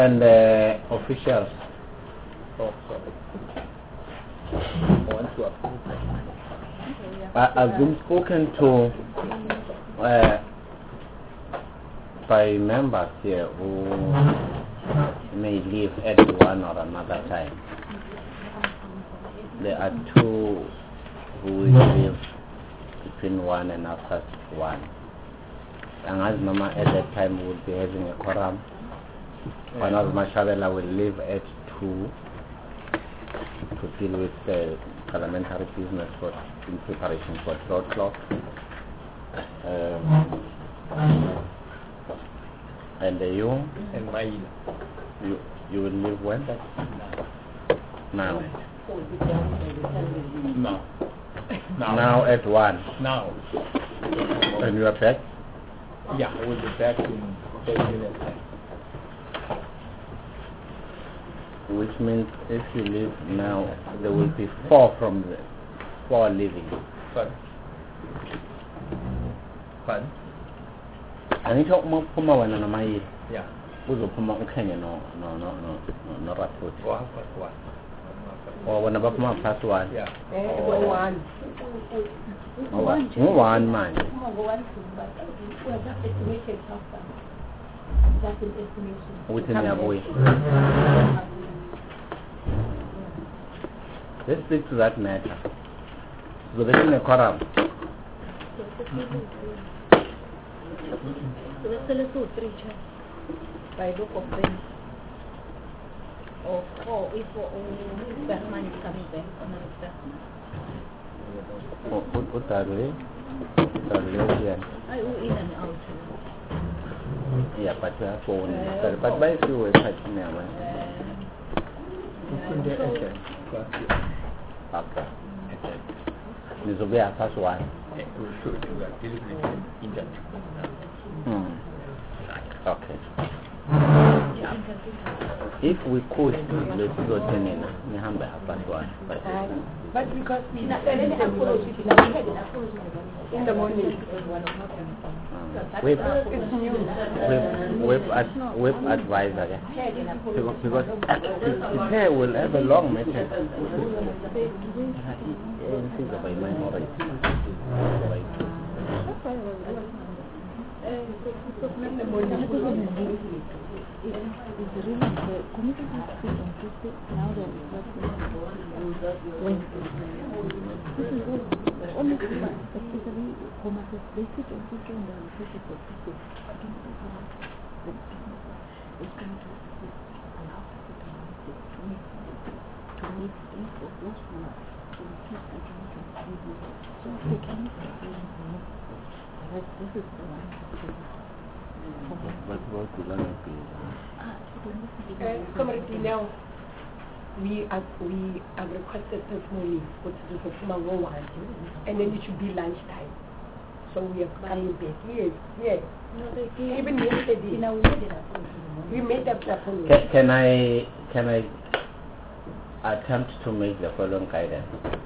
And officials. Oh, sorry. I want to approve. I've been spoken to by members here who may leave at one or another time. There are two who will leave between 1 and after 1. And as Mama at that time we will be having a quorum. One of Mashabela will leave at 2 to deal with the parliamentary business in preparation for 2 o'clock. And you? And mine. You will leave when? Now. No. Now at 1. Now. And you are back? Yeah, I will be back in 30 minutes. Which means if you leave now, there will be 4 from the 4 leaving. Pardon? Pardon? And you talk more Puma when I'm my Yeah. Uzo Puma Kenya no rapport. Or half past 1. Or when about Puma past 1. Yeah. One man. Within your boy. Let's speak to that matter. So this is a quorum. By book of them. Or if Berman is coming back on a What are they? I go in and out. Yeah, but phone. But by few ways, I can never. Okay. This will be our first one. Okay. If we could, let's go to Nina. But because in the morning, with advisor, because today will have a long message. now we have requested this morning go to the Sofuma one, and then it should be lunchtime. So we are coming back. Yes. No, even yesterday, we made up the appointment. Can I attempt to make the following guidance?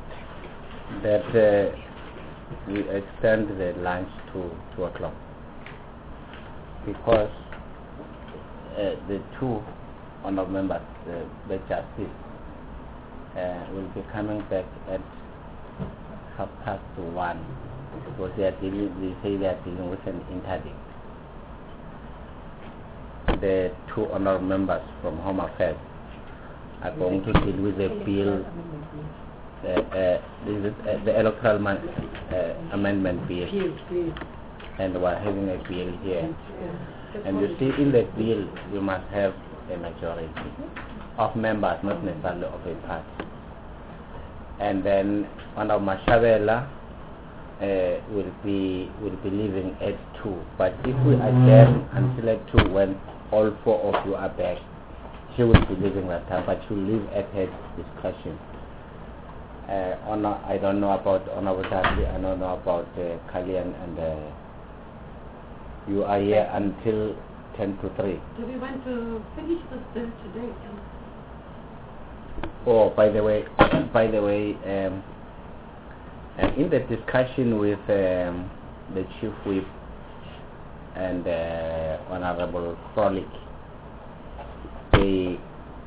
That we extend the lunch to 2 o'clock, because the 2 honourable members, the justice, will be coming back at 1:30, because they say they are dealing with an interdict. The 2 honourable members from Home Affairs are going to deal with the bill, the electoral amendment bill, and we're having a bill here. And you see, in the bill, you must have a majority of members, not necessarily of a party. And then one of Mashabela will be leaving at 2. But if we adjourn until at 2, when all 4 of you are back, she will be leaving that time, but she will leave at her discussion. I don't know about Honorable Dudley, I don't know about Kalian, and you are here until 10 to 3. Do we want to finish this bill today? Oh, by the way, in the discussion with the Chief Whip and Honorable Frolic,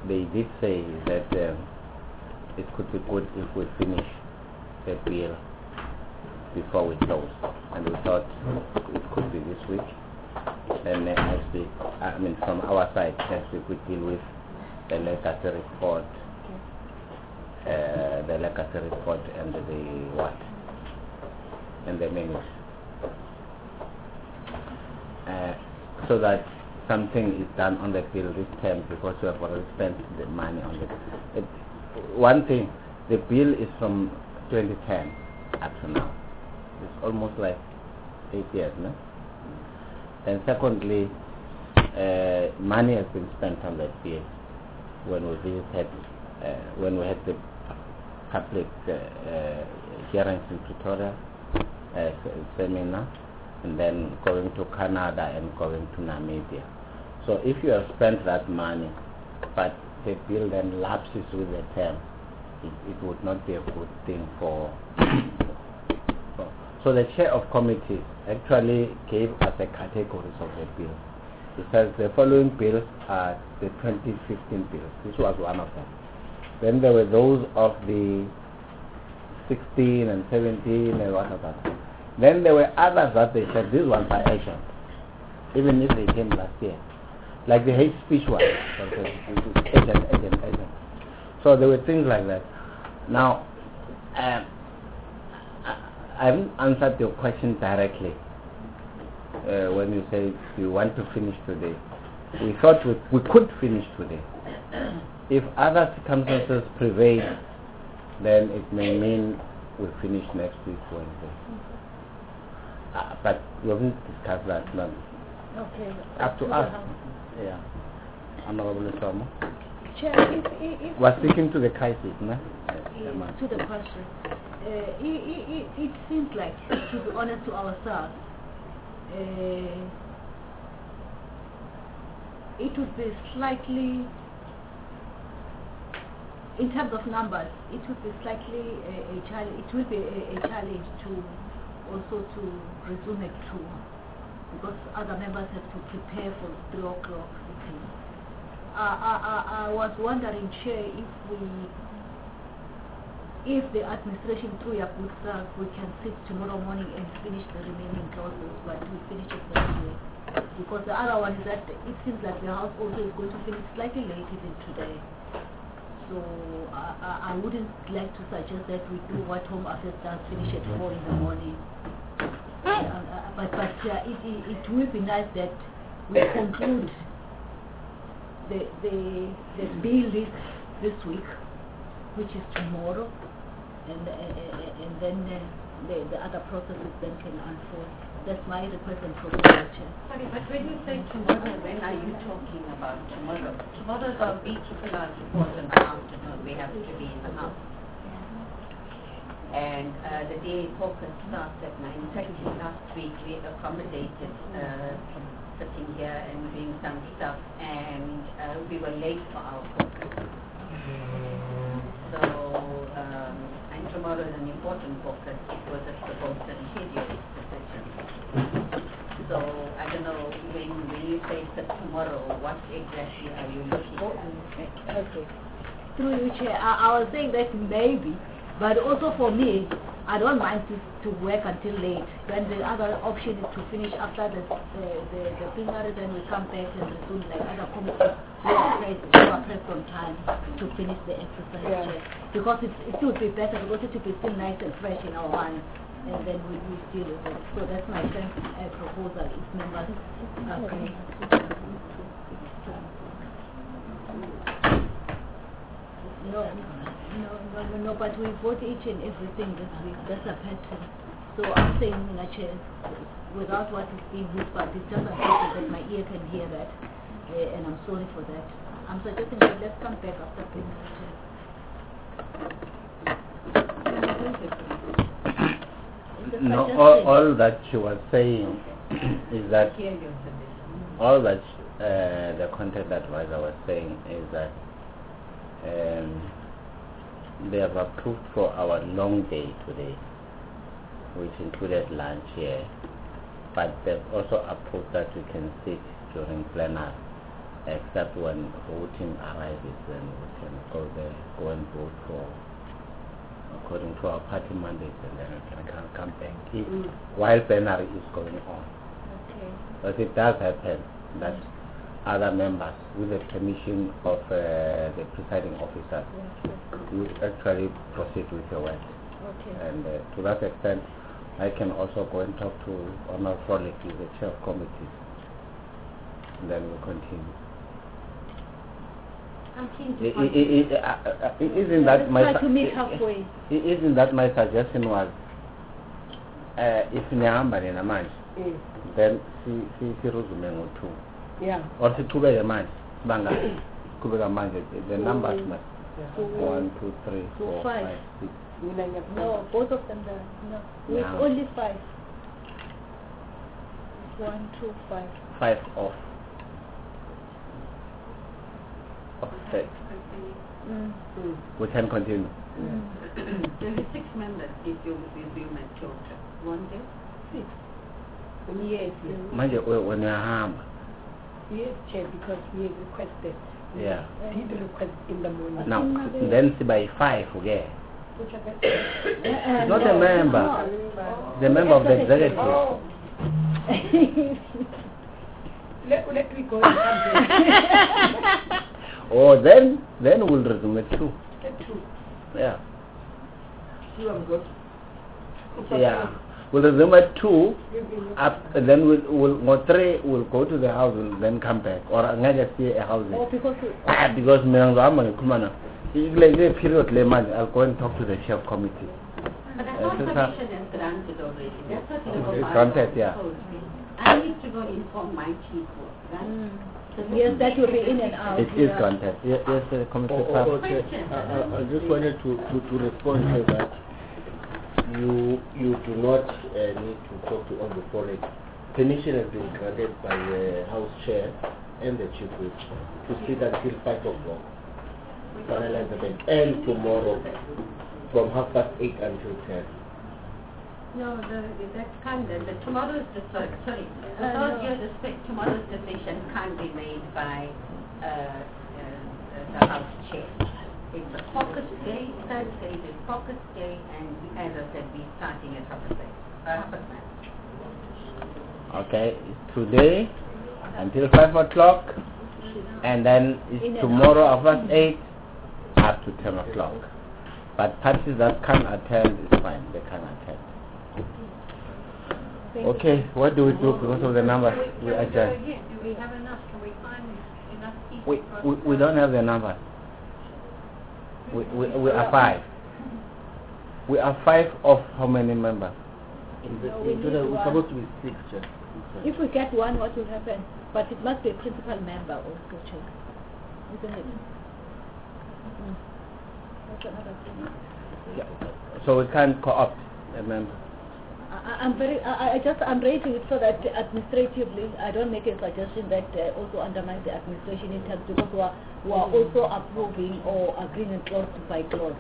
they did say that it could be good if we finish the bill before we close, and we thought it could be this week. And next week, I mean from our side, next week we deal with the legacy report, and the menus, so that something is done on the bill this term, because we have already spent the money on it. One thing, the bill is from 2010 up to now. It's almost like 8 years, no? And secondly, money has been spent on that bill when we visited, when we had the public hearings in Pretoria, seminar, and then going to Canada and going to Namibia. So if you have spent that money, but the bill then lapses with the term, it would not be a good thing for. So the chair of committees actually gave us the categories of the bill. He says the following bills are the 2015 bills. This was one of them. Then there were those of the 16 and 17 and whatever. Then there were others that they said these ones are urgent, even if they came last year. Like the hate speech one, urgent. So there were things like that. Now, I haven't answered your question directly when you say you want to finish today. We thought we could finish today. If other circumstances prevail, then it may mean we finish next week Wednesday. But we haven't discussed that. No. Okay. Up to us. Yeah. Honorable Somo. Chair, if We're speaking to the crisis, no? to the question, it seems like, to be honest to ourselves, it would be slightly, in terms of numbers, it would be slightly a challenge. It will be a challenge to also to resume at 2, because other members have to prepare for 3 o'clock. I was wondering, Chair, if the administration through your good self, we can sit tomorrow morning and finish the remaining clauses, but we finish it next week. Because the other one is that it seems like the House also is going to finish slightly late even today. So I wouldn't like to suggest that we do what Home Affairs does, finish at 4 in the morning. But it will be nice that we conclude the bill this week, which is tomorrow, and then the other processes then can unfold. That's my request and proposal, Chair. Sorry, but when you say tomorrow, when are you talking about tomorrow? Tomorrow's our week class report in the afternoon. We have to be in the house. And the day focus starts at 9:30. Last week we accommodated sitting here and doing some stuff, and we were late for our focus. So, and tomorrow is an important focus. It was supposed to schedule decision. So, I don't know, when you say tomorrow, what exactly are you looking at? Okay. Through you, Chair, I was saying that maybe, but also for me, I don't mind to work until late. Then the other option is to finish after the plenary, then we come back and resume like other committees. We are pressed on time to finish the exercise, Chair. Because it would be better, because it would be still nice and fresh in our minds, and then we still do it. So that's my first proposal, if members agree. No, but we vote each and everything this week. That's a pattern. So I'm saying, Chair, without what is being whispered, it's just unfortunate that my ear can hear that, and I'm sorry for that. I'm suggesting that let's come back after plenary, Chair. No, all that she was saying is that all that the content advisor was saying is that they have approved for our long day today, which included lunch here, but they've also approved that we can sit during plenary except when voting arrives, then we can go there, go and vote for according to our party mandate, and then we can come back while plenary is going on. Okay. But it does happen that other members, with the permission of the presiding officer, you actually proceed with your work. Okay. And to that extent, I can also go and talk to Honor Frolic, who is the chair of committee, and then we'll continue. I'm keen to Isn't that my try to meet halfway. Isn't that my suggestion was if nihamba nina manje then siruzume ngo-2 Yeah. or siqhubeke manje banga siqhubeka manje the numbers must 1 2 3 4 5. 5 6 No, both of them there. No, with Yeah. only 5. 1, 2, 5. 5 off. Okay. We can continue. 26 members if you resume at total. One day? 6. Yes, Manje when you hamba. yes, Chair, because we have requested. Yeah. We did request in the morning. Now then by 5 again. Which are It's not a member. The member of the executive. Oh. let me go and come back. Oh, then we'll resume at 2. At 2. Yeah. You are good. Yeah. We'll resume at 2. And then we'll go 3. We'll go to the house and then come back. Or another see a house. Oh, because Because kumana. The period I'll go and talk to the chair of committee. But I thought permission is granted already. That's what It's granted, yeah. I need to go inform my chief, right? yes, that will be in and out. It is granted. Yes, Commissioner. Okay. I just wanted to respond to that. You do not need to talk to on the foreign. Permission has been granted by the House Chair and the Chief Whip to sit until 5 o'clock. Finalize the debate. And tomorrow from 8:30 until 10. No, that's kind of, tomorrow's decision, with all due respect, tomorrow's decision can't be made by the House Chair. It's a caucus day, Thursday is a caucus day, and as I said, we're starting at 9:30. Okay, it's today until 5 o'clock, and then it's tomorrow after 8 up to 10 o'clock. But parties that can attend is fine, they can attend. Okay, what do we do because of the numbers? We adjust. Do we have enough? Can we find enough people? We don't have the numbers. We are 5. We are 5 of how many members? We're supposed to be 6, Chair. If we get one, what will happen? But it must be a principal member also, Chair. Isn't it? That's another thing. Yeah. So we can't co-opt a member. I'm raising it so that administratively I don't make a suggestion that also undermines the administration in terms because we are also approving or agreeing clause by clause.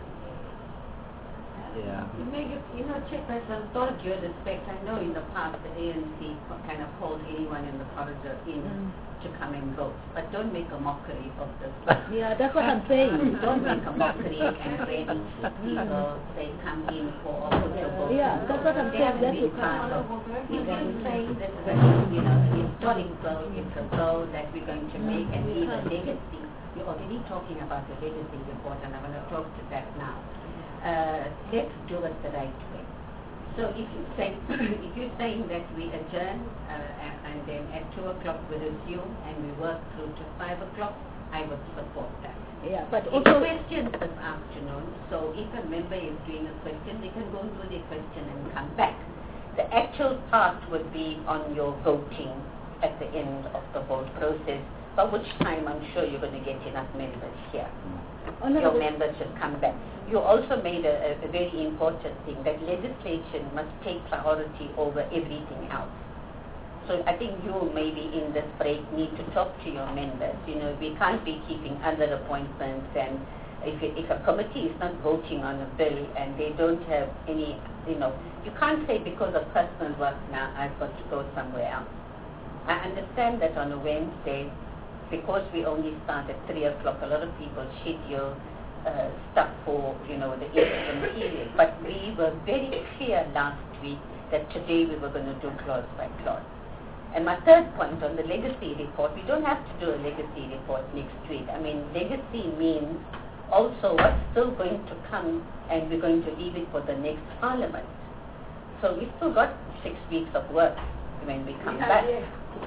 Yeah. Chairperson, with all due respect, I know in the past the ANC kind of called anyone in the corridor in to come and vote, but don't make a mockery of this. Yeah, that's what I'm saying. Don't make a mockery and ready people say come in for or put your vote. Yeah, that's what I'm saying. That will Part come. of, if you say this is a historic vote, it's a vote that we're going to make and leave a legacy. You're already talking about the legacy report, and I'm going to talk to that now. Let's do it the right way. So if you're saying that we adjourn and then at 2 o'clock we resume and we work through to 5 o'clock, I would support that. Yeah, but It's also questions this afternoon, so if a member is doing a question, they can go and do their question and come back. The actual part would be on your voting at the end of the whole process, by which time I'm sure you're going to get enough members here. Your members should come back. You also made a very important thing, that legislation must take priority over everything else. So I think you maybe in this break need to talk to your members. We can't be keeping other appointments, and if a committee is not voting on a bill and they don't have any, you can't say because of personal work now I've got to go somewhere else. I understand that on a Wednesday because we only start at 3 o'clock, a lot of people schedule stuff for, the interim period. But we were very clear last week that today we were going to do clause by clause. And my third point on the legacy report, we don't have to do a legacy report next week. I mean, legacy means also what's still going to come, and we're going to leave it for the next parliament. So we've still got 6 weeks of work when we come back, Here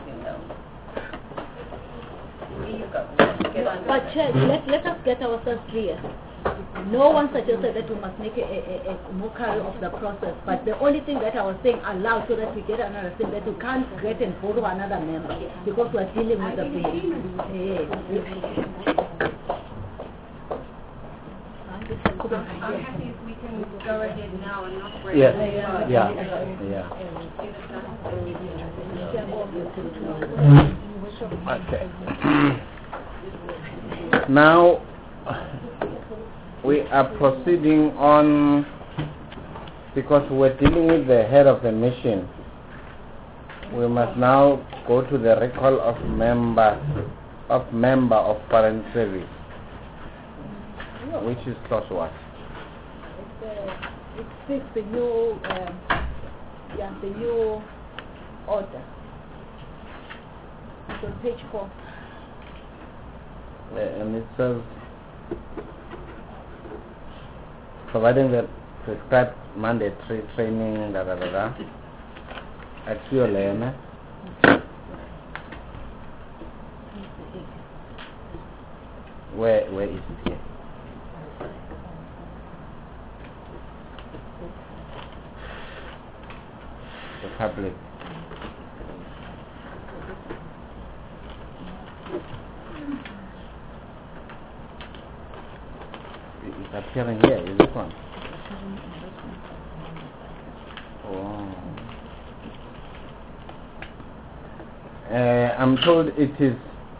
you go. Get on But Chair, let us get ourselves clear. No one suggested that we must make a mockery of the process, but the only thing that I was saying aloud so that we get another thing, that we can't get and borrow another member because we're dealing with the bill. I'm happy if we can go ahead now and not break. Yes. Okay. Now we are proceeding on, because we're dealing with the head of the mission. We must now go to the recall of member of foreign service, which is clause what? It fits the new, the new order. It's on page 4. And it says, providing the prescribed mandatory training, at your learner. Where is it here? The public. It's appearing here, is this one? Oh. I'm told it is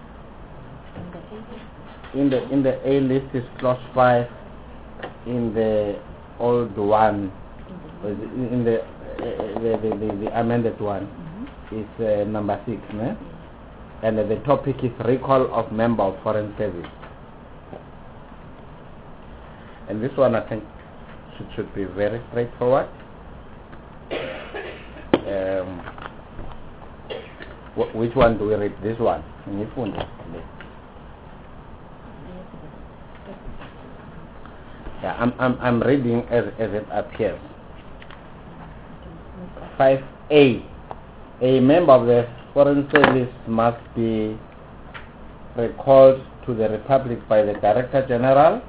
in the A list is clause 5, in the old one, in the amended one is number 6, né? And the topic is recall of member of foreign service. And this one I think should be very straightforward. Which one do we read? This one. Yeah, I'm reading as it appears. 5A. A member of the foreign service must be recalled to the Republic by the Director General.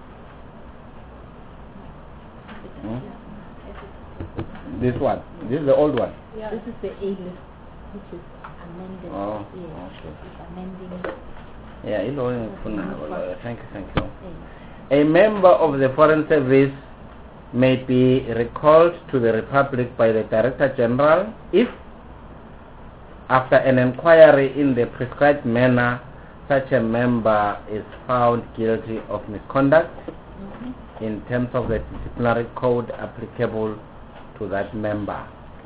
This one. This is the old one. Yeah. This is the A list, which is amended. Oh, yes. okay. It's amending. Yeah, thank you. A member of the Foreign Service may be recalled to the Republic by the Director General if, after an inquiry in the prescribed manner, such a member is found guilty of misconduct in terms of the disciplinary code applicable to that member.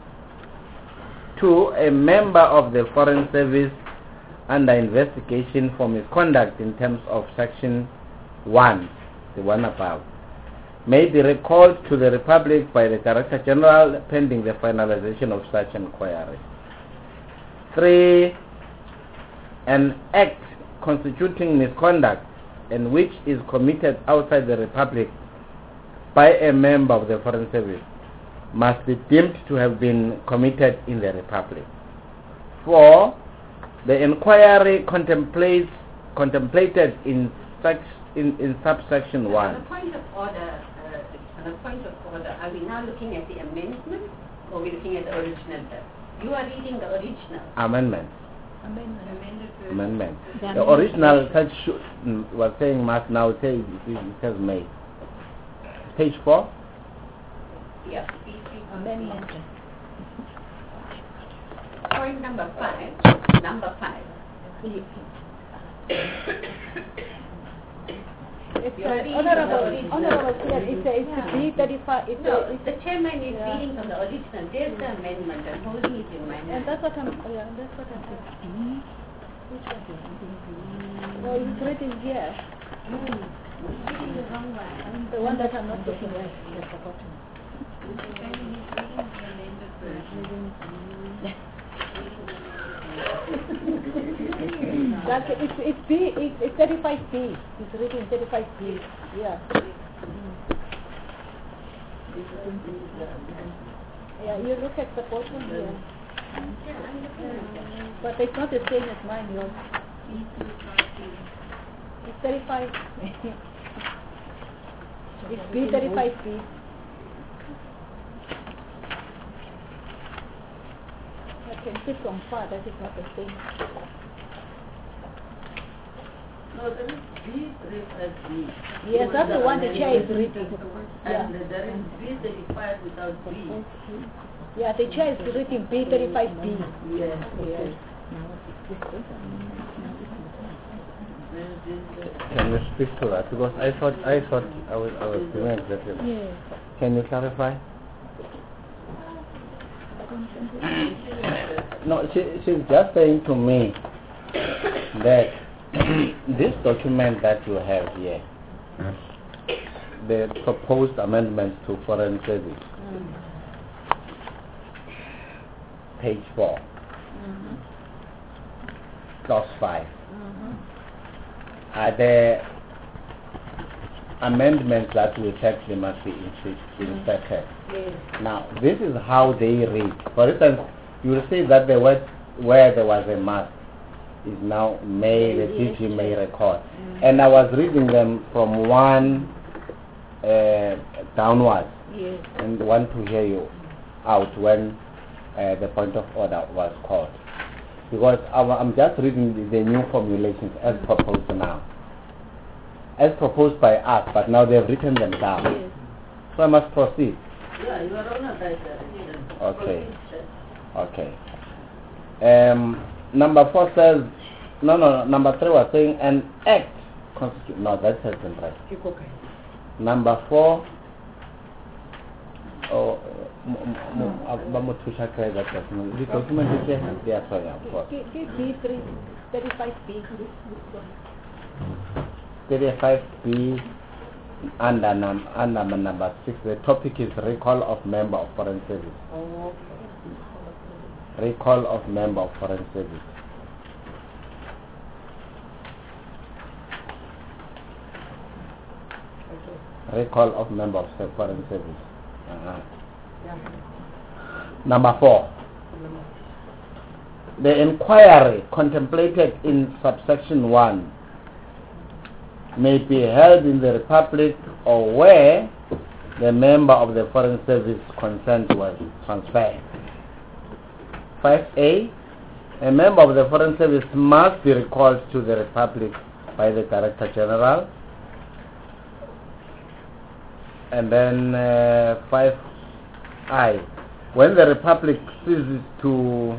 2. A member of the Foreign Service under investigation for misconduct in terms of Section 1, the one above, may be recalled to the Republic by the Director General pending the finalization of such inquiry. 3. An act constituting misconduct and which is committed outside the Republic by a member of the Foreign Service must be deemed to have been committed in the Republic. 4. The inquiry contemplated in subsection 1. On a point of order, are we now looking at the amendment or are we looking at the original bill? You are reading the original. Amendment. The The original such was saying must now say it says made. Page 4. Yeah. amendment. Point number 5. It's honorable Chair, it's B35. No, the chairman is reading from the original. There's the amendment and holding it in mind. And that's what I'm saying. Oh, it's written here. The one that I'm not looking at. I've forgotten. That's it's B. It's 35B. It's written 35B. Yeah. Yeah, you look at the bottom here. But it's not the same as mine, yours. It's 35. It's B35B. I can see from far that is not the same. No, there is B35B. Yes, that's the one the chair is reading. And there is B35 without B. Yeah, the chair is written B35B. Yes. Yes. Can you speak to that? Because I thought I was doing exactly. Yes. Can you clarify? No, she's just saying to me that this document that you have here, the proposed amendments to Foreign Service, page 4, clause 5, are the amendments that we said they must be inserted. Yes. Now, this is how they read. For instance, you will see that the word where there was a must is now may, the DG may record. And I was reading them from 1 downwards, Yes. and want to hear you out when the point of order was called. Because I'm just reading the new formulations as proposed now. As proposed by us, but now they've written them down. Yes. So I must proceed. Yeah, you are on a direction. Okay. Okay. Number 4 says, number 3 was saying an act constitute. No, that has been right. Number 4, the document is there. Yeah, sorry, of course. B3, 35B. 35B under number 6. The topic is recall of member of Foreign Service. Recall of member of Foreign Service. Recall of member of Foreign Service. Number 4. The inquiry contemplated in subsection 1 may be held in the Republic or where the member of the Foreign Service consent was transferred. 5A. A member of the Foreign Service must be recalled to the Republic by the Director General. And then 5I. When the Republic ceases to,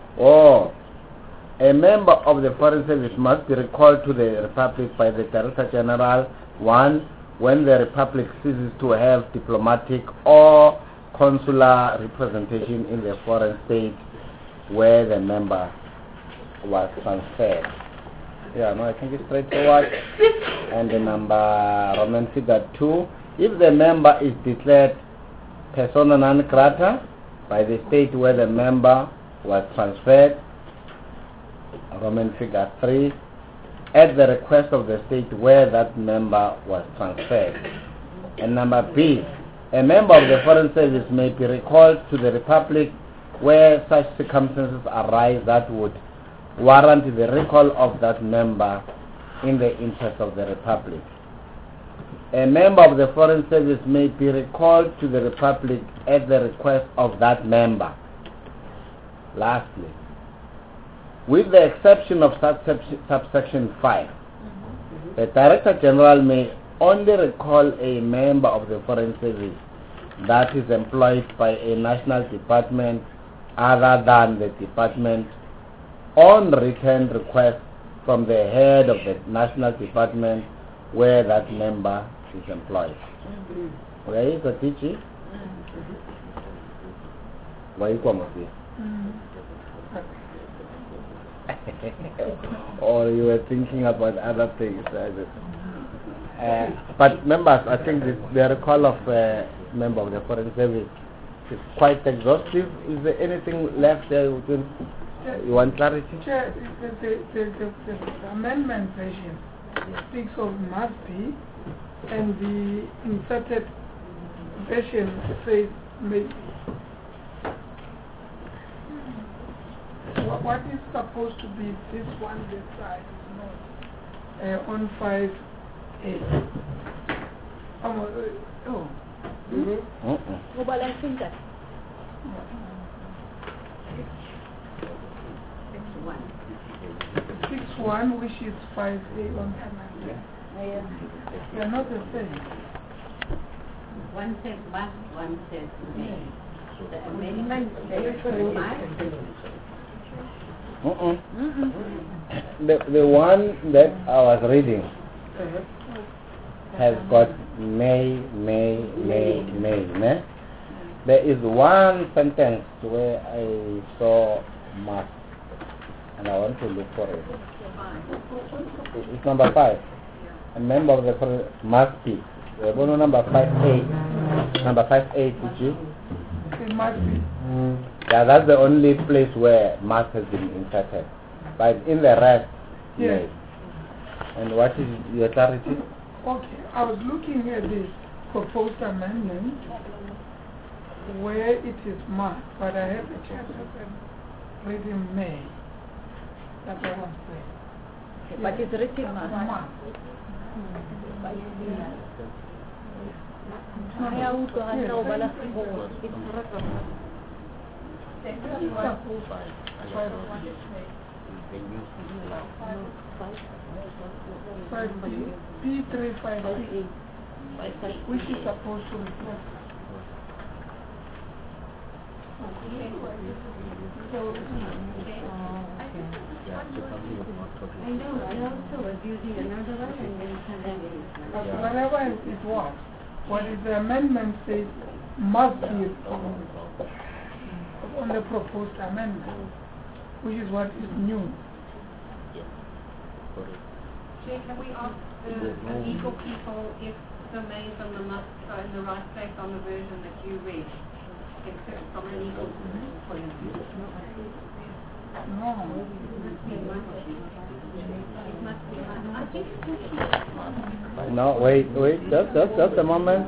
a member of the Foreign Service must be recalled to the Republic by the Director General. 1. When the Republic ceases to have diplomatic or consular representation in the foreign state where the member was transferred. Yeah, no, I think it's straightforward. And the number Roman figure 2. If the member is declared persona non grata by the state where the member was transferred, Roman figure 3, at the request of the state where that member was transferred. And number B, a member of the Foreign Service may be recalled to the Republic where such circumstances arise that would warrant the recall of that member in the interest of the Republic. A member of the Foreign Service may be recalled to the Republic at the request of that member. Lastly, with the exception of subsection 5, the Director General may only recall a member of the Foreign Service that is employed by a national department other than the department on written request from the head of the national department where that member is employed. Where is the teaching? Why you come here? Or you were thinking about other things. But members, I think the recall of member of the Foreign Service is quite exhaustive. Is there anything left there you want clarity? Chair, the amendment version speaks of must be, and the inserted version says may be. What is supposed to be this one this side is not on 5A. Oh, but I think that 6.1, which is 5A on amendment. They are not the same. One says must, one says may. The amendment says must. The one that I was reading has got may. There is one sentence where I saw must, and I want to look for it. It's number 5. A member of the must be. We're going to number 5A. Number 5A, did you? It must be. Yeah, that's the only place where must has been inserted. But in the rest, yes. No. And what is your clarity? Okay, I was looking at the proposed amendment where it is must, but I have a chance of reading may. That's what I'm saying. but it's written must. Must. P35, which is supposed to reflect. I know, I also was using another one and then suddenly Whenever it was, what is the amendment says must be on the proposed amendment, which is what is new. Chair, can we ask the legal people if the mays and the musts are in the right place on the version that you read? From a legal point of view. No. No, wait, just a moment.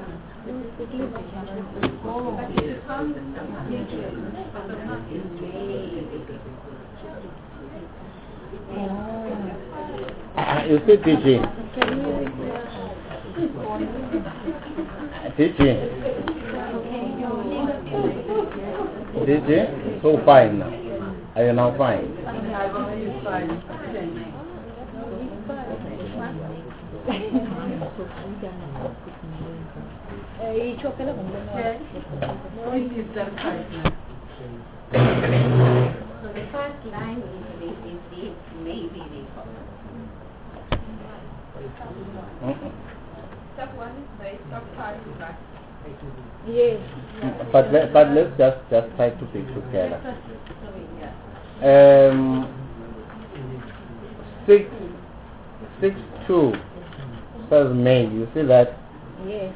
You see, teaching. So fine now. Are you now fine? So the first line is the maybe recall. Step 1 is made, step 5 is right. Yes. But let's just try to be together. 6.2 says May. You see that? Yes.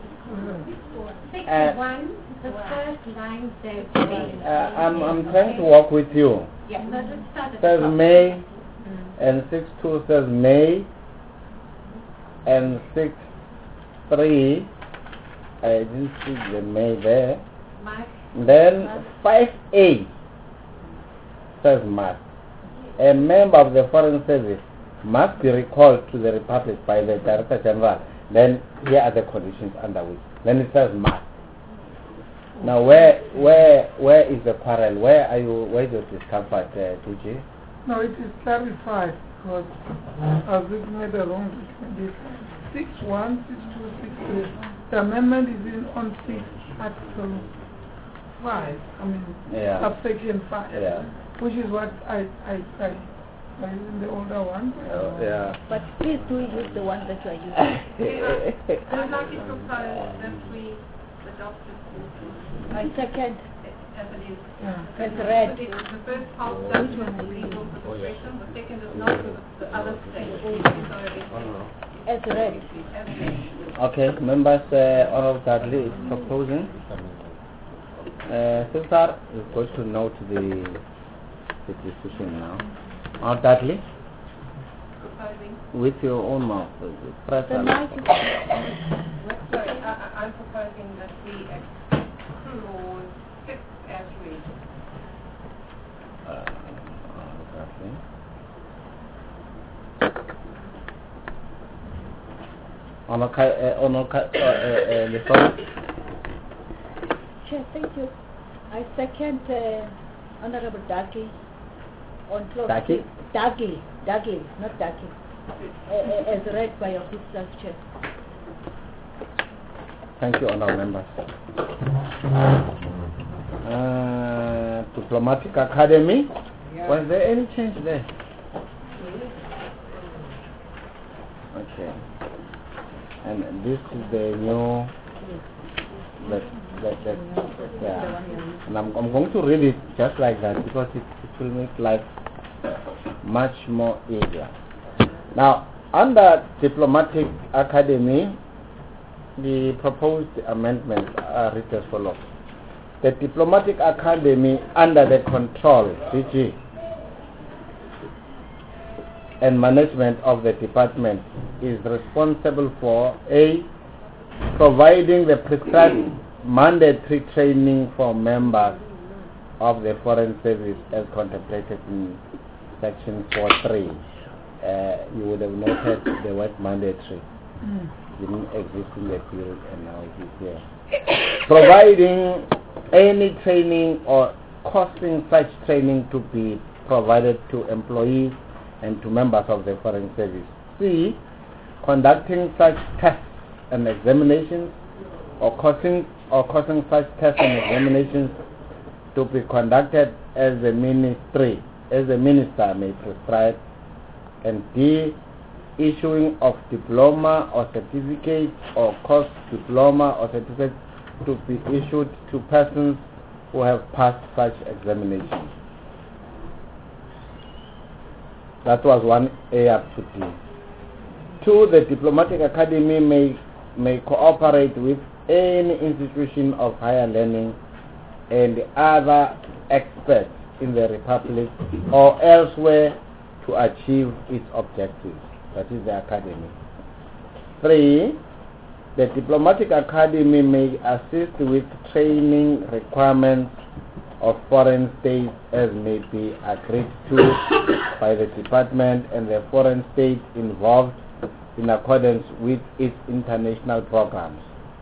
6.1, the first line says May. I'm trying to work with you. Yeah, no, let's start at Says the top. May, and 6.2 says May, and 6.3, I didn't see the May there. Mark. Then 5A says must. A member of the Foreign Service must be recalled to the Republic by the Director General. Then here are the conditions under which. Then it says must. Now where is the quarrel? Where is your discomfort, TG? No, it is clarified because I was looking at the wrong document. 6.1, 6.2, 6.3. The amendment is on 6 Article 5. I mean, subsection 5. Yeah. Which is what I in the older one. Yeah. But please do use the one that you are using. I'd like to propose that we adopted I second. as it is. As read. The first part does with the legal suppression, the second is not with the other state. So it's As read. as read. Okay, members, Honorable Dudley is proposing. Cesar is going to note the decision now. Honorable Dudley, Proposing. with your own mouth, press The on. night Sorry, I'm proposing that we accept clause 6 as read. Honorable Dudley. Chair, thank you. I second Honorable Dudley on clause Dudley? Dudley, not Dudley. As read by your good self, Chair. Thank you, honourable members. Diplomatic Academy. Was there any change there? Okay. And this is the new. Yeah. And I'm going to read it just like that because it will make life much more easier. Now, under Diplomatic Academy, the proposed amendments are written as follows. The Diplomatic Academy, under the control, DG, and management of the department, is responsible for A, providing the prescribed mandatory training for members of the Foreign Service as contemplated in Section 4.3. You would have noted the word mandatory. Didn't exist in the field and now it is here. Providing any training or causing such training to be provided to employees and to members of the Foreign Service. C, conducting such tests and examinations or causing such tests and examinations to be conducted as the minister may prescribe. And D, issuing of diploma or certificate or course diploma or certificate to be issued to persons who have passed such examinations. That was 1A up to D. 2, the Diplomatic Academy may cooperate with any institution of higher learning and other experts in the Republic or elsewhere to achieve its objectives. That is the Academy. 3, the Diplomatic Academy may assist with training requirements of foreign states as may be agreed to by the department and the foreign state involved in accordance with its international programs.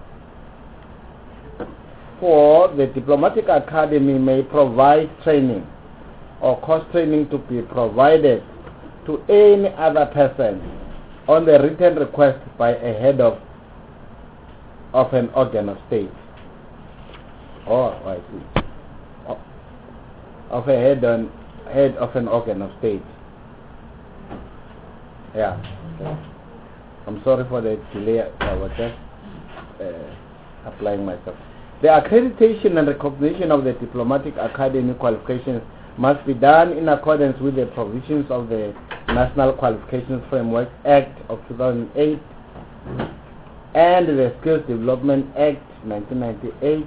4, the Diplomatic Academy may provide training or course training to be provided to any other person on the written request by a head of an organ of state. I see. Of a head of an organ of state. Yeah. Okay. I'm sorry for the delay. I was just applying myself. The accreditation and recognition of the Diplomatic Academy qualifications must be done in accordance with the provisions of the National Qualifications Framework Act of 2008 and the Skills Development Act 1998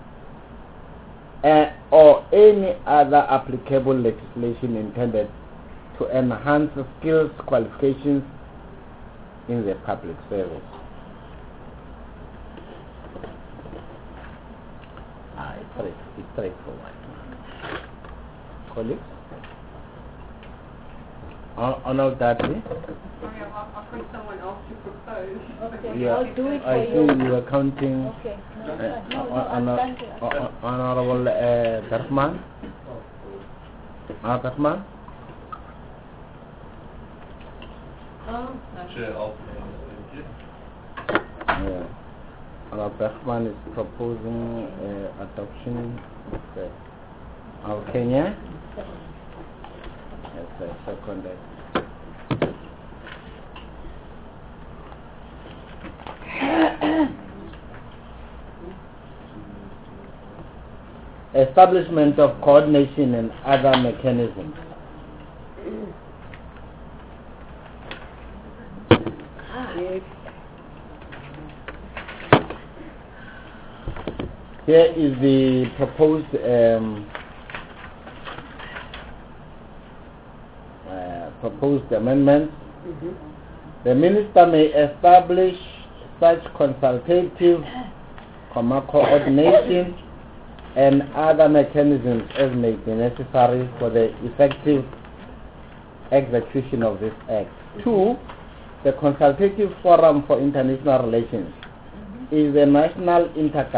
or any other applicable legislation intended to enhance the skills qualifications in the public service. It's straightforward. Colleagues? Honorable Dudley? Sorry, I'll put someone else to propose. Okay, Yeah, I'll do it for I you. think you are counting Okay. I'm done. Honorable Bergman. Bergman? Chair, I'll Yeah. Honorable Bergman is proposing adoption of Kenya. Yes, seconded. establishment of coordination and other mechanisms. Here is the proposed amendment. The minister may establish such consultative, coordination and other mechanisms as may be necessary for the effective execution of this act. 2. The Consultative Forum for International Relations is a national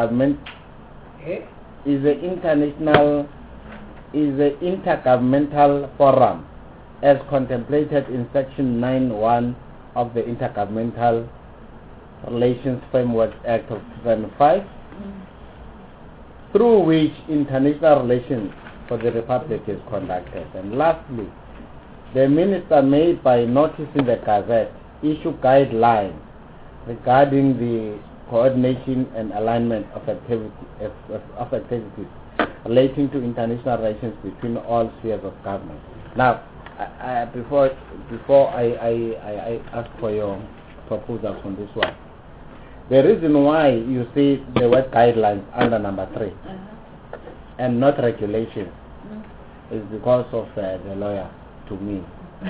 intergovernmental forum as contemplated in Section 9(1) of the Intergovernmental Relations Framework Act of 2005, through which international relations for the Republic is conducted. And lastly, the minister may, by notice in the Gazette, issue guidelines regarding the coordination and alignment of activities relating to international relations between all spheres of government. Now, before I ask for your proposals on this one, the reason why you see the word guidelines under number 3 and not regulations is because of the lawyer to me.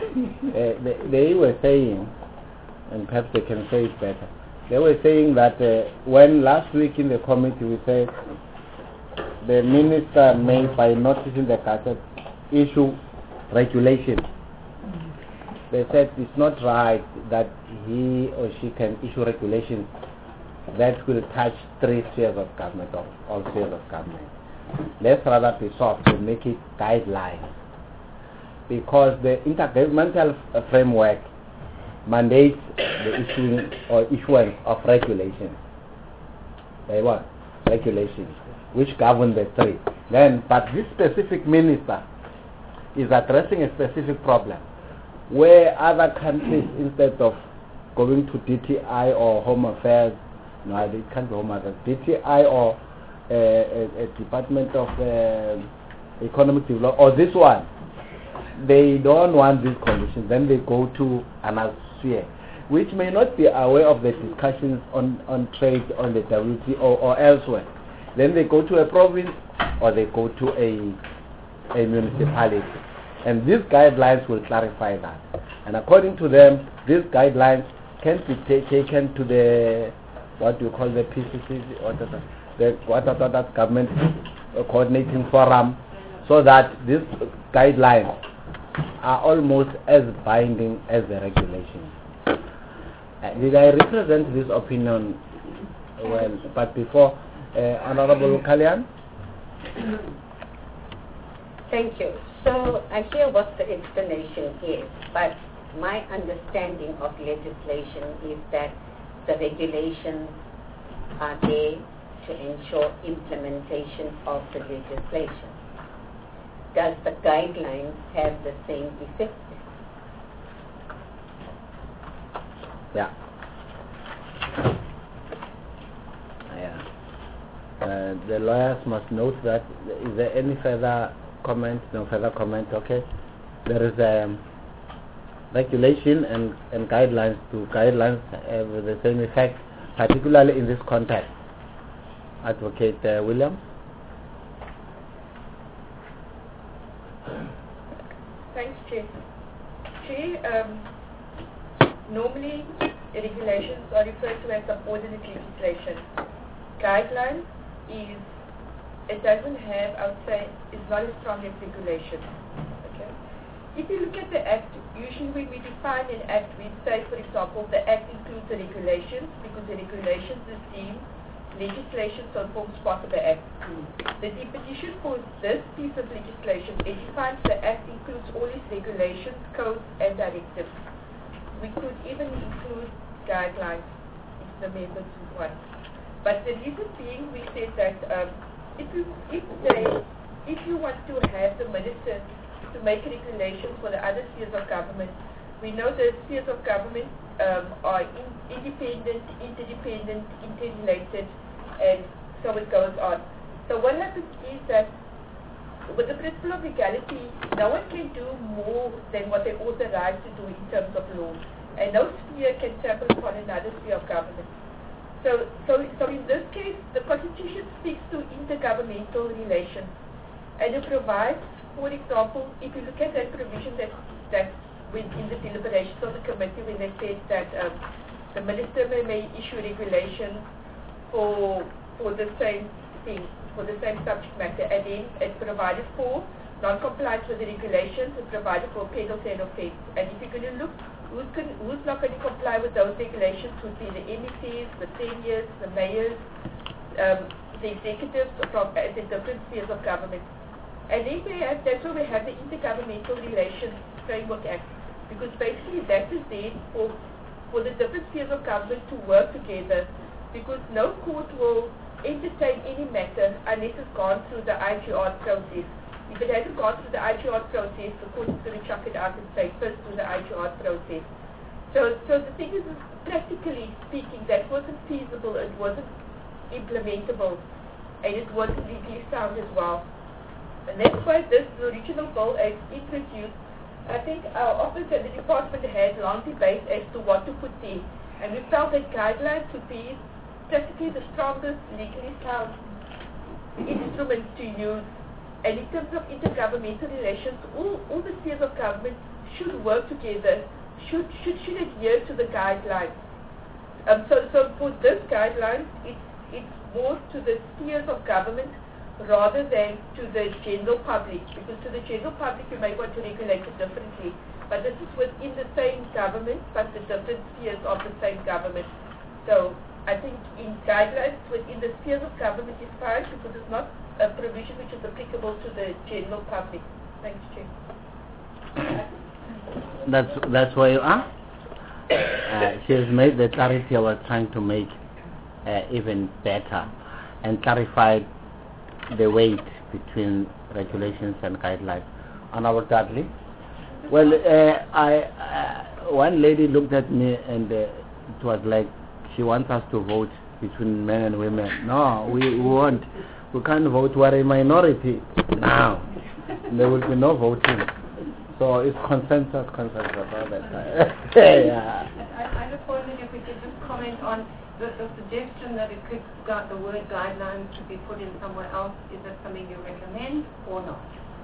They were saying, and perhaps they can say it better, they were saying that when last week in the committee we said the minister may, by noticing the Gazette, issue regulations. They said it's not right that he or she can issue regulations that will touch 3 spheres of government, or all spheres of government. Let's rather be soft to make it guidelines, because the intergovernmental framework mandates the issuing or issuance of regulations. They want regulations which govern the 3. Then, but this specific minister is addressing a specific problem where other countries, instead of going to DTI or Home Affairs, no, it can't be Home Affairs, DTI or a Department of Economic Development, or this one, they don't want these conditions. Then they go to another sphere, which may not be aware of the discussions on trade on the WTO or elsewhere. Then they go to a province or they go to a municipality. And these guidelines will clarify that. And according to them, these guidelines can be taken to the, what do you call the PCC, or the government coordinating forum, so that these guidelines are almost as binding as the regulations. Did I represent this opinion well? But before, Honorable Kalyan? Thank you. So I hear what the explanation is, but my understanding of legislation is that the regulations are there to ensure implementation of the legislation. Does the guidelines have the same effect? Yeah. The lawyers must note that. Is there any further comment? No further comment. Okay. There is a regulation and guidelines. To guidelines have the same effect, particularly in this context. Advocate Williams. Thanks, Chair. Chair, normally regulations are referred to as subordinate legislation. Guidelines is, it doesn't have, I would say, it's not as strong as regulation. Okay. If you look at the Act, usually when we define an Act, we say, for example, the Act includes the regulations, because the regulations is deemed legislation, so it forms part of the Act. The definition for this piece of legislation, it defines the Act includes all its regulations, codes, and directives. We could even include guidelines if the members want. But the reason being, we said that if you want to have the ministers to make regulations for the other spheres of government, we know the spheres of government are independent, interdependent, interrelated, and so it goes on. So what happens is that with the principle of legality, no one can do more than what they're authorized to do in terms of law. And no sphere can trample upon another sphere of government. So in this case, the Constitution speaks to intergovernmental relations. And it provides, for example, if you look at that provision that within the deliberations of the committee when they said that the minister may issue regulations for the same thing, for the same subject matter, and then it provided for non-compliance with the regulations, it provided for penalty and offence. And if you're going to look, who's not going to comply with those regulations would be the MECs, the seniors, the mayors, the executives from the different spheres of government. And then that's why we have the Intergovernmental Relations Framework Act, because basically that is there for the different spheres of government to work together, because no court will entertain any matter unless it's gone through the IGR process. If it hasn't gone through the IGR process, the court is going to chuck it out and say first through the IGR process. So the thing is, practically speaking, that wasn't feasible, it wasn't implementable, and it wasn't legally sound as well. And that's why the original bill as introduced, I think our office and the department had long debate as to what to put in. And we felt that guidelines would be practically the strongest legally sound instrument to use. And in terms of intergovernmental relations, all the spheres of government should work together, should adhere to the guidelines. So for this guideline, it's more to the spheres of government rather than to the general public, because to the general public you may want to regulate it differently. But this is within the same government, but the different spheres of the same government. So I think in guidelines within the spheres of government is fine, because it's not a provision which is applicable to the general public. Thanks, Chair. That's where you are. She has made the clarity I was trying to make even better, and clarified the weight between regulations and guidelines. Honorable Dudley. Well, one lady looked at me and it was like she wants us to vote between men and women. No, we won't. We can't vote. We're a minority now. There will be no voting. So it's consensus all that time. Yeah. I just wondered if we could just comment on the suggestion that it could the word guidelines to be put in somewhere else. Is that something you recommend or not?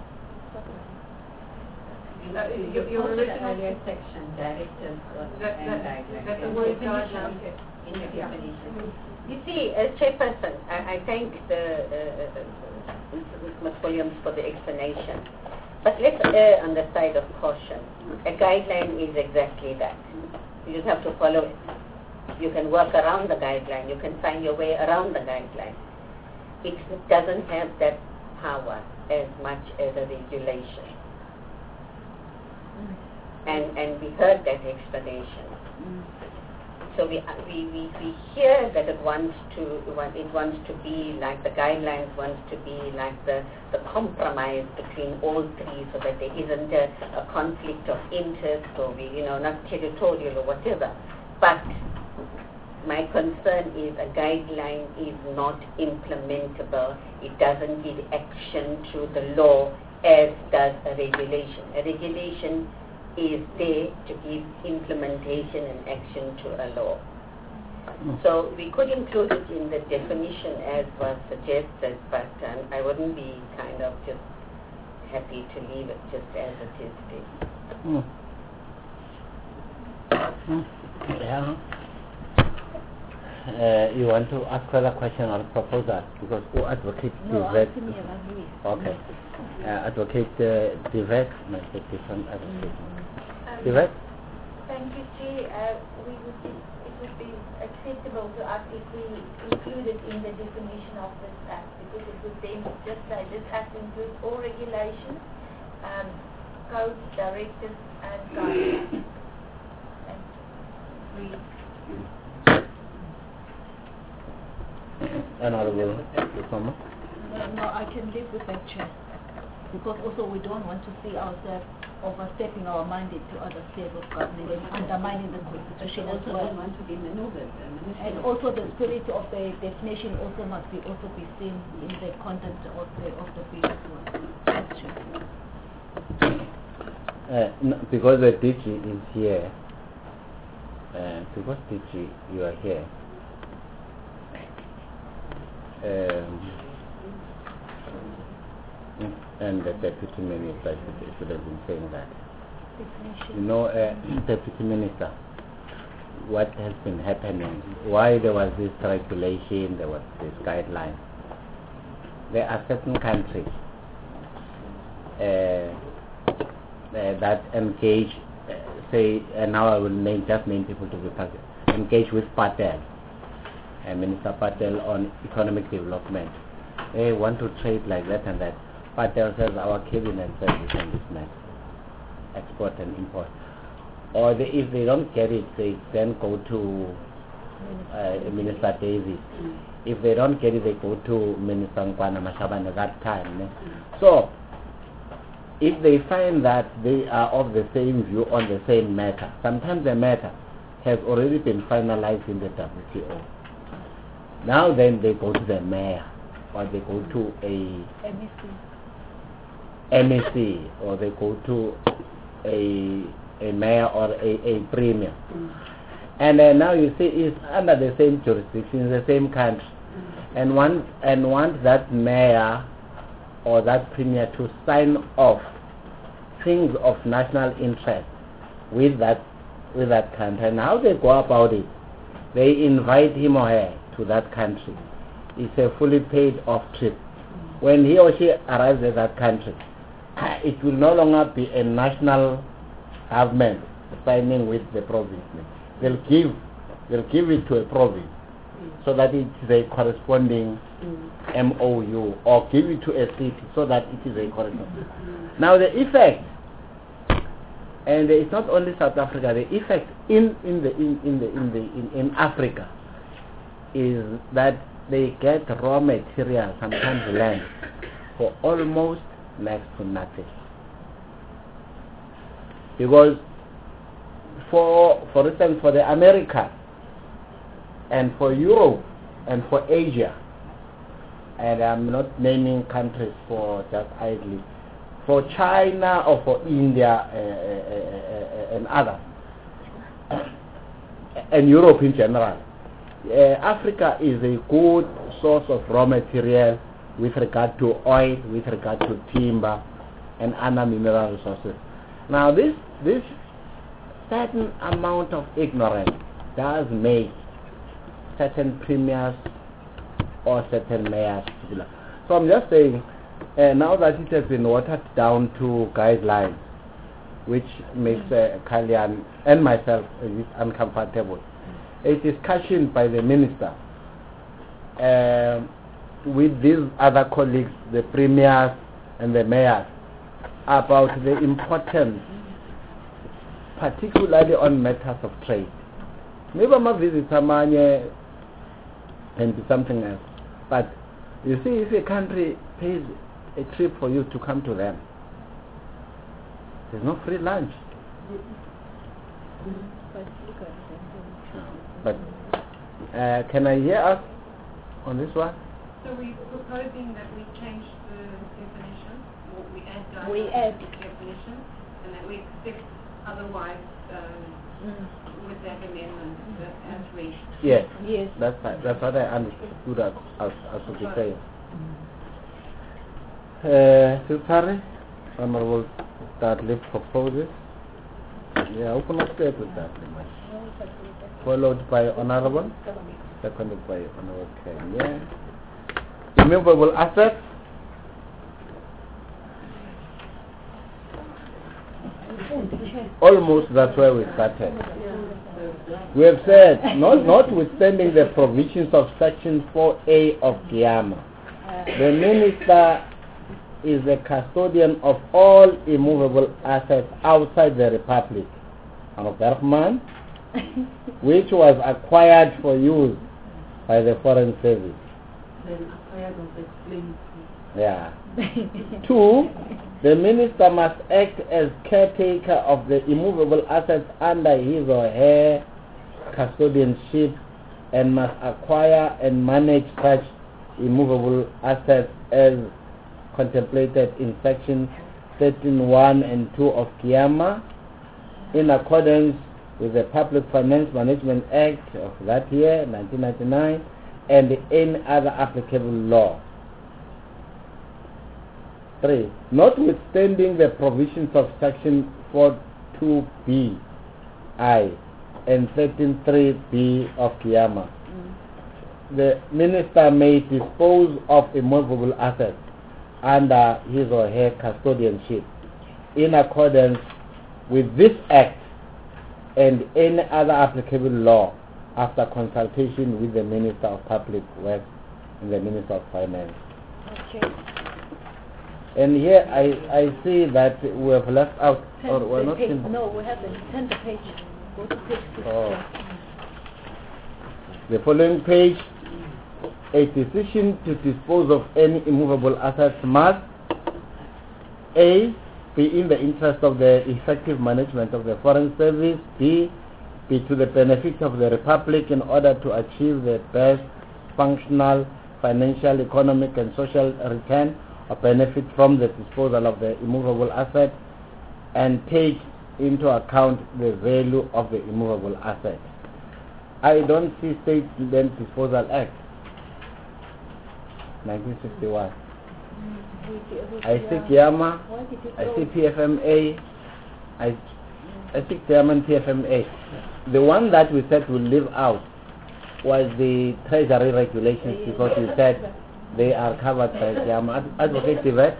Your original section, directives and guidelines. That the word guidelines in the definition. You see, as chairperson, I thank Ms. Williams for the explanation. But let's err on the side of caution. A guideline is exactly that. You just have to follow it. You can work around the guideline. You can find your way around the guideline. It doesn't have that power as much as a regulation. And we heard that explanation. So we hear that it wants to be like the guidelines, wants to be like the compromise between all three, so that there isn't a conflict of interest, or not territorial or whatever. But my concern is a guideline is not implementable. It doesn't give action to the law as does a regulation. A regulation is there to give implementation and action to a law. So we could include it in the definition as was suggested, but I wouldn't be kind of just happy to leave it just as it is there. Yeah. You want to ask further question or proposal? Because who advocates divest? Okay. Advocate divest might be different advocates. Divest? Thank you, Chair. It would be acceptable to us if we include it in the definition of this act, because it would then just say this act includes all regulations, codes, directives, and guidelines. Honorable Diploma? No, I can live with that, Chair. Because also we don't want to see ourselves overstepping our mandate to other spheres of government and undermining the constitution as Also well. don't want to be maneuvered. And also the spirit of the definition also must be seen in the content of the bill as well. That's true. No, because the DG is here, because DG, you are here, and the Deputy Minister should have been saying that. You know, Deputy Minister, what has been happening, why there was this regulation, there was this guideline. There are certain countries that engage, say, and now I will just name people to be targeted, engage with Patel, Minister Patel on economic development. They want to trade like that and that. Patel says our cabinet says this and this matter, export and import. Or if they don't get it, they then go to Minister Davies. If they don't get it, they go to Minister Nkwana Mashabane at that time. So, if they find that they are of the same view on the same matter, sometimes the matter has already been finalized in the WTO. Now then they go to the mayor, or they go to a MEC, or they go to a mayor or a premier. And now you see it's under the same jurisdiction, in the same country, and want that mayor or that premier to sign off things of national interest with that country. And how they go about it, they invite him or her to that country. It's a fully paid off trip. When he or she arrives at that country, it will no longer be a national government signing with the province. They'll give it to a province so that it is a corresponding MOU, or give it to a city so that it is a corresponding. Now the effect, and it's not only South Africa, the effect in Africa is that they get raw material, sometimes land, for almost next to nothing. Because for instance, for the Americas and for Europe and for Asia, and I'm not naming countries for just idly, for China or for India and others, and Europe in general, Africa is a good source of raw material with regard to oil, with regard to timber and other mineral resources. Now this certain amount of ignorance does make certain premiers or certain mayors popular. So I'm just saying, now that it has been watered down to guidelines, which makes Kalyan and myself a bit uncomfortable, a discussion by the minister with these other colleagues, the premiers and the mayors, about the importance, particularly on matters of trade. Maybe I'm a visitor manye and be something else. But you see, if a country pays a trip for you to come to them, there's no free lunch. But can I hear us on this one? So we're proposing that we change the definition, or we add definition, and that we accept otherwise with that amendment as reached. Yes. Yes. That's right. That's what I understood as what you say. Secretary, Honorable Dudley proposes. Yeah, open up there with that. Followed by Honorable, seconded by Honorable Kenya. Immovable assets. Almost that's where we started. We have said, notwithstanding the provisions of Section 4A of GIAMA, the Minister is the custodian of all immovable assets outside the Republic of Bergman, which was acquired for use by the Foreign Service. Then acquired was explained. Yeah. 2, the minister must act as caretaker of the immovable assets under his or her custodianship and must acquire and manage such immovable assets as contemplated in section 13(1) and 2 of KIAMA in accordance with the Public Finance Management Act of that year, 1999, and any other applicable law. 3. Notwithstanding the provisions of section 4.2b(I) and 13.3b of KIAMA, the minister may dispose of immovable assets under his or her custodianship in accordance with this act and any other applicable law after consultation with the Minister of Public Works and the Minister of Finance. Okay. And here I see that we have left out, or we're not page. in. No, we haven't. Turn the page. Go to page 6. Oh. The following page, a decision to dispose of any immovable assets must A, be in the interest of the effective management of the Foreign Service, B, be to the benefit of the Republic in order to achieve the best functional, financial, economic and social return or benefit from the disposal of the immovable asset, and take into account the value of the immovable asset. I don't see State Land Disposal Act 1961. I see KIAMA, I see PFMA, I see KIAMA and PFMA. The one that we said will leave out was the Treasury regulations, because we said they are covered by KIAMA. Advocate Yvette?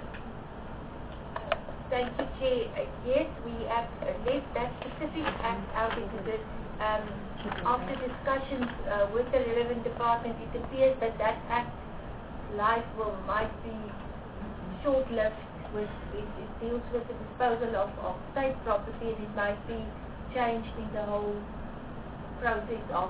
Thank you, Chair. Yes, we have left that specific act out because after discussions with the relevant department, it appears that that act might be short-lived. It deals with the disposal of state property, and it might be changed in the whole process of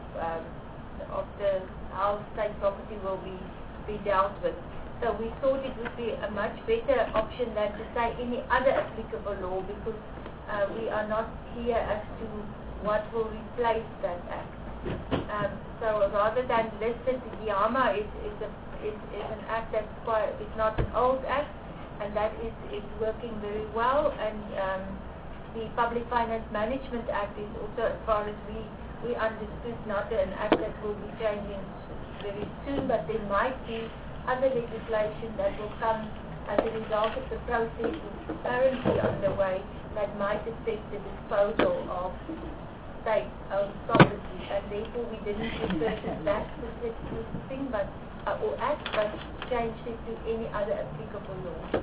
the how state property will be dealt with. So we thought it would be a much better option than to say any other applicable law, because we are not clear as to what will replace that act. So rather than listed, the KIAMA is an act that's it's not an old act, and that is working very well. And the Public Finance Management Act is also, as far as we understood, not an act that will be changing very soon, but there might be other legislation that will come as a result of the process currently underway that might affect the disposal of state-owned property, and therefore we didn't refer to that specific thing, but changed it to any other applicable law.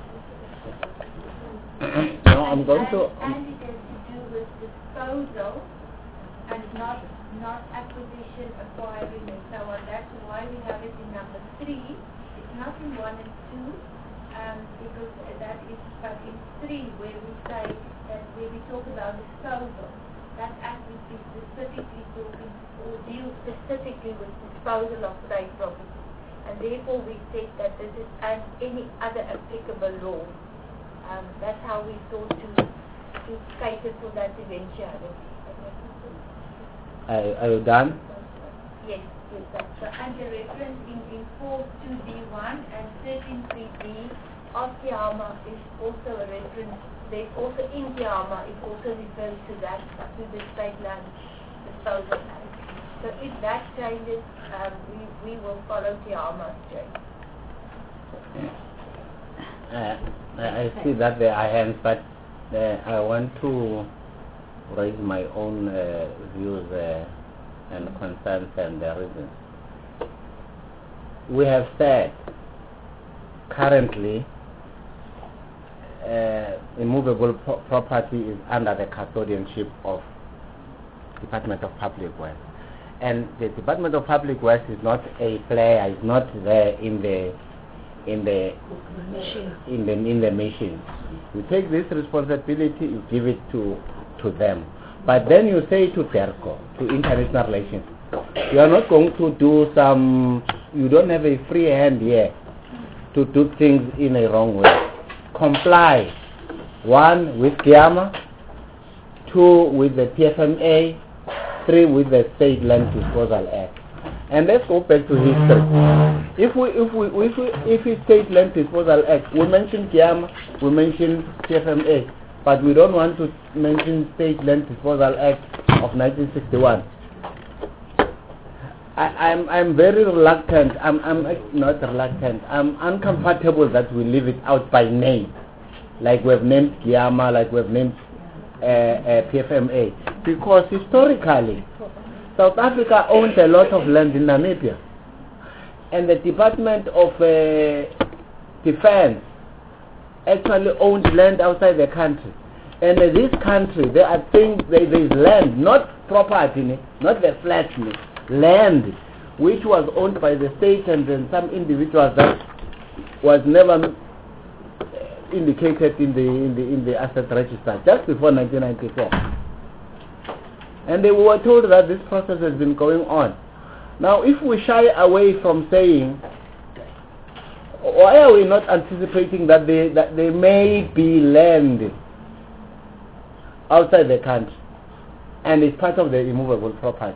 No, I'm going to. And it has to do with disposal and not acquisition, acquiring, and so on. That's why we have it in number 3. It's not in 1 and 2, because that is, but in 3 where we say that where we talk about disposal, that act would be specifically talking or deal specifically with disposal of state property, and therefore we said that this is and any other applicable law. That's how we thought to cater for that eventuality. Are you done? Yes, that's right. And the reference in 4.2b1 and 13.3b of KIAMA is also a reference. There's also in KIAMA, it also refers to that, to the State Land Disposal Act. So if that changes, we will follow KIAMA's change. I see that there are hands, but I want to raise my own views and concerns and reasons. We have said currently immovable property is under the custodianship of Department of Public Works, and the Department of Public Works is not a player, is not there in the machine. You take this responsibility, you give it to them, but then you say to TERCO, to International Relations, you are not going to do some. You don't have a free hand here to do things in a wrong way. Comply, 1, with GIAMA, 2, with the PFMA, 3, with the State Land Disposal Act. And let's go back to history. If we State Land Disposal Act, we mention GIAMA, we mention PFMA, but we don't want to mention State Land Disposal Act of 1961. I'm very reluctant. I'm not reluctant. I'm uncomfortable that we leave it out by name, like we've named GIAMA, like we've named PFMA, because historically South Africa owns a lot of land in Namibia, and the Department of Defense actually owns land outside the country. And in this country, there are things, there is land, not property, not the flats, land, which was owned by the state and then some individuals that was never indicated in the asset register just before 1994. And they were told that this process has been going on. Now, if we shy away from saying, why are we not anticipating that there may be land outside the country and it's part of the immovable property?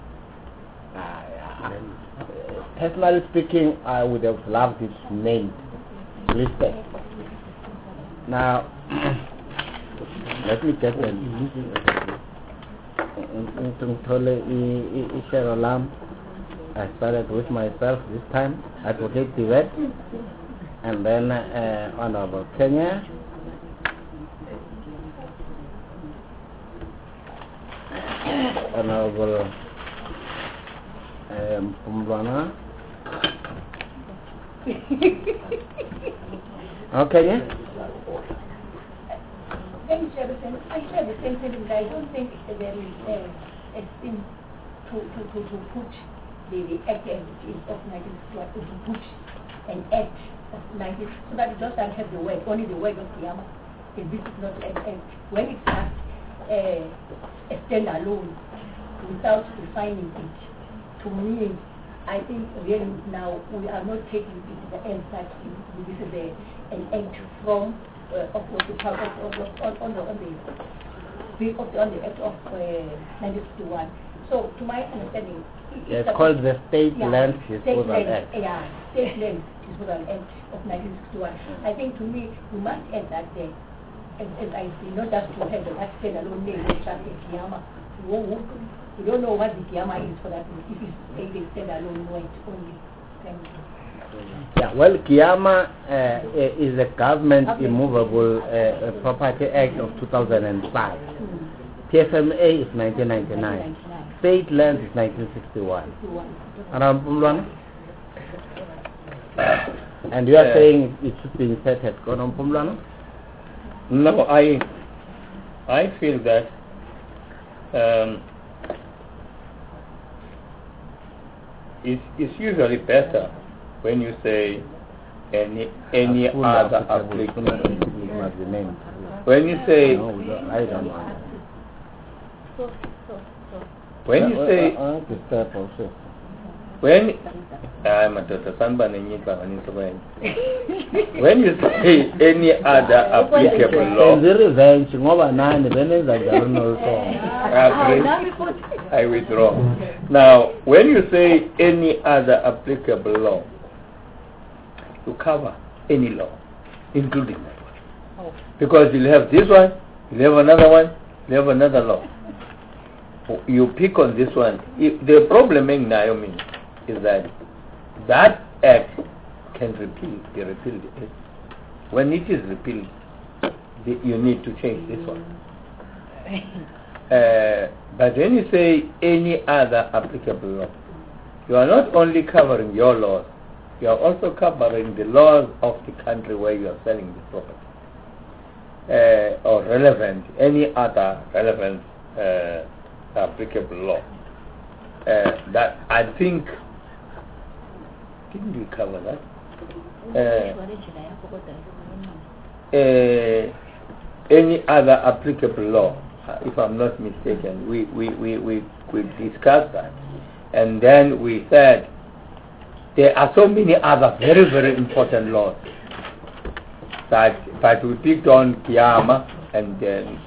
Personally speaking, I would have loved it named, listed. Now, let me get I started with myself this time, Advocate Divet, and then Honorable Kenya, Honorable Pumbwana. Okay, yeah? Thank you, Jefferson. I share the same sentiment. I don't think there is a thing to put the act of 1961 to put an act of 19, so that it doesn't have the word, only the word of GIAMA. And this is not an act. When it's just a standalone without defining it, to me, I think really now we are not taking it to the end that this is an act from on the act of 1961. So, to my understanding, it's called the State Land Disposal Act. Yeah, State Land Disposal Act of 1961. I think to me, we must add that there, as I see, not just to have that standalone name, just a GIAMA. We don't know what the GIAMA is for that. If it's a standalone word only. Thank you. Yeah, well, GIAMA is a Government Immovable Property Act of 2005. PFMA is 1999. State Land is 1961. And you are saying it should be inserted. No, I feel that it's usually better when you say any other application. When you say when you say when you say any other applicable law, I withdraw. Now, when you say any other applicable law, you cover any law, including that one. Because you'll have this one, you'll have another one, you'll have another law. You pick on this one. The problem in Naomi is that act can be repealed. When it is repealed, you need to change this one. But when you say any other applicable law, you are not only covering your laws, you are also covering the laws of the country where you are selling the property, or any other relevant applicable law. That I think, didn't we cover that? Any other applicable law, if I'm not mistaken, we discussed that, and then we said there are so many other very, very important laws but we picked on Kiama and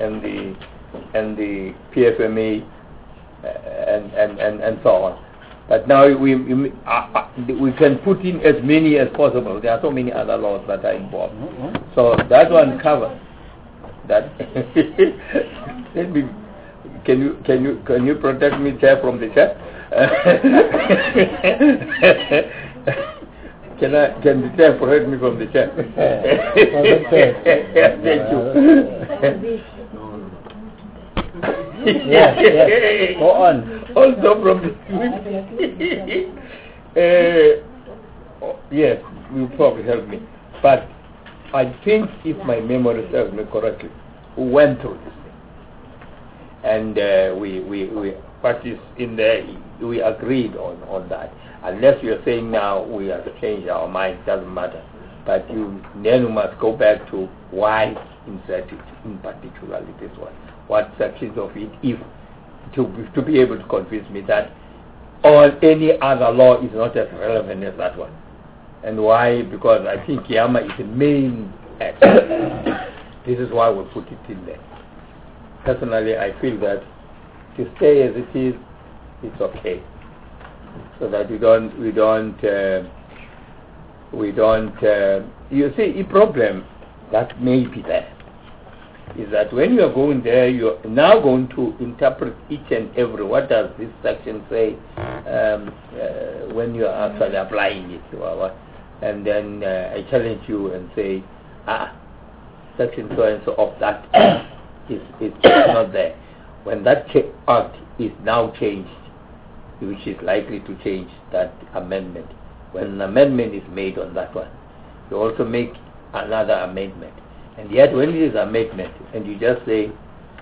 the PFMA and so on. But now we can put in as many as possible. There are so many other laws that are involved. So that one covers that. Can you protect me, Chair, from the chair? Can the chair protect me from the chair? Thank you. Yes. Go on. Also from the yes, will probably help me. But I think if my memory serves me correctly, we went through this thing. And we practiced in there, we agreed on that. Unless you're saying now we have to change our mind, doesn't matter. But then you must go back to why insert it, in particular this one. What sections of it, if to be able to convince me that any other law is not as relevant as that one. And why? Because I think Kiama is the main act. This is why we put it in there. Personally, I feel that to stay as it is, it's okay. So that we don't. You see, a problem that may be there is that when you are going there, you are now going to interpret each and every. What does this section say when you are actually applying it? And then I challenge you and say, section so and so of that is not there. When that act is now changed, which is likely to change that amendment, when an amendment is made on that one, you also make another amendment. And yet when it is amendment and you just say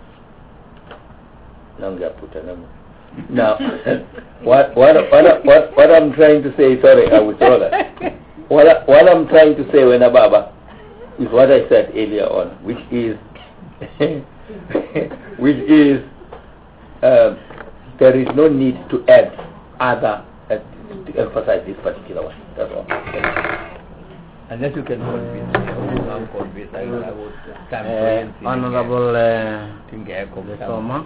now what I'm trying to say, sorry, I will throw that. What I'm trying to say when Ababa is what I said earlier on, which is there is no need to add other to emphasize this particular one. That's all. Unless you can convince me, I'm convinced I would stand Honorable Soma.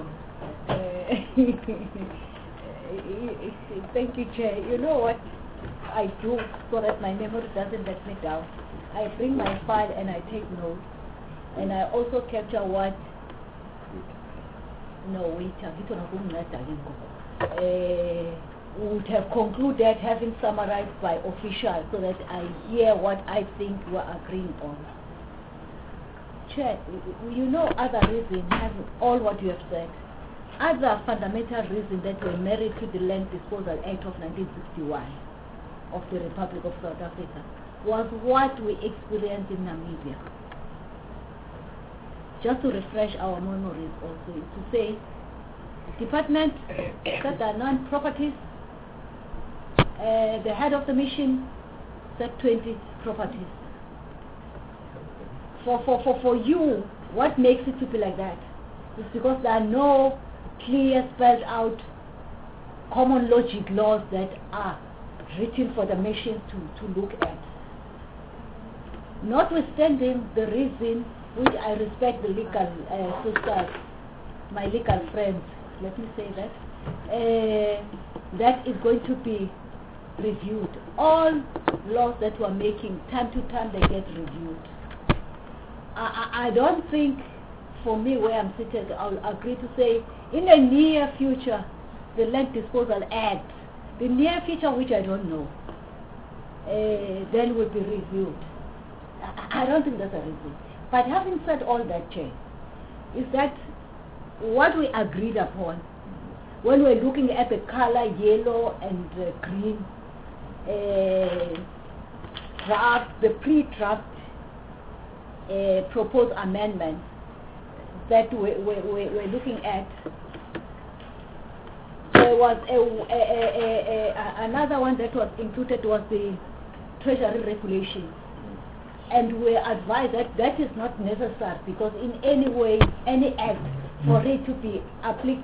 Thank you, Chair. You know what I do so that my memory doesn't let me down? I bring my file and I take notes, and I also capture what. No, wait, would have concluded having summarized by official so that I hear what I think we're agreeing on. Chair, you know other reasons, having all what you have said, other fundamental reasons that were married to the Land Disposal Act of 1961 of the Republic of South Africa was what we experienced in Namibia. Just to refresh our memories also, is to say, department that are non-properties, the head of the mission set 20 properties. For you, what makes it to be like that is because there are no clear spelled out common logic laws that are written for the mission to look at. Notwithstanding the reason which I respect the legal sisters, my legal friends, let me say that, that is going to be reviewed. All laws that we're making, time to time they get reviewed. I don't think, for me where I'm seated, I'll agree to say, in the near future, the Land Disposal Act, the near future which I don't know, then will be reviewed. I don't think that's a reason. But having said all that, Chair, is that what we agreed upon when we're looking at the color yellow and green draft, the pre-draft proposed amendment that we're looking at, there was another one that was included was the Treasury regulation. And we advise that that is not necessary because in any way, any act for it to be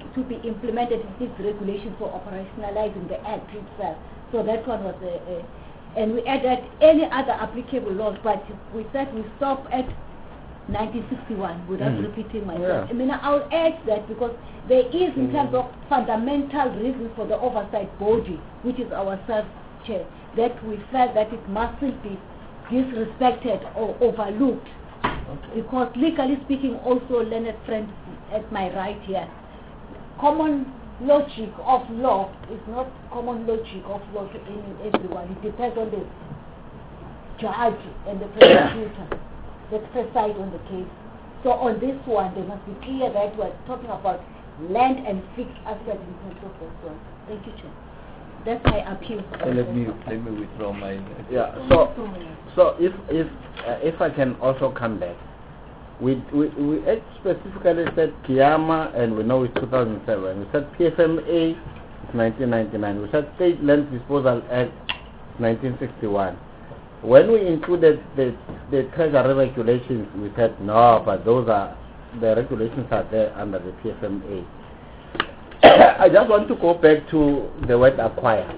implemented in this regulation for operationalizing the act itself. So that one was and we added any other applicable laws, but we said we stop at 1961 without repeating myself. I mean, I'll add that because there is, in terms of fundamental reasons for the oversight body, which is our self-chair, that we felt that it mustn't be disrespected or overlooked. Because legally speaking, also, Leonard Friend at my right here, common logic of law is not common logic of law to everyone. It depends on the judge and the prosecutor that preside on the case. So on this one, they must be clear that we're talking about land and fixed assets in terms of this one. Thank you, Chair. That's my appeal. So let me withdraw my. Yeah. So if I can also come back, we specifically said Kiama, and we know it's 2007. We said PFMA, it's 1999. We said State Land Disposal Act, 1961. When we included the Treasury regulations, we said no, but the regulations are there under the PFMA. I just want to go back to the word acquire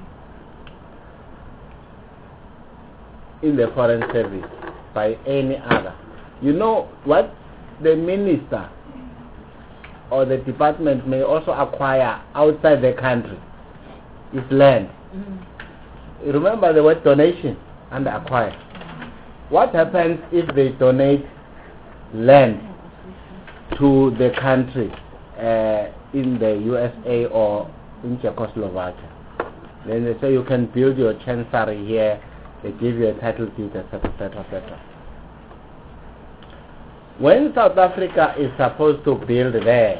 in the Foreign Service by any other. You know what the minister or the department may also acquire outside the country is land. Remember the word donation and acquire. What happens if they donate land to the country in the USA or in Czechoslovakia? Then they say you can build your chancery here, they give you a title deed, etc., etc., etc. When South Africa is supposed to build there,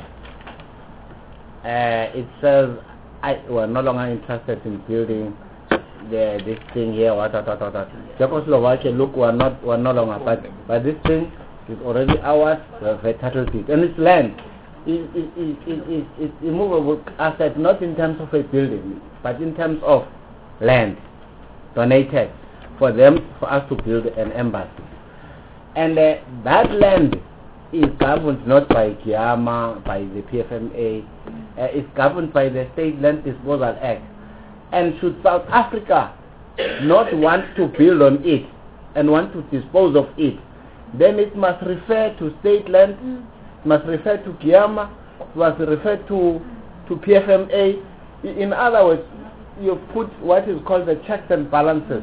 it says we're no longer interested in building this thing here. Czechoslovakia, look, we're no longer, but this thing is already ours. We have a title deed, and it's land. It's immovable asset, not in terms of a building, but in terms of land donated for us to build an embassy. And that land is governed not by Kiama, by the PFMA, it's governed by the State Land Disposal Act. And should South Africa not want to build on it and want to dispose of it, then it must refer to state land, must refer to Kiama, must refer to PFMA. In other words, you put what is called the checks and balances.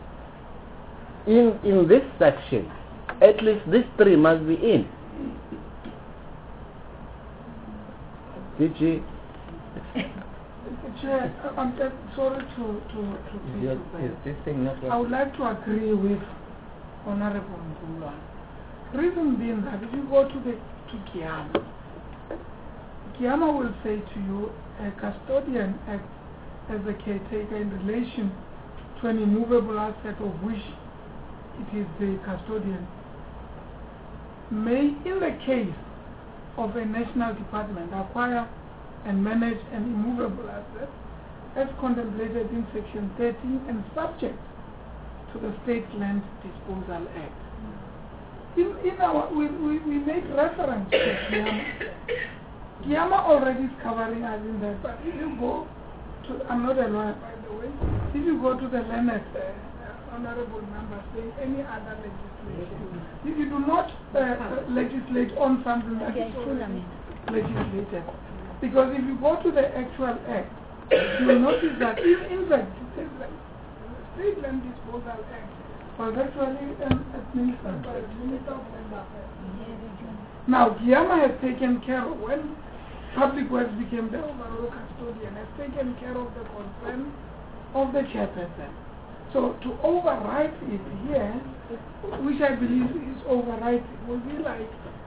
In this section, at least these three must be in. DG? Chair, I'm sorry to this thing not I would like to agree with Honorable Mbula. Reason being that if you go to Kiama, Kiama will say to you, a custodian acts as a caretaker in relation to an immovable asset of which it is the custodian. May, in the case of a national department, acquire and manage an immovable asset as contemplated in Section 13 and subject to the State Land Disposal Act. We make reference to Kiama. Kiama already is covering us in that, but if you go to, I'm not a lawyer by the way, if you go to the Leonard Honorable Member saying any other legislation, if you do not legislate on something that is already legislated, because if you go to the actual act, you will notice that in fact it says that the State Land Disposal Act was actually administered by the Minister of Land Affairs. Now, Kiama has taken care of, when Public Works became the overall custodian, has taken care of the concern of the chairperson. So to override it here, which I believe is overriding, will be like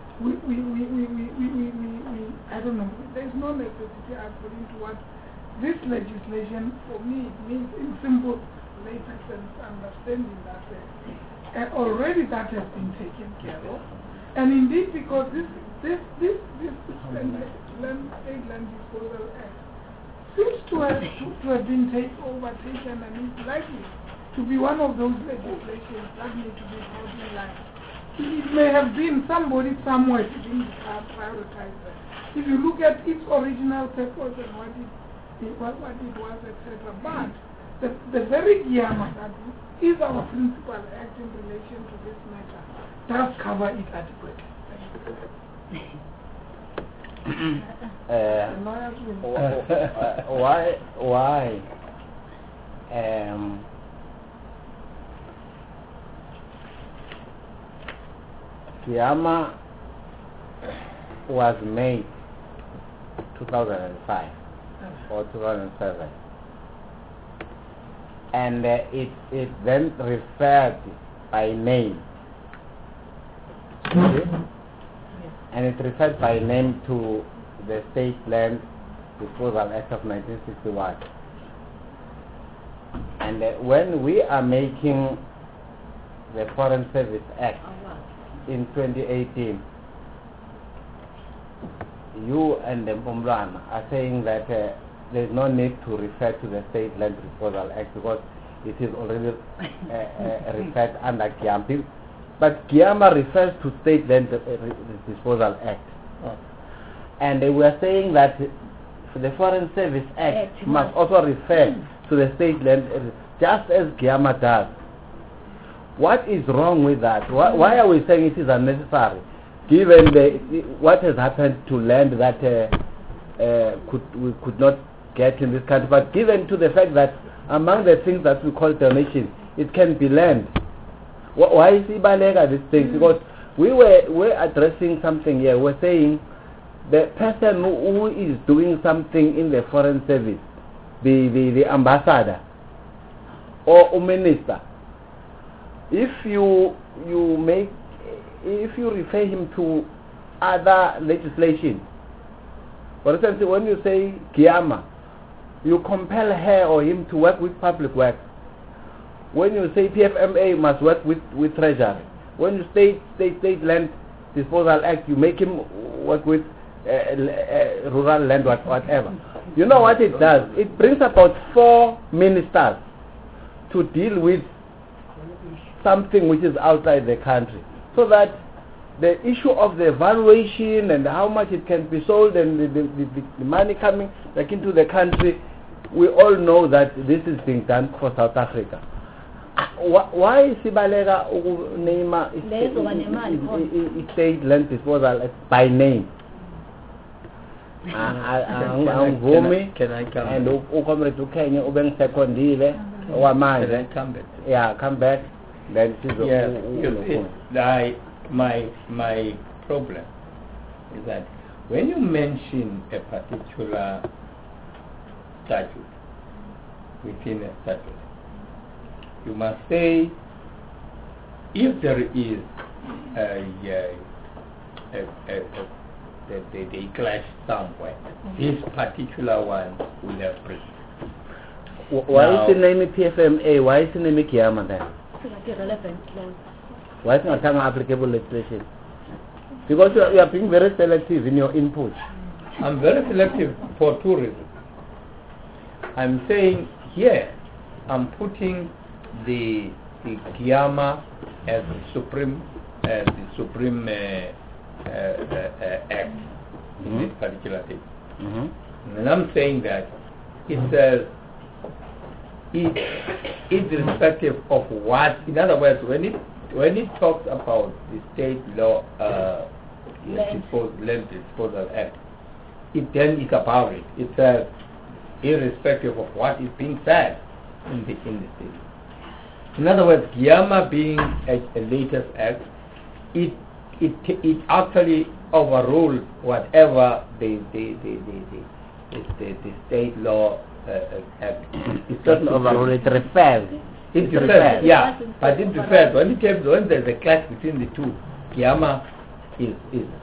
I don't know, there's no necessity according to what this legislation, for me, it means in simple layperson sense understanding that already that has been taken care of. And indeed, because this State Land Disposal Act seems to have been overtaken and is likely to be one of those legislations that need to be brought in line. It may have been somebody somewhere didn't prioritize that. If you look at its original purpose and what it was, etc. But the very Giyama that is our principal act in relation to this matter does cover it adequately. Why? Giyama was made 2005 or 2007, and it then referred by name. And it referred by name to the State Land Disposal Act of 1961. And when we are making the Foreign Service Act in 2018, you and the Umbrana are saying that there is no need to refer to the State Land Disposal Act because it is already referred under Giyama. But Giyama refers to State Land Disposal Act. And we are saying that the Foreign Service Act must also refer to the State Land, just as Giyama does. What is wrong with that? Why are we saying it is unnecessary, given what has happened to land that we could not get in this country, but given to the fact that among the things that we call donation, it can be land. Why is Ibalega this thing? Because we're addressing something here. We're saying the person who is doing something in the foreign service, the ambassador or a minister, if you refer him to other legislation, for instance, when you say Giyama, you compel her or him to work with public works. When you say PFMA must work with Treasury. When you State Land Disposal Act, you make him work with rural land, whatever. You know what it does? It brings about 4 ministers to deal with something which is outside the country, so that the issue of the valuation and how much it can be sold and the money coming back into the country, we all know that this is being done for South Africa. Why is Sibalega Neima State Land Disposal by name? Can I come? And Ukomre to Kenya, Ubeng Secondile, or mine. Can I come back? Yeah, come back. Then my problem is that when you mention a particular statute within a statute, you must say if there is the clash somewhere, this particular one will have precedence. Why is the name PFMA? Why is the name Giyama then? Why is not applicable legislation? Because you are being very selective in your input. I'm very selective for 2 reasons. I'm saying here, I'm putting the Giyama as the supreme act in this particular thing. And I'm saying that it says it's irrespective of what. In other words, when it talks about the state law Land Disposal Act, it then is about it. It says irrespective of what is being said in the state. In other words, Giyama being a latest act, it actually overrules whatever the state law act. It doesn't overrule. It refers. It refers. Yeah, but it refers. When there's a clash between the two, Giyama it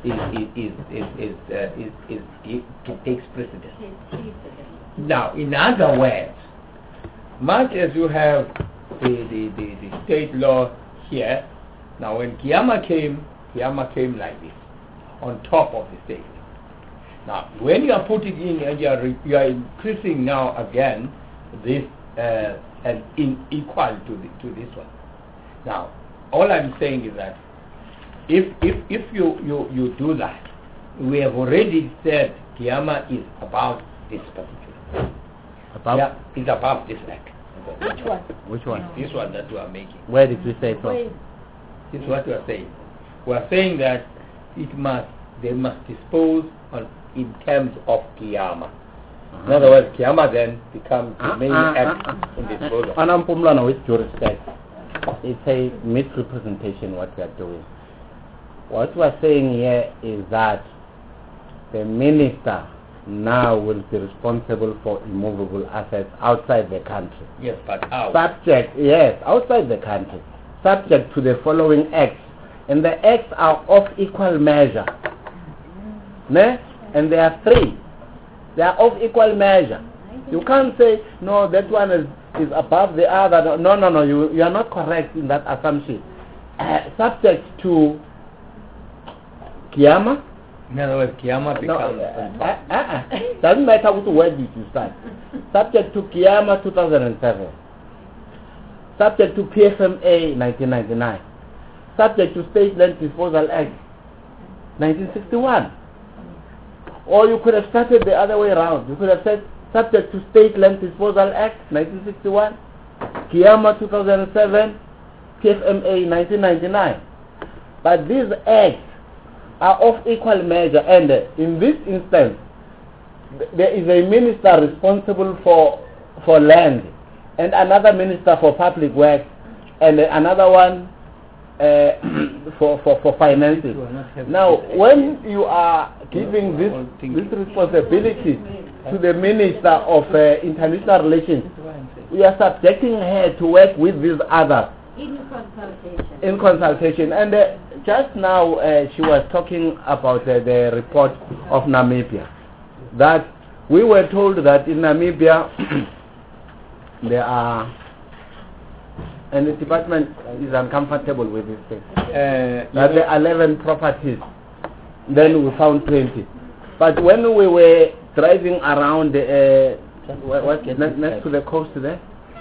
takes precedence. Now, in other words, much as you have the state law here, now when Giyama came like this, on top of the state. Now, when you are putting in and you are increasing now again this and equal to this one. Now, all I'm saying is that if you do that, we have already said Giyama is about this particular. It's about this act. Which one? Which one? This one that we are making. Where did we say so? Wait. This is what we are saying. We are saying that they must dispose in terms of Kiyama. In other words, Kiyama then becomes the main act in disposal. Anampumlana, with due respect, it's a misrepresentation what we are doing. What we are saying here is that the minister now will be responsible for immovable assets outside the country. Yes, but how? Outside the country, subject to the following acts. And the acts are of equal measure. And there are 3. They are of equal measure. You can't say, no, that one is above the other. No, you are not correct in that assumption. Subject to Kiyama. In other words, Kiyama becomes... Doesn't matter which word you start. Subject to Kiyama 2007. Subject to PFMA 1999. Subject to State Land Disposal Act 1961. Or you could have started the other way around. You could have said subject to State Land Disposal Act 1961, Kiyama 2007, PFMA 1999. But these acts are of equal measure, and in this instance there is a minister responsible for land, and another minister for public works, and another one for finances. Now, when you are giving this responsibility to the Minister of International Relations, you are subjecting her to work with these others in consultation. And just now she was talking about the report of Namibia, that we were told that in Namibia there are, and the department is uncomfortable with this thing, that there are 11 properties, then we found 20. But when we were driving around next to the coast there,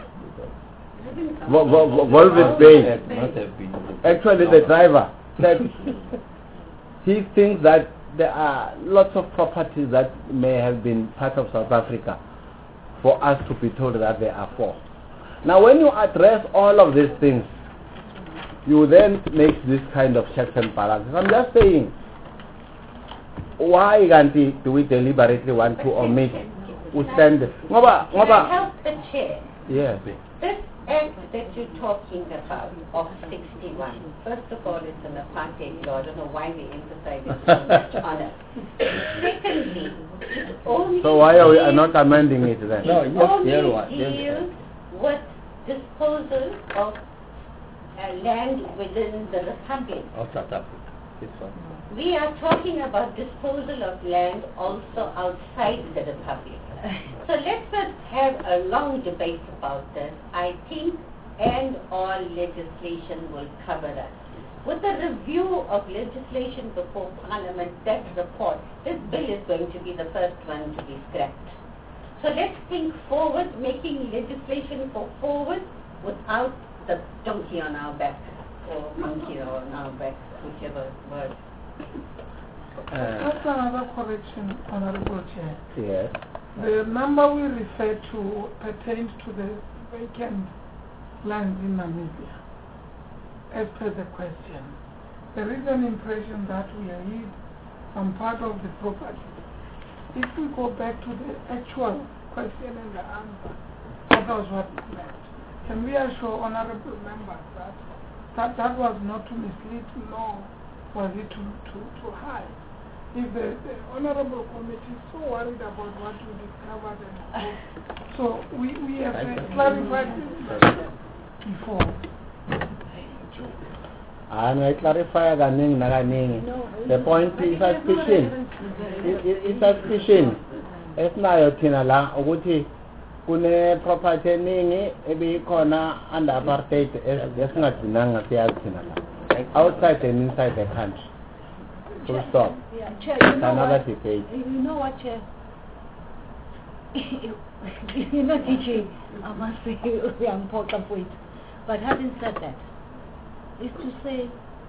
Volvis Bay, actually the driver said he thinks that there are lots of properties that may have been part of South Africa for us to be told that there are 4. Now when you address all of these things, you then make this kind of checks and balances. I'm just saying, why do we deliberately want to omit? We stand. Can I help the chair? Yes. This act that you're talking about of 61, first of all, it's an apartheid law. I don't know why we emphasize it so much on it. Secondly, it only so why are we not amending it then? No, only deals with disposal of land within the Republic. Of South Africa. This one. We are talking about disposal of land also outside the Republic. So let's not have a long debate about this. I think and all legislation will cover that. With the review of legislation before Parliament, that report, this bill is going to be the first one to be scrapped. So let's think forward, making legislation go forward without the donkey on our back, or monkey on our back, whichever word. That's another correction, Honorable Chair. Yes. The number we refer to pertains to the vacant lands in Namibia, as per the question. There is an impression that we read some part of the property. If we go back to the actual question and the answer, that was what it meant. Can we assure honorable members that was not to mislead, nor was it to hide? If the honorable committee is so worried about what we discovered, so we have clarified this before. I clarify the point is suspicion. It's suspicion. It's not thina la ukuthi kune property eningi ebikhona under apartheid esingadinanga siyazi thina la outside and inside the country. Full stop. Chair, another debate. You know what, Chair? You know, teaching, I must say, we are important for it. But having said that, is to say,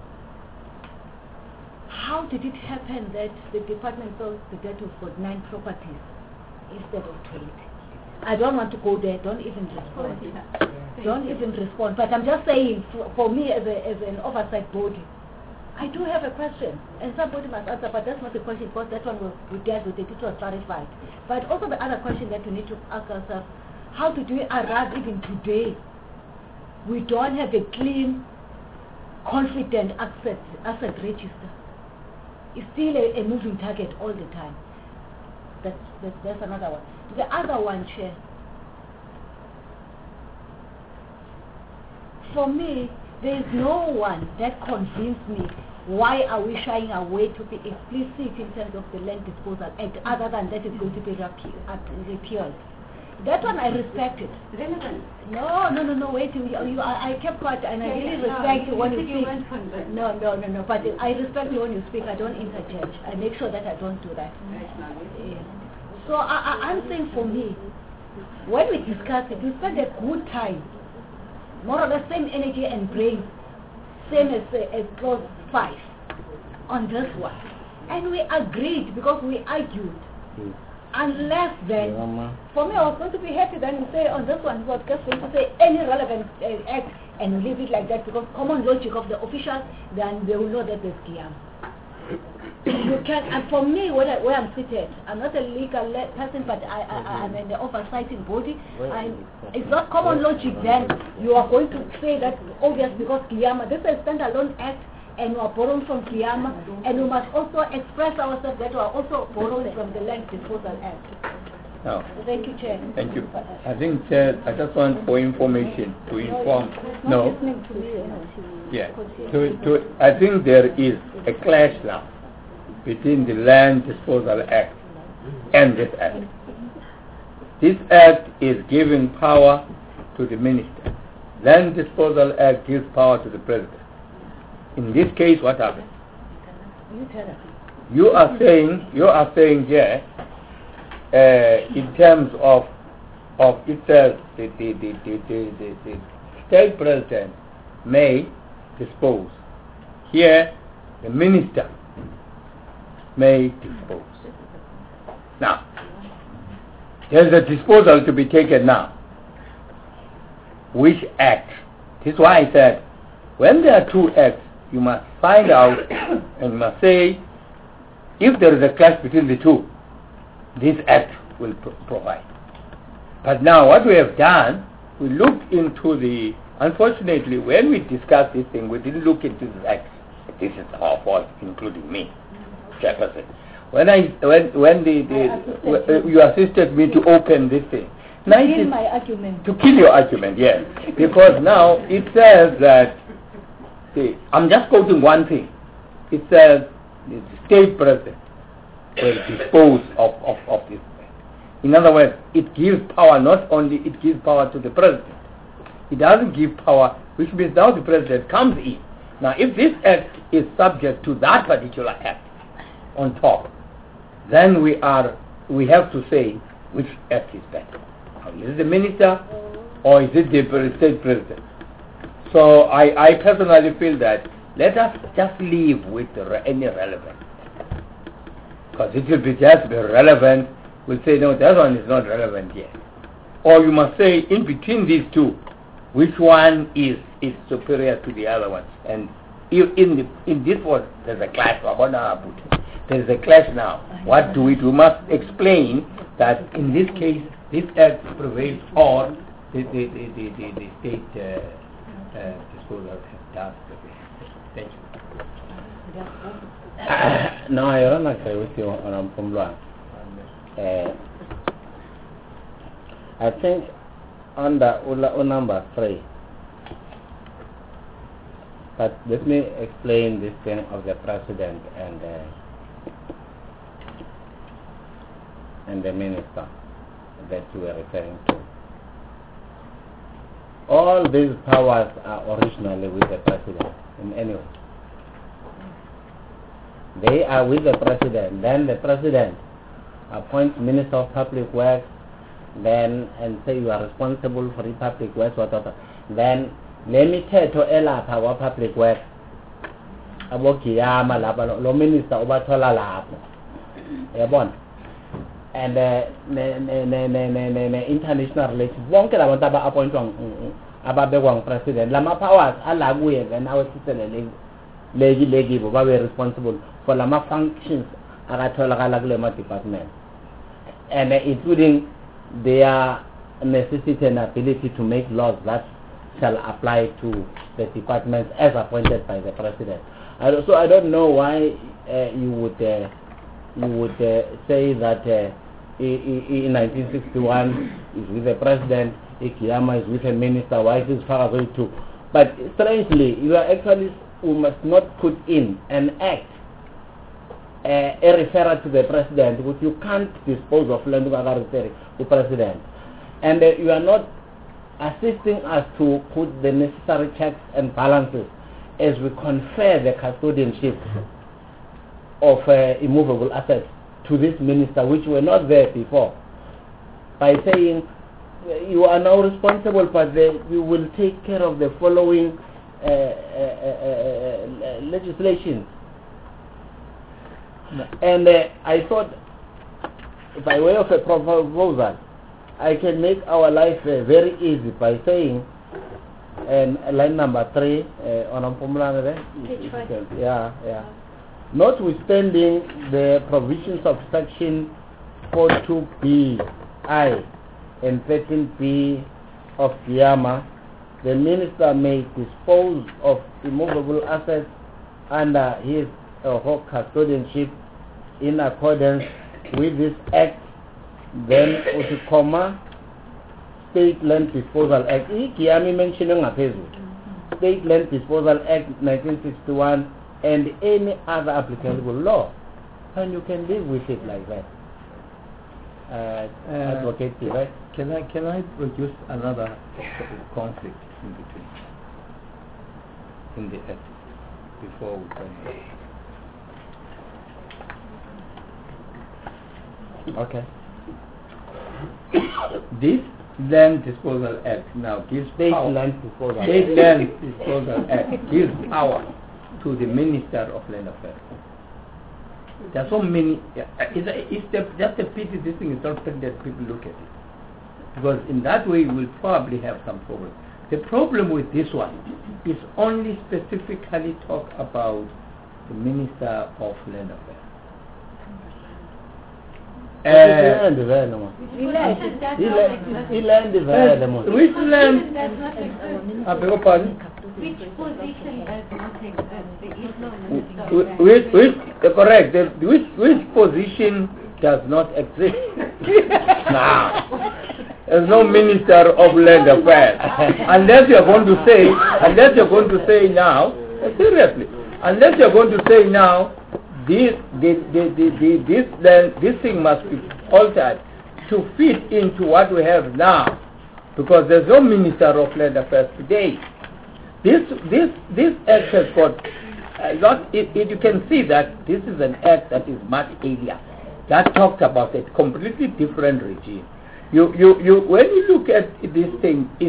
how did it happen that the department thought the debt was for 9 properties instead of 20? I don't want to go there. Don't even respond. Don't even respond. But I'm just saying, for me as an oversight body, I do have a question, and somebody must answer, but that's not the question, because that one we dealt with it, it was clarified. But also the other question that we need to ask ourselves, how did we arrive even today? We don't have a clean, confident asset register. It's still a moving target all the time. That's another one. The other one, Chair, for me, there is no one that convinced me why are we shying away to be explicit in terms of the Land Disposal Act, other than that it's going to be repealed. That one I respected. Relevant. No, wait. I kept quiet, and I really respect you when you speak. No. But I respect you when you speak. I don't interject. I make sure that I don't do that. Yeah. So I'm saying, for me, when we discuss it, we spend a good time, more or less same energy and brain, same as clause 5 on this one, and we agreed because we argued. Unless then, for me, I was going to be happy then to say on this one, we were just going to say any relevant act and leave it like that, because common logic of the officials, then they will know that there's Qiyam. You can, and for me, where I'm seated, I'm not a legal person, but I'm in the oversighting body. It's not common logic then. You are going to say that obvious because Qiyam, this is a standalone act, and we are borrowing from Qiyam, and we must also express ourselves that we are also borrowing from the Land Disposal Act. No. Thank you, Chair. Thank you. I think, Chair, I just want for information to inform. No. Yeah. I think there is a clash now between the Land Disposal Act and this Act. This Act is giving power to the minister. Land Disposal Act gives power to the president. In this case, what happened? You are saying here, in terms of it says the state president may dispose. Here, the minister may dispose. Now, there's a disposal to be taken now. Which act? This is why I said, when there are two acts, you must find out and you must say, if there is a clash between the two, this act will provide. But now what we have done, we looked into the, unfortunately, when we discussed this thing, we didn't look into the act. This is our fault, including me, Chairperson. When you assisted me to open this thing. To kill my argument. To kill your argument, yes. Because now it says that, I'm just quoting one thing. It says the state president will dispose of this. In other words, it gives power, not only it gives power to the president. It doesn't give power, which means now the president comes in. Now if this act is subject to that particular act on top, then we have to say which act is better. Is it the minister or is it the state president? So I personally feel that let us just leave with any relevant. Because it will be just be relevant, we'll say no, that one is not relevant yet. Or you must say in between these two, which one is superior to the other one. And in this one, there's a clash. There's a clash now. What do we do? We must explain that in this case, this act prevails, or the state disposal does prevail. Thank you. No, I don't agree with you on Pumbwa. I think under number 3, but let me explain this thing of the president and the minister that you were referring to. All these powers are originally with the president in any way. They are with the president. Then the president appoints Minister of Public Works, then and say you are responsible for the public works, whatever. Then lemithetho elapha wa public works abogiyama lapha lo minister obathola lapho. Yabona? and international relations bonke labantu aba-appointwa ababekwa ngu-president lama-powers ala kuye then awesisele lekibo babe responsible for lama-functions akatholakala kule ma-department and including their necessity and ability to make laws that shall apply to the departments as appointed by the president. So I don't know why you would say that in 1961 is with the president, Kiyama is with a minister, why is Faragoy too? But strangely, we must not put in an act a referral to the president, which you can't dispose of land the president. And you are not assisting us to put the necessary checks and balances as we confer the custodianship of immovable assets to this minister, which were not there before, by saying you are now responsible, but you will take care of the following legislation. And I thought, by way of a proposal, I can make our life very easy by saying, line number 3 on Page 5. yeah. Notwithstanding the provisions of section 42B(I) and 13B of Kiyama, the minister may dispose of immovable assets under his or her custodianship in accordance with this act, then State Land Disposal Act. Kiyami mentioning State Land Disposal Act 1961 and any other applicable law, and you can live with it like that. Advocate, right? Can I produce another conflict in between in the act before we come back? Okay. This Land Disposal Act now gives State power. Land Disposal Act. State Land Disposal Act gives power to the Minister of Land Affairs. There are so many. It's just a pity this thing is not printed. People look at it, because in that way we will probably have some problem. The problem with this one is only specifically talk about the Minister of Land Affairs. Land development. Land development. Which land? I beg your pardon? Which position does not exist? There is no Correct. Which position does not exist? Now, there's no Minister of Land Affairs. Unless you're going to say now, seriously, unless you're going to say now, this thing must be altered to fit into what we have now, because there's no Minister of Land Affairs today. This act has got you can see that this is an act that is much earlier, that talked about a completely different regime. You when you look at this thing, this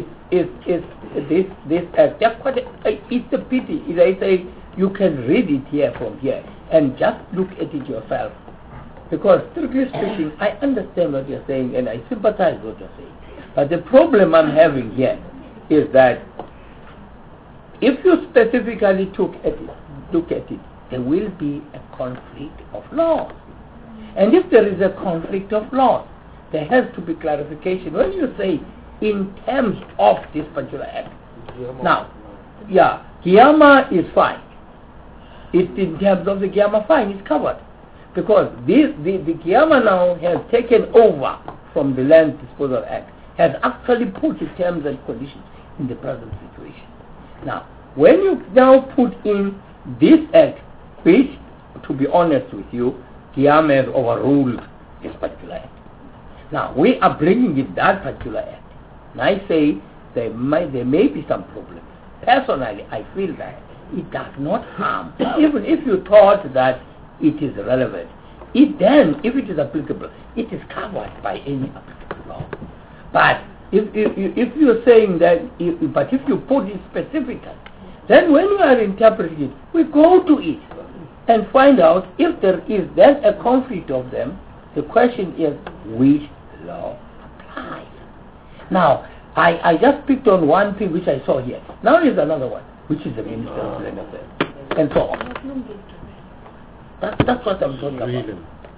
act, it's a pity. I say you can read it here from here and just look at it yourself, because strictly speaking, I understand what you're saying and I sympathize with what you're saying. But the problem I'm having here is that if you specifically look at it, there will be a conflict of laws. And if there is a conflict of laws, there has to be clarification. When you say in terms of this particular act, now, Kiyama is fine. It's in terms of the Kiyama fine, it's covered. Because the Kiyama now has taken over from the Land Disposal Act, has actually put the terms and conditions in the present situation. Now, when you now put in this act, which, to be honest with you, Kiyama has overruled this particular act. Now, we are bringing in that particular act. And I say there may be some problems. Personally, I feel that it does not harm. Even if you thought that it is relevant, if it is applicable, it is covered by any applicable law. But if you're saying that, if you put it specifically, then when we are interpreting it, we go to it and find out if there is then a conflict of them, The question is which law applies. Now, I just picked on one thing which I saw here. Now there's another one, which is the Minister of Land Affairs, and so on. That's what I'm talking about.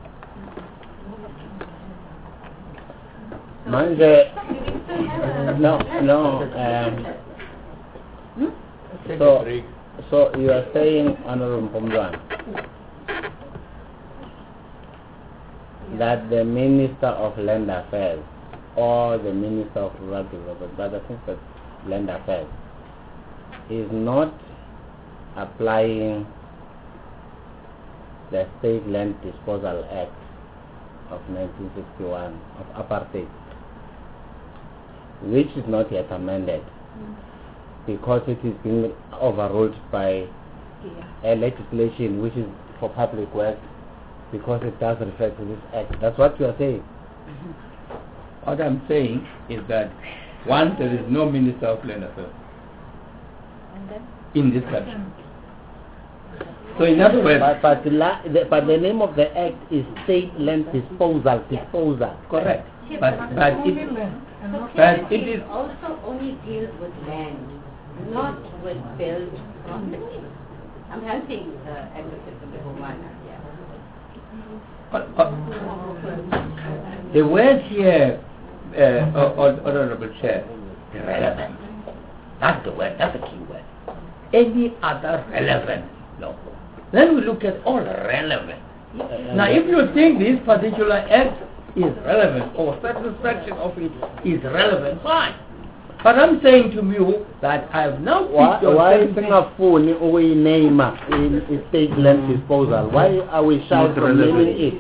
So you are saying, Honorable Pomdwan, that the Minister of Land Affairs or the Minister of Rural Development, but I think that's Land Affairs, is not applying the State Land Disposal Act of 1961 of apartheid, which is not yet amended because it is being overruled by a legislation which is for public works, because it does refer to this act. That's what you are saying. What I'm saying is that one, there is no Minister of Land Affairs in this country. So in other words, but the name of the act is State Land Disposal. Correct. But it is also only deals with land, not with built property. I'm helping Advocate Bhumana here. The word here, Honorable Chair, relevant. That's the word, that's the key word. Any other relevant law. Then we look at all relevant. Now if you think this particular act is relevant or certain section of it is relevant, fine. But I'm saying to you that I have now picked your why Singapore we name in State Land Disposal? Why are we shouting it?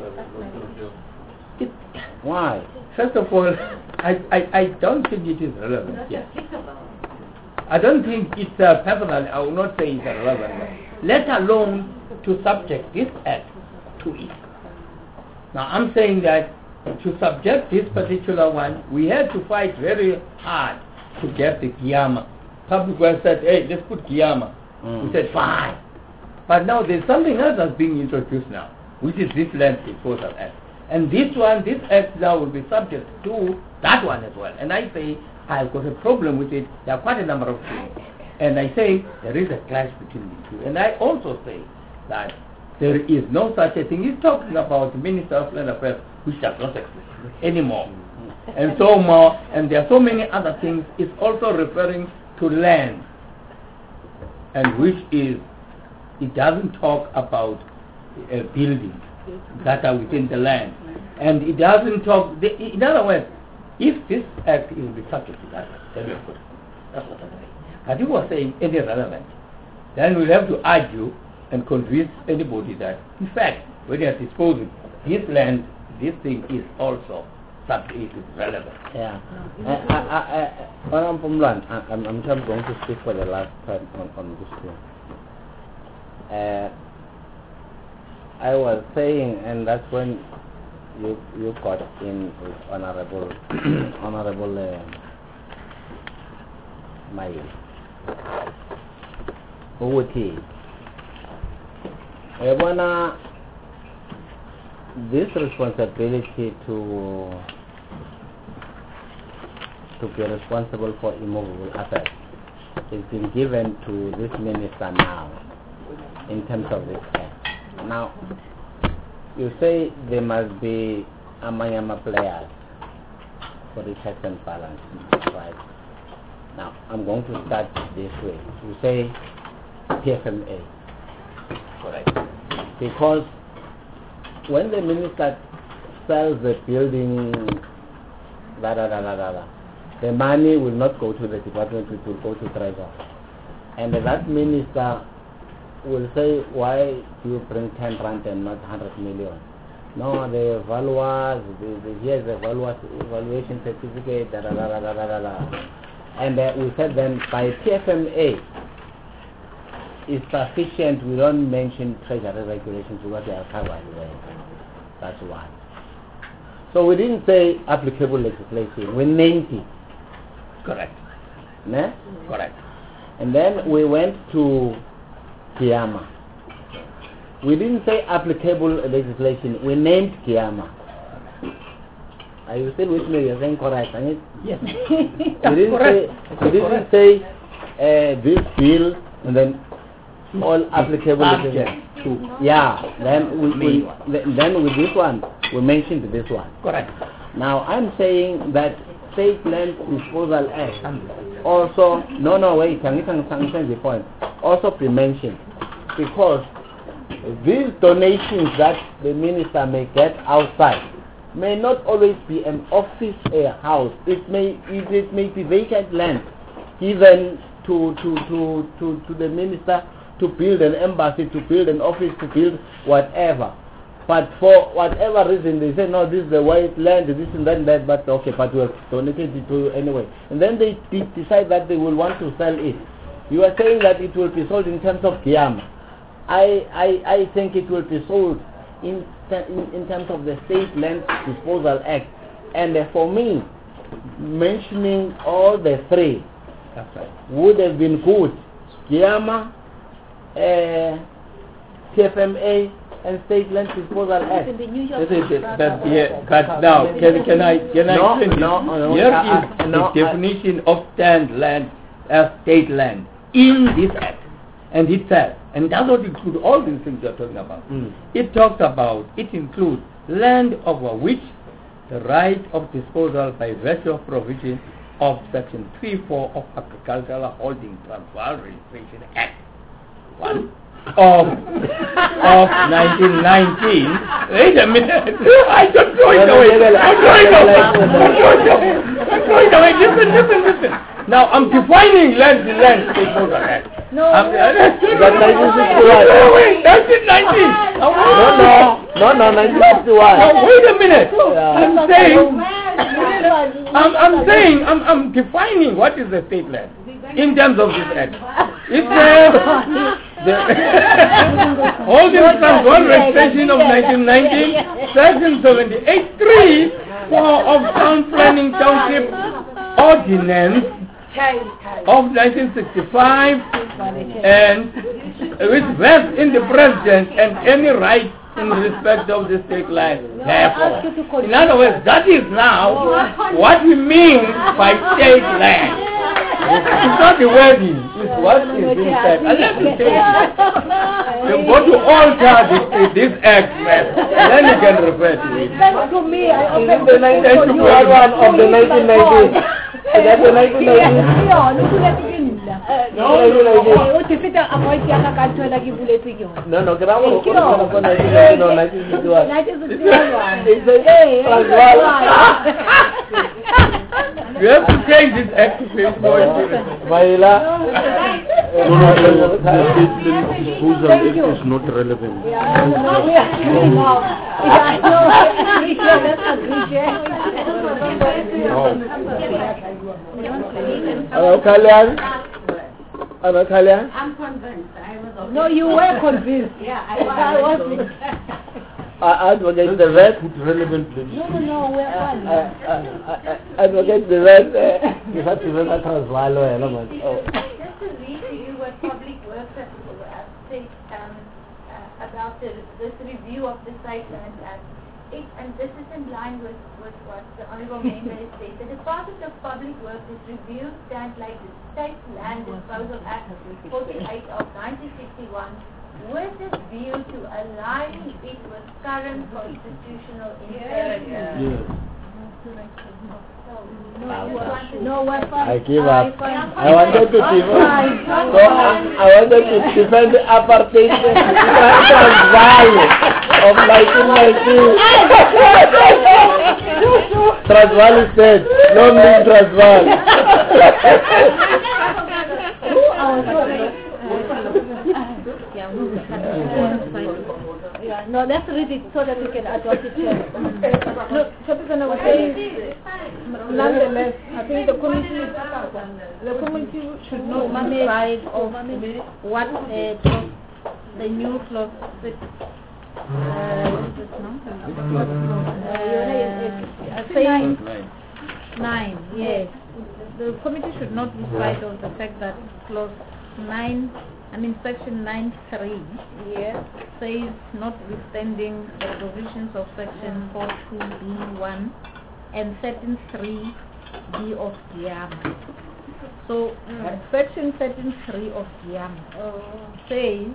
Why? First of all, I don't think it is relevant. Yes. I don't think it's personal. I will not say it's relevant. Let alone to subject this act to it. Now I'm saying that to subject this particular one, we had to fight very hard to get the Giyama. Public Works said, hey, let's put Giyama. We said, fine. But now there's something else that's being introduced now, which is this Land Disposal Act. And this act now will be subject to that one as well. And I say, I've got a problem with it. There are quite a number of things. And I say, there is a clash between the two. And I also say that there is no such a thing. He's talking about the Minister of Land Affairs, which does not exist anymore. And so more, and there are so many other things. It's also referring to land, and which is, it doesn't talk about buildings that are within the land, and it doesn't talk. In other words, if this act will be subject to that, then we're good. That's what I'm saying. But you were saying any relevant, then we'll have to argue and convince anybody that, in fact, when you're disposing this land, this thing is also subject, it is relevant. Yeah. I'm just going to speak for the last time on this thing. I was saying, and that's when you got in with Honorable Mai. This responsibility to be responsible for immovable assets is being given to this minister now in terms of this act. Now, you say there must be Amayama players for the checks and balance, right? Now, I'm going to start this way. You say PFMA, correct? Because when the minister sells the building, the money will not go to the department, it will go to Treasury. And that minister will say, why do you bring 10 rand and not 100 million? No, the valuers, here's the valuation certificate, And we said then by PFMA is sufficient. We don't mention treasury regulations because they are covered there. That's why. So we didn't say applicable legislation. We named it. Correct. Ne? Correct. And then we went to Giyama. We didn't say applicable legislation. We named Giyama. Are you still with me? You're saying correct, ain't it? Yes. You didn't say this bill and then all applicable to. Yeah. Then with this one, we mentioned this one. Correct. Now I'm saying that State Land Disposal Act also wait, can you change the point? Also pre-mentioned, because these donations that the minister may get outside may not always be an office house. It may be vacant land given to the minister to build an embassy, to build an office, to build whatever. But for whatever reason they say, no, this is the white land, this and that, but okay, but we have donated it to you anyway. And then they decide that they will want to sell it. You are saying that it will be sold in terms of Giyama. I think it will be sold in terms of the State Land Disposal Act. And for me, mentioning all the three would have been good. Giyama, TFMA, and State Land Disposal Act. But now, can I finish? Here is the definition of state land in this act, and it says, and does not include all these things you're talking about. It includes land over which the right of disposal by virtue of provision of Section 3(4) of Agricultural Holding Transfer Registration Act 1 of 1919. Wait a minute. I don't throw it away. Listen. Now I'm defining land disposal act. No, that's 1919. No, 1961. Now, wait a minute. I'm defining what is the state land in terms of this act. It says the Holding Transfer Registration of 1919, Section 78(3) of Town Planning Township Ordinance of 1965, and which vests in the president and any right in respect of the state land. Therefore, in other words, that is now what we mean by state land. It's not the wording, it's what is being said. And let me tell you, you go to alter this act, then you can refer to it. To me, I of the 1990. Is that the 1990? No, you have to change this act to face more Maila. Disposal Act is not relevant. Hello, Kalyan? I'm convinced. I was okay. No, you were convinced. Yeah, I was. Advocate the vet. Relevant. No, we're one. Advocate the vet. You have to learn that Transvaal. Just to read to you what Public Works has said about this review of the Site Land Act. And this is in line with what the Honourable Member has said. The Department of Public Works is reviewed stand like the State Land Disposal Act 48 of 1961 with a view to align it with current constitutional imperatives. I give up. I wanted to defend the apartheid Transvaal of 1919. Transvaal is dead. Long live Transvaal. No, let's read it so that we can adopt it here. Look, Shopikana was saying, nonetheless, I think the committee should not decide of what the new clause 6. Saying 9, yes. The committee should not decide on the fact that clause 9, section 9(3) says, notwithstanding the provisions of section 42(b)(1) and Section 3B of GIAMA. So Section 3 of GIAMA says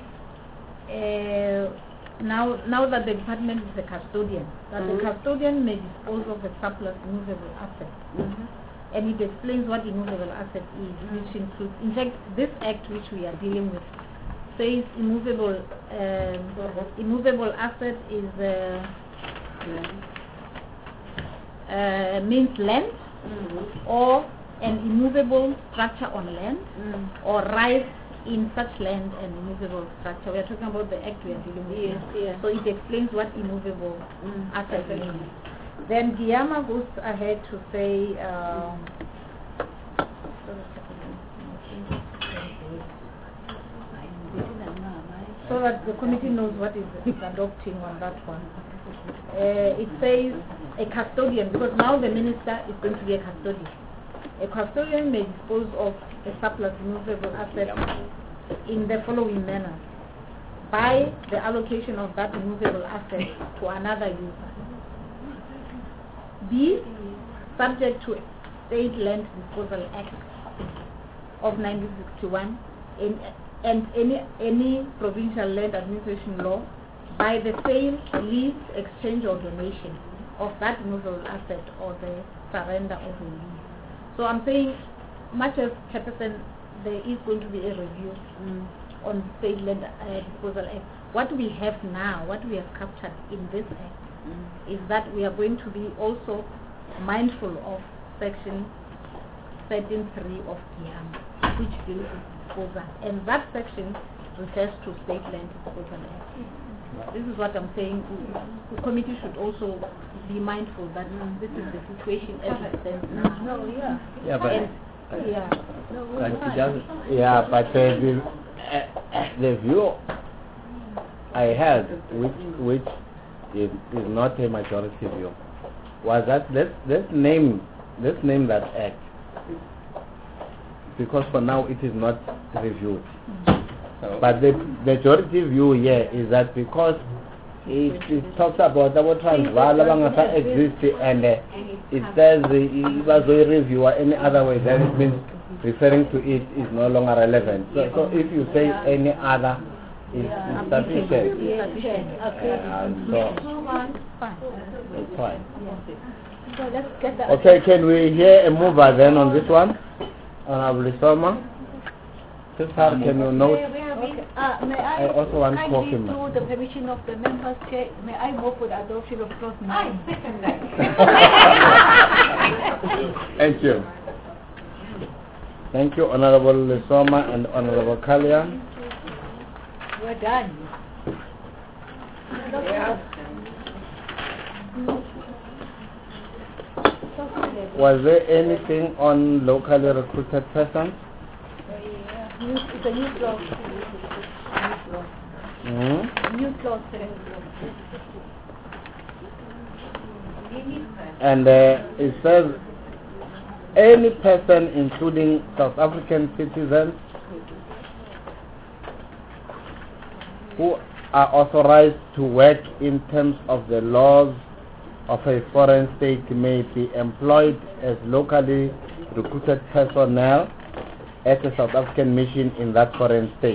now that the department is a custodian, that the custodian may dispose of a surplus immovable asset. And it explains what immovable asset is, which includes, in fact, this act which we are dealing with says immovable asset is means land or an immovable structure on land or rights in such land and immovable structure. We are talking about the act we are dealing with. So it explains what immovable asset means. Then GIAMA goes ahead to say so that the committee knows what is adopting on that one. It says a custodian, because now the minister is going to be a custodian. A custodian may dispose of a surplus immovable asset in the following manner: by the allocation of that immovable asset to another user. B, subject to State Land Disposal Act of 1961 and any provincial land administration law, by the sale, lease, exchange or donation of that immovable asset or the surrender of the lease. So I'm saying, much as Chairperson, there is going to be a review on State Land Disposal Act. What we have now, what we have captured in this act, is that we are going to be also mindful of Section 3 of GIAMA, which deals with disposal, and that section refers to State Land Disposal Act. This is what I'm saying. The committee should also be mindful that this is the situation as it stands now. But the view I had, which is not a majority view, was that let's name that act, because for now it is not reviewed. But the majority view here is that because it talks about the Transvaal exist and it says it was a review or any other way, then it means referring to it is no longer relevant. So if you say any other, is sufficient. So let's get that. Okay, can we hear a mover then on this one? Honorable Soma. Can you note? May I also want to kindly, through the permission of the members, Chair, may I move for the adoption of clause 9? Thank you. Thank you, Honorable Soma and Honorable Kalia. We're done. Was there anything on locally recruited persons? It's a new clause. New clause. And it says any person, including South African citizens, who are authorized to work in terms of the laws of a foreign state, may be employed as locally recruited personnel at a South African mission in that foreign state.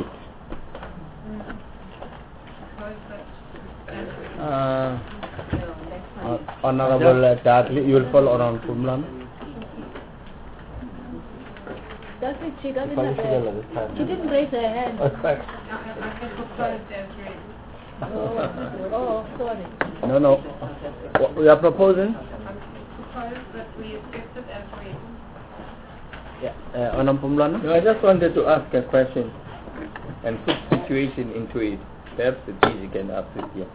Honorable Dudley, you will follow on Pumlan. She doesn't have she didn't raise her hand. Oh, sorry. No. What we are proposing? Propose that we accept it as read. Honorable Pumlan? No, I just wanted to ask a question and put situation into it. Perhaps the DG can assist here.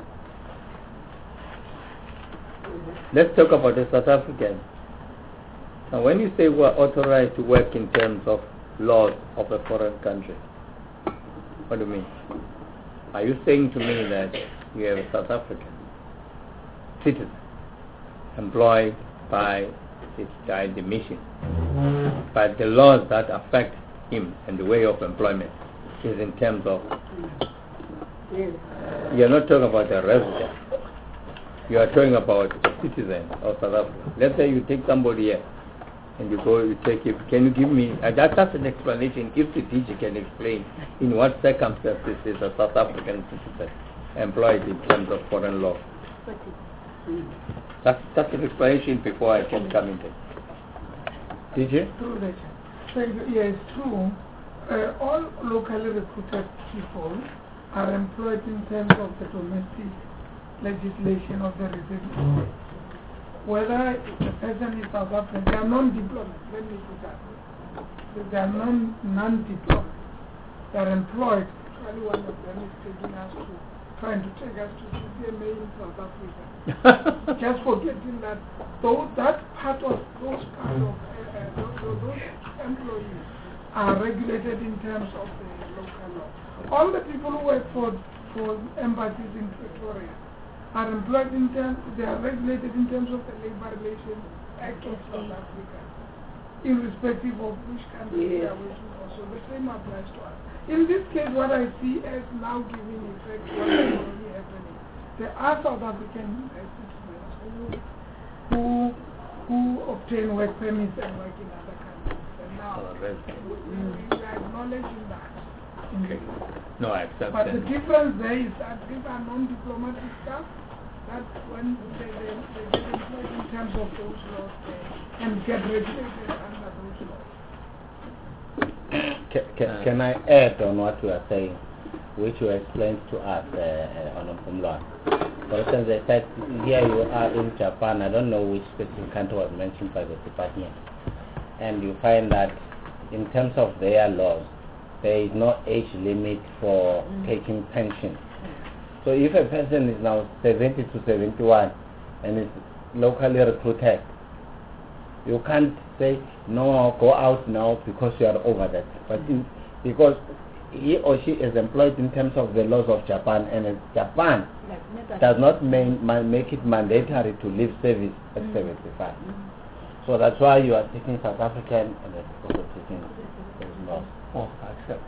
Let's talk about the South African. Now, when you say we are authorized to work in terms of laws of a foreign country, what do you mean? Are you saying to me that you have a South African citizen employed by the mission, but the laws that affect him and the way of employment is in terms of, you're not talking about a resident, You are talking about a citizen of South Africa. Let's say you take somebody here and you go, you take it. Can you give me, that's an explanation, if the teacher can explain in what circumstances is a South African citizen employed in terms of foreign law. That's an explanation before I can come in there. Teacher? True, Richard. Thank you. Yeah, it's true. All locally recruited people are employed in terms of the domestic legislation of the resident. Whether the person is South African, they are non-diplomat, let me put that. They are non-diplomat. They are employed. Actually, one of them is trying to take us to CCMA in South Africa. Just forgetting that those employees are regulated in terms of the local law. All the people who work for embassies in Pretoria are employed in terms, they are regulated in terms of the Labor Relations Act of South Africa, irrespective of which country they are working for. So the same applies to us. In this case, what I see as now giving effect to what is already happening, there are South African citizens who obtain work permits and work in other countries. And now we are acknowledging that. Okay. No, I accept but that. the difference there is that these are non-diplomatic staff, that when they get employed in terms of those laws and get regulated under those laws. Can I add on what you are saying, which you explained to us on Umlwan? For instance, they said here you are in Japan, I don't know which specific country was mentioned by the department, and you find that in terms of their laws, there is no age limit for taking pension. So if a person is now 70 to 71 and is locally recruited, you can't say, no, go out now because you are over that. But because he or she is employed in terms of the laws of Japan, and Japan does not make it mandatory to leave service at 75. So that's why you are taking South African and also taking those laws. Oh, I accept.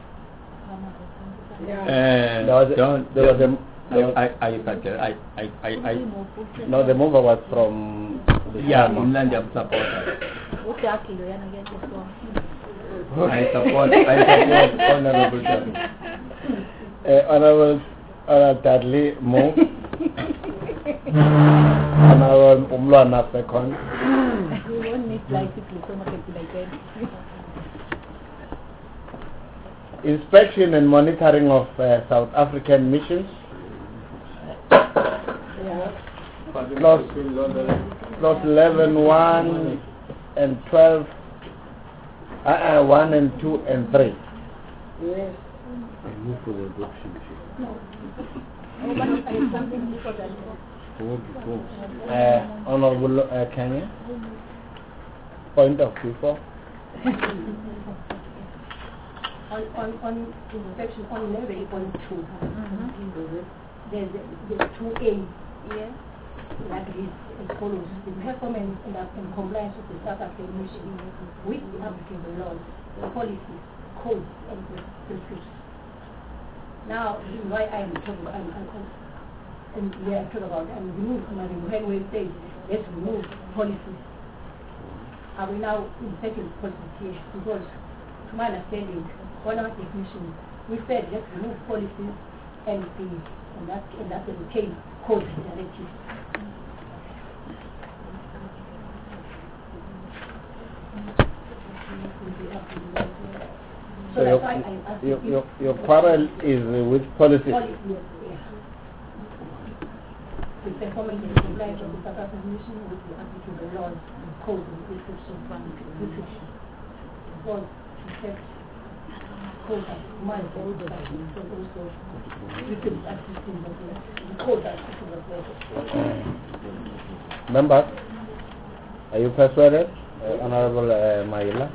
No, the mover was from the Inland supporter. I support Honorable John. Honorable Dudley Mo. Honorable Umlwana second. We won't need like Inspection and monitoring of South African missions. Clause 11, 1 and 12, 1 and 2 and 3. I move for the adoption. Honorable Kenya. Point of view for. On inspection on level 1.2, there's the 2A, that reads as follows: the performance and compliance of the South African mission with the applicable laws, policies, codes, and prescriptions. Now, this is why I'm talking about, when we say let's remove policies, are we now inserting policies here? Because to my understanding, one of our definitions, we said let's remove policies and that's the retain codes and directives. So your quarrel is with policies. Policies, yes. The performance and compliance of the South African mission with the applicable laws and codes and prescriptions from restriction. Because in fact, codes are command codes, but also victims assistance as well. The codes are assistance as well. Members, are you persuaded, Honorable Maila?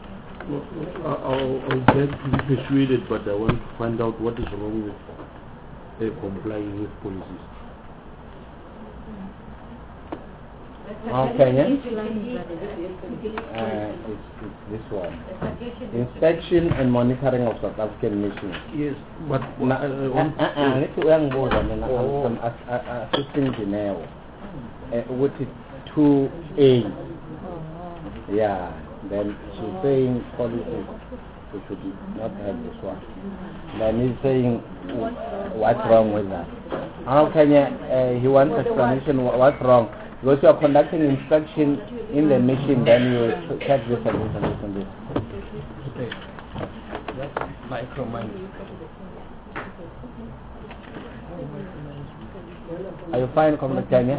I'll get persuaded, but I want to find out what is wrong with complying with policies. Okay, yeah? It's this one. Inspection and monitoring of South African missions. Yes, but I'm assisting Janelle. with it 2A. Yeah, then she's saying policy, we should not have this one. Then he's saying, what's wrong with that? How can you, he wants explanation, what's wrong? Because you are conducting inspection in the machine, then you check this and this and this and this. Okay. Micromanage. Are you fine, Comrade Tanya? I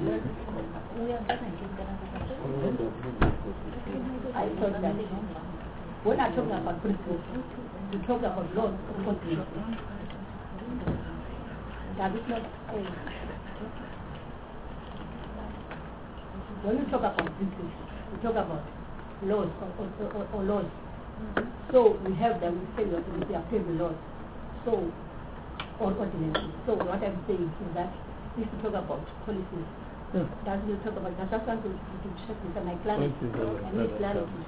thought that when I talk about principles, to talk about laws, that is not when you talk about principles, we talk about laws or laws. So we have them, we say we apply the laws. So, or ordinances. So what I'm saying is that if you talk about policies, that's what you talk about. I just want to check this and I clarity. I need clarity.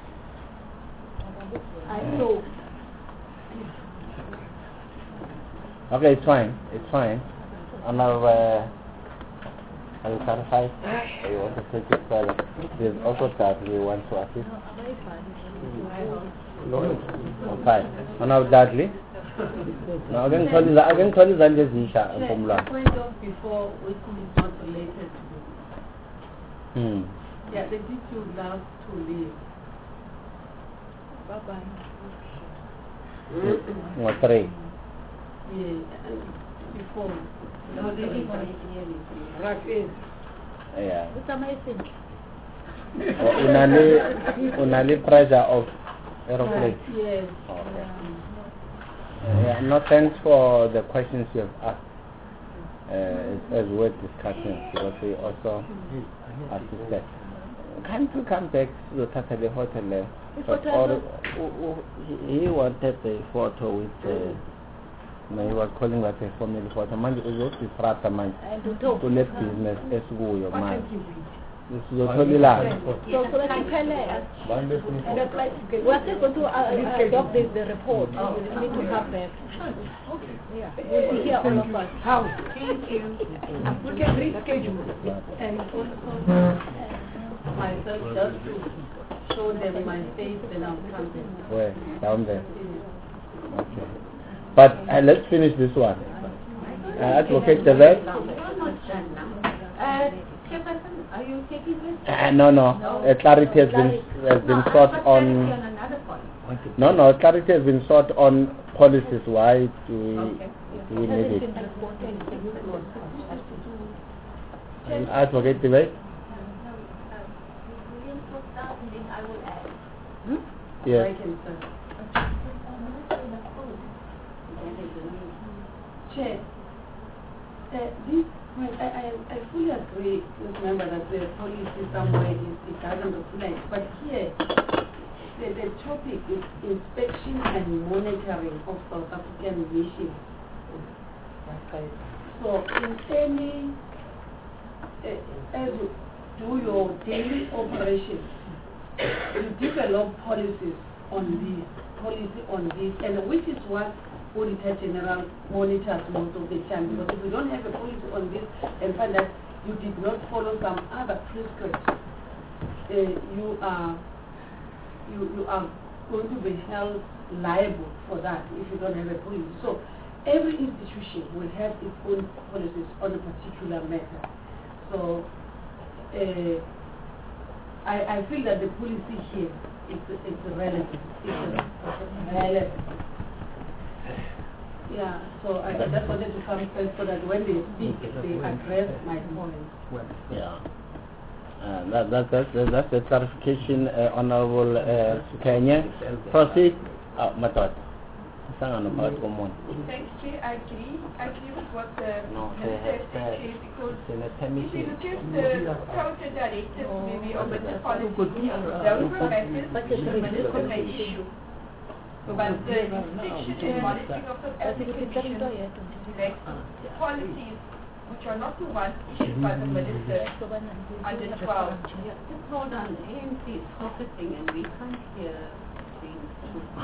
Okay, it's fine. It's fine. Another, are you satisfied? You want to take it further? There's also that we want to assist. Okay. Another Dudley. No, I can call you Zanja Zisha from The point of before which is not related to yeah, they did you last to leave. Bye bye. What three? Yeah, and before. No, they did yeah. It's amazing. Unali pressure of aeroplane. Yes. Okay. Yeah, no, thanks for the questions you have asked. As we're discussing, because we also assisted. Can't you come back to the hotel? He wanted a photo with he was calling that a family photo. Man, it was his brother, man. To let business as go your man. This is totally lie. So that you can we are still going to adopt the report. You need to have that. Yeah. We'll be here all of us. How? Thank you. We can reschedule. And also myself just to show them my face when I'm coming. Where? Down there. Okay. But let's finish this one. Advocate the vet. Are you taking this? No. Clarity has been sought on. No. Clarity has been sought on policies. Why do we need it? Advocate the vet. Yes. Chair, this point, I fully agree with member that the policy somewhere it doesn't reflect, but here the topic is inspection and monitoring of South African missions. So in any, as you do your daily operations, you develop policies on this, and which is what Auditor General monitors most of the time. Because if you don't have a policy on this and find that you did not follow some other prescripts, you are going to be held liable for that if you don't have a policy. So every institution will have its own policies on a particular matter. So I feel that the policy here is relative. It's relevant. Yeah, so I just wanted to come first so that when they speak, they address my points. Yeah. That's the clarification, Honorable Kenya. Proceed. Matot. Thanks, Chair. I agree with what the Minister said, because if you look at the counter directives, maybe of the policy, those were matters which the Minister may issue. But the inspection and monitoring of the application relates to policies which are not the ones issued by the Minister under 12. Just hold on, ANC is focusing and we can't hear things.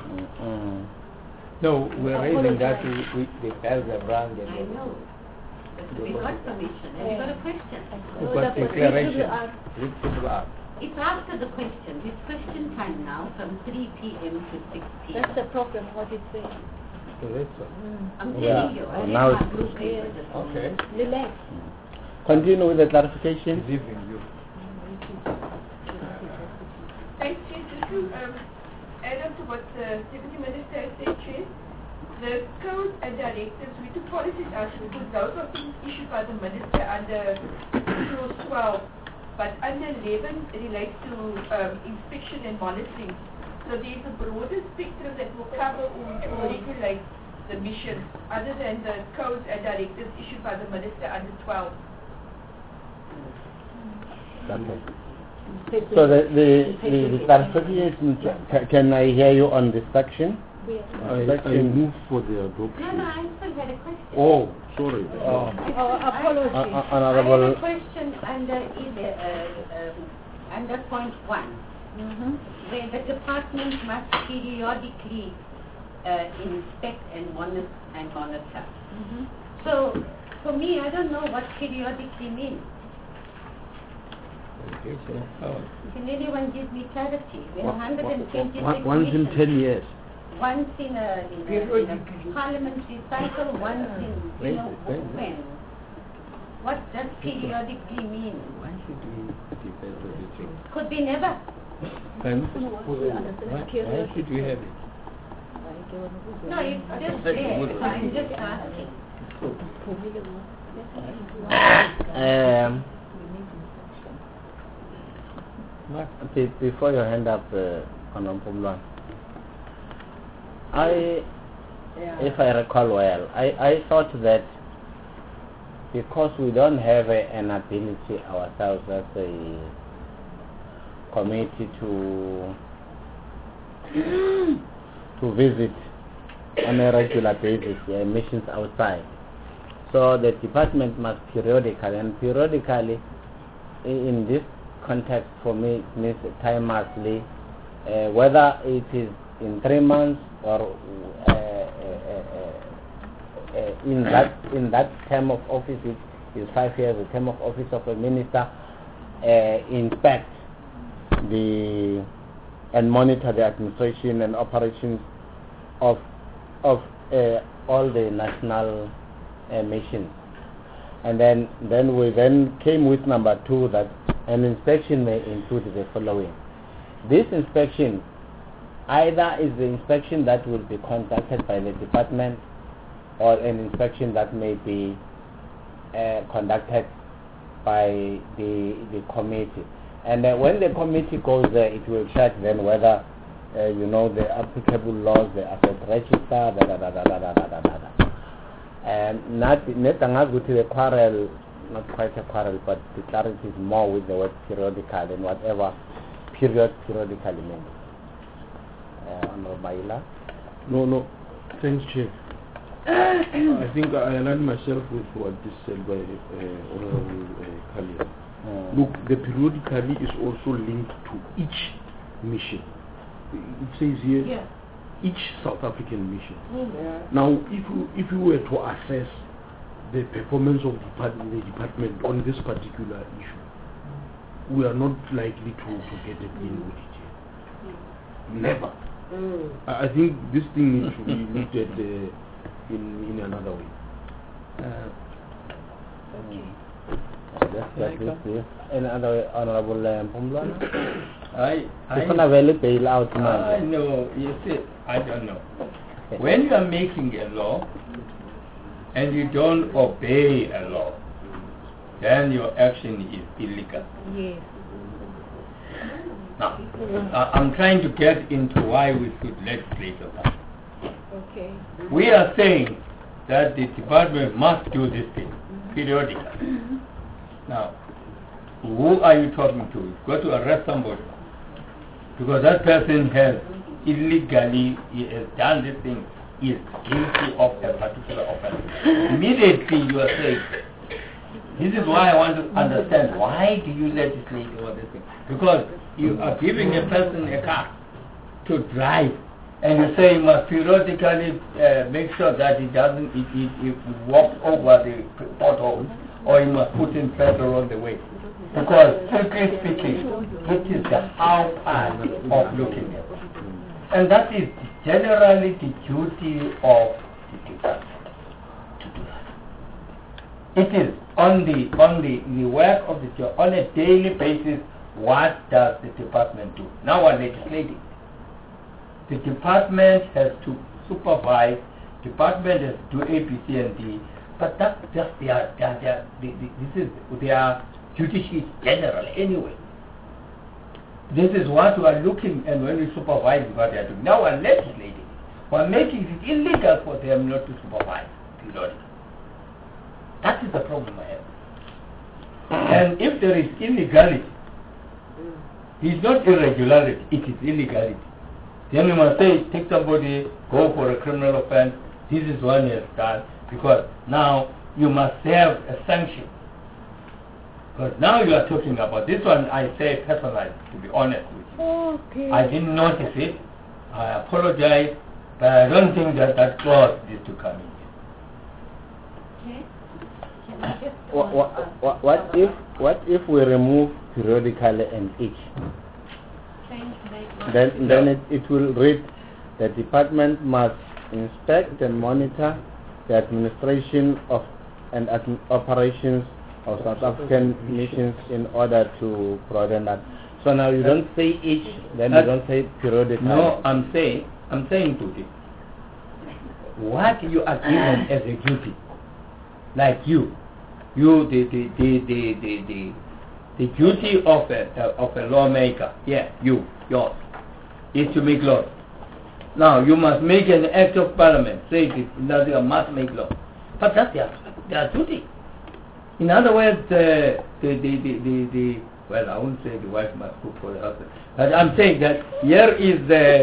No, we're raising that they felt the wrong. I know. We got permission and we got a question. But declaration. It's after the question. It's question time now from 3 p.m. to 6 p.m. That's the problem, what it says. I'm telling you. I Now read my blue paper this Okay. Relax. Continue with the clarification. Thanks, Chief. Just to add on to what the Deputy Minister has said, Chief, the codes and directives, we took policies out because those are things issued by the Minister under Clause 12, but under 11 it relates to inspection and monitoring. So there is a broader spectrum that will cover or regulate the mission other than the codes and directives issued by the Minister under 12. Okay. So the clarification, can I hear you on this section? I move for the adoption. No, I still had a question. Oh, sorry. Apology. I Honorable. have a question under point 1, where the department must periodically inspect and monitor. So, for me, I don't know what periodically means. Can anyone give me clarity? There are 126 Once in missions. 10 years. Once in a parliamentary cycle, once in, when? What does periodically mean? Could be never. Why should we have it? No, it's just there. So I'm just asking. Before you hand up Honorable Mlwan, if I recall well, I thought that because we don't have an ability ourselves as a committee to visit on a regular basis missions outside, so the department must periodically in this context for me means time-monthly, whether it is in 3 months or in that term of office, it is 5 years, the term of office of a minister, inspect and monitor the administration and operations of all the national missions. And then we came with number 2, that an inspection may include the following. This inspection either is the inspection that will be conducted by the department, or an inspection that may be conducted by the committee. And when the committee goes there, it will check then whether the applicable laws, the asset register, and not the quarrel, not quite a quarrel, but the clarity is more with the word periodical and whatever periodically means. Honorable Maila? No, thanks, Chair. I think I align myself with what is said by Honorable Kalia. Look, the periodically is also linked to each mission. It says here, each South African mission. Now, if you were to assess the performance of the department on this particular issue, we are not likely to get a clean audit here. Never. I think this thing needs to be looked at in another way. Any other Honorable Mlwan? No, you see, I don't know. When you are making a law and you don't obey a law, then your action is illegal. Yes. Now, I'm trying to get into why we should legislate on that. Okay. We are saying that the department must do this thing periodically. Now, who are you talking to? You've got to arrest somebody, because that person has illegally, he has done this thing, is guilty of a particular offense. Immediately you are saying, this is why I want to understand, why do you legislate over this thing? Because you are giving a person a car to drive, and you say you must periodically make sure that it walks over the potholes, or you must put in petrol on the way. Because strictly speaking, it is the how part of looking at it. And that is generally the duty of the department to do that. It is on the work of the job, on a daily basis, what does the department do? Now we're legislating. The department has to supervise, department has to do A, B, C, and D, but that's just their duty sheet generally anyway. This is what we are looking, and when we supervise what they are doing. Now we are legislating. We are making it illegal for them not to supervise periodically. That is the problem I have. And if there is illegality, it's not irregularity, it is illegality. Then you must say, take somebody, go for a criminal offense, this is one he has done, because now you must have a sanction. Because now you are talking about this one, I say personally, to be honest with you. Okay. I didn't notice it. I apologize, but I don't think that clause needs to come in. What if we remove periodically and each? Then it will read, the department must inspect and monitor the administration of and operations of South African missions in order to broaden that. So now you don't say each, then you don't say periodically. No, I'm saying to this. What you are given as a duty, like you the duty of a lawmaker, yours, is to make laws. Now you must make an act of parliament, say that you must make law. But that's their duty. In other words, well, I won't say the wife must cook for the husband, but I'm saying that here is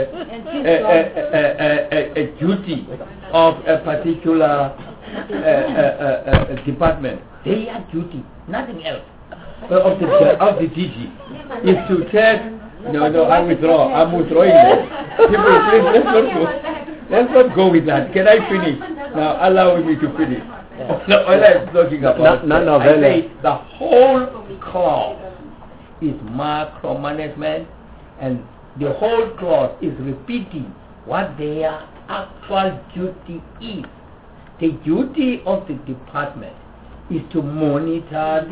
a duty of a particular department. Their duty, nothing else, of the DG, is to check. No, I withdraw. I'm withdrawing that. People, please, let's not go with that. Can I finish? Now, allow me to finish. No, all I'm talking about, I say the whole clause is micromanagement, and the whole clause is repeating what their actual duty is. The duty of the department is to monitor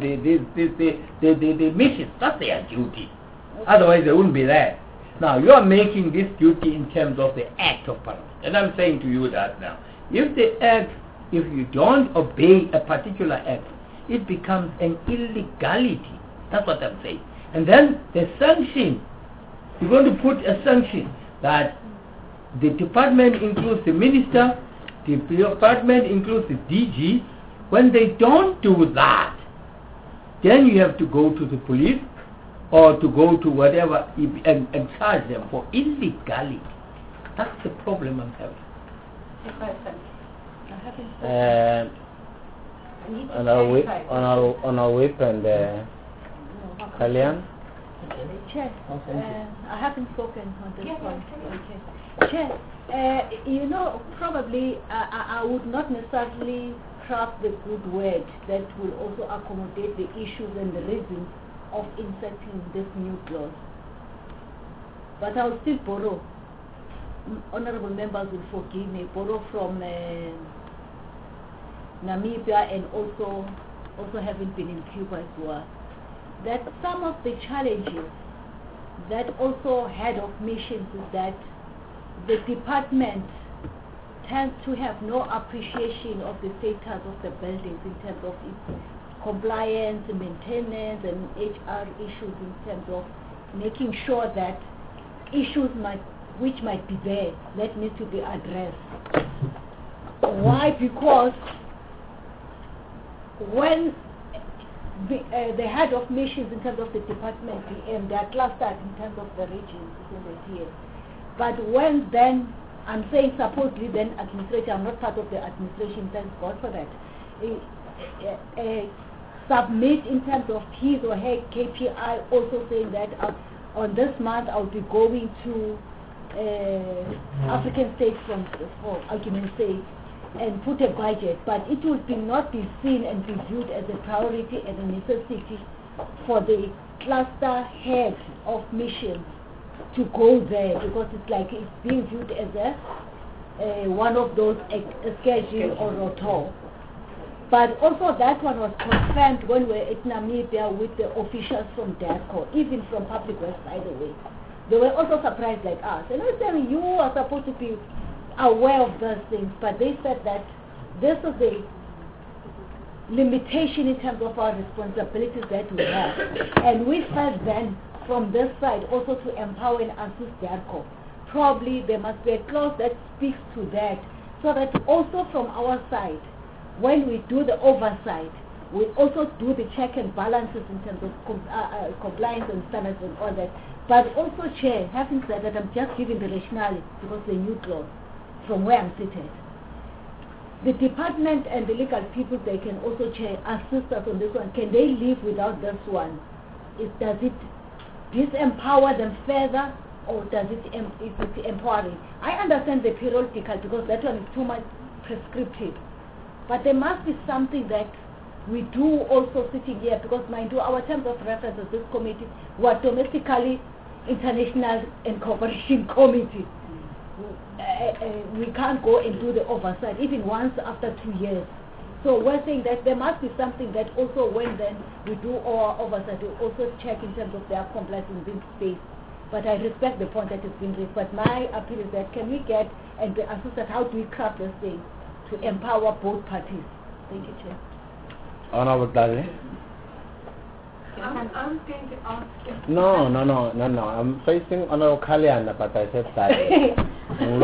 the mission. That's their duty. Otherwise, they wouldn't be there. Now, you are making this duty in terms of the act of parliament. And I'm saying to you that now, if you don't obey a particular act, it becomes an illegality. That's what I'm saying. And then the sanction, you're going to put a sanction that the department includes the minister, the department includes the DG. When they don't do that, then you have to go to the police or to go to whatever and charge them for illegality. That's the problem I'm having. On our weapon, Kalyan? Chair, I haven't spoken on this point. Okay. Chair, probably I would not necessarily craft the good word that will also accommodate the issues and the reasons of inserting this new clause. But I'll still borrow. Honorable members will forgive me, borrow from Namibia and also having been in Cuba as well, that some of the challenges that also head of missions is that the department tends to have no appreciation of the status of the buildings in terms of its compliance, maintenance, and HR issues in terms of making sure that issues which might be there that need to be addressed. Why? Because when the head of missions in terms of the department, they are clustered in terms of the regions within the TS. But when then, I'm saying supposedly then administration, I'm not part of the administration, thank God for that, submit in terms of his or her KPI, also saying that on this month I'll be going to African states, for argument's sake, and put a budget, but it would not be seen and be viewed as a priority and a necessity for the cluster head of missions to go there, because it's like it's being viewed as a one of those schedule or rotor. But also that one was confirmed when we were at Namibia with the officials from DERCO, even from Public Works, by the way. They were also surprised like us. And I said, you are supposed to be aware of those things, but they said that this is the limitation in terms of our responsibilities that we have. And we felt then from this side also to empower and assist DERCO. Probably there must be a clause that speaks to that, so that also from our side, when we do the oversight, we also do the check and balances in terms of compliance and standards and all that. But also, Chair, having said that, I'm just giving the rationale because the new clause from where I'm seated. The department and the legal people, they can also, Chair, assist us on this one. Can they live without this one? Does it disempower them further, or is it empowering? I understand the periodical because that one is too much prescriptive. But there must be something that we do also sitting here, because mind you, our terms of reference of this committee were domestically international and cooperation committee. We can't go and do the oversight even once after 2 years. So we're saying that there must be something that also when then we do our oversight, we also check in terms of their compliance in this space. But I respect the point that has been raised. But my appeal is that can we get and be assisted, how do we craft this thing to empower both parties? Thank you, Chair. Honorable Dali. I'm going to ask you. No. I'm facing Honorable Kaliana, but I said Dali. And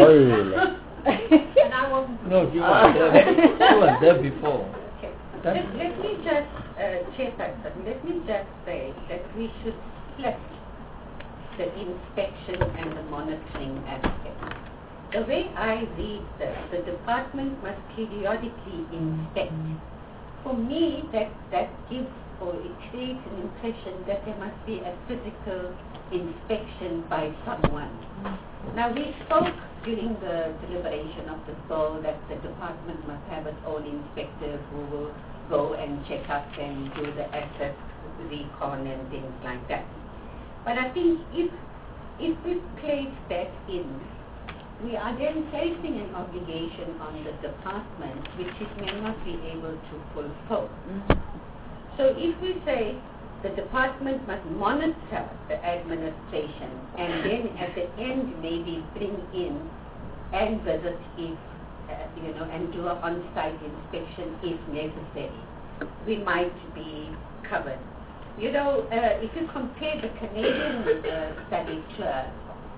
I wasn't. No, you were there. You were there before. Okay. Let me just, Chairperson, let me just say that we should split the inspection and the monitoring aspect. The way I read this, the department must periodically inspect. For me, that gives or it creates an impression that there must be a physical inspection by someone. Now, we spoke during the deliberation of the bill that the department must have its own inspectors who will go and check up and do the asset recon and things like that. But I think if we place that in, we are then placing an obligation on the department which it may not be able to fulfill. So if we say the department must monitor the administration and then at the end maybe bring in and visit if, and do an on-site inspection if necessary, we might be covered. If you compare the Canadian study tour,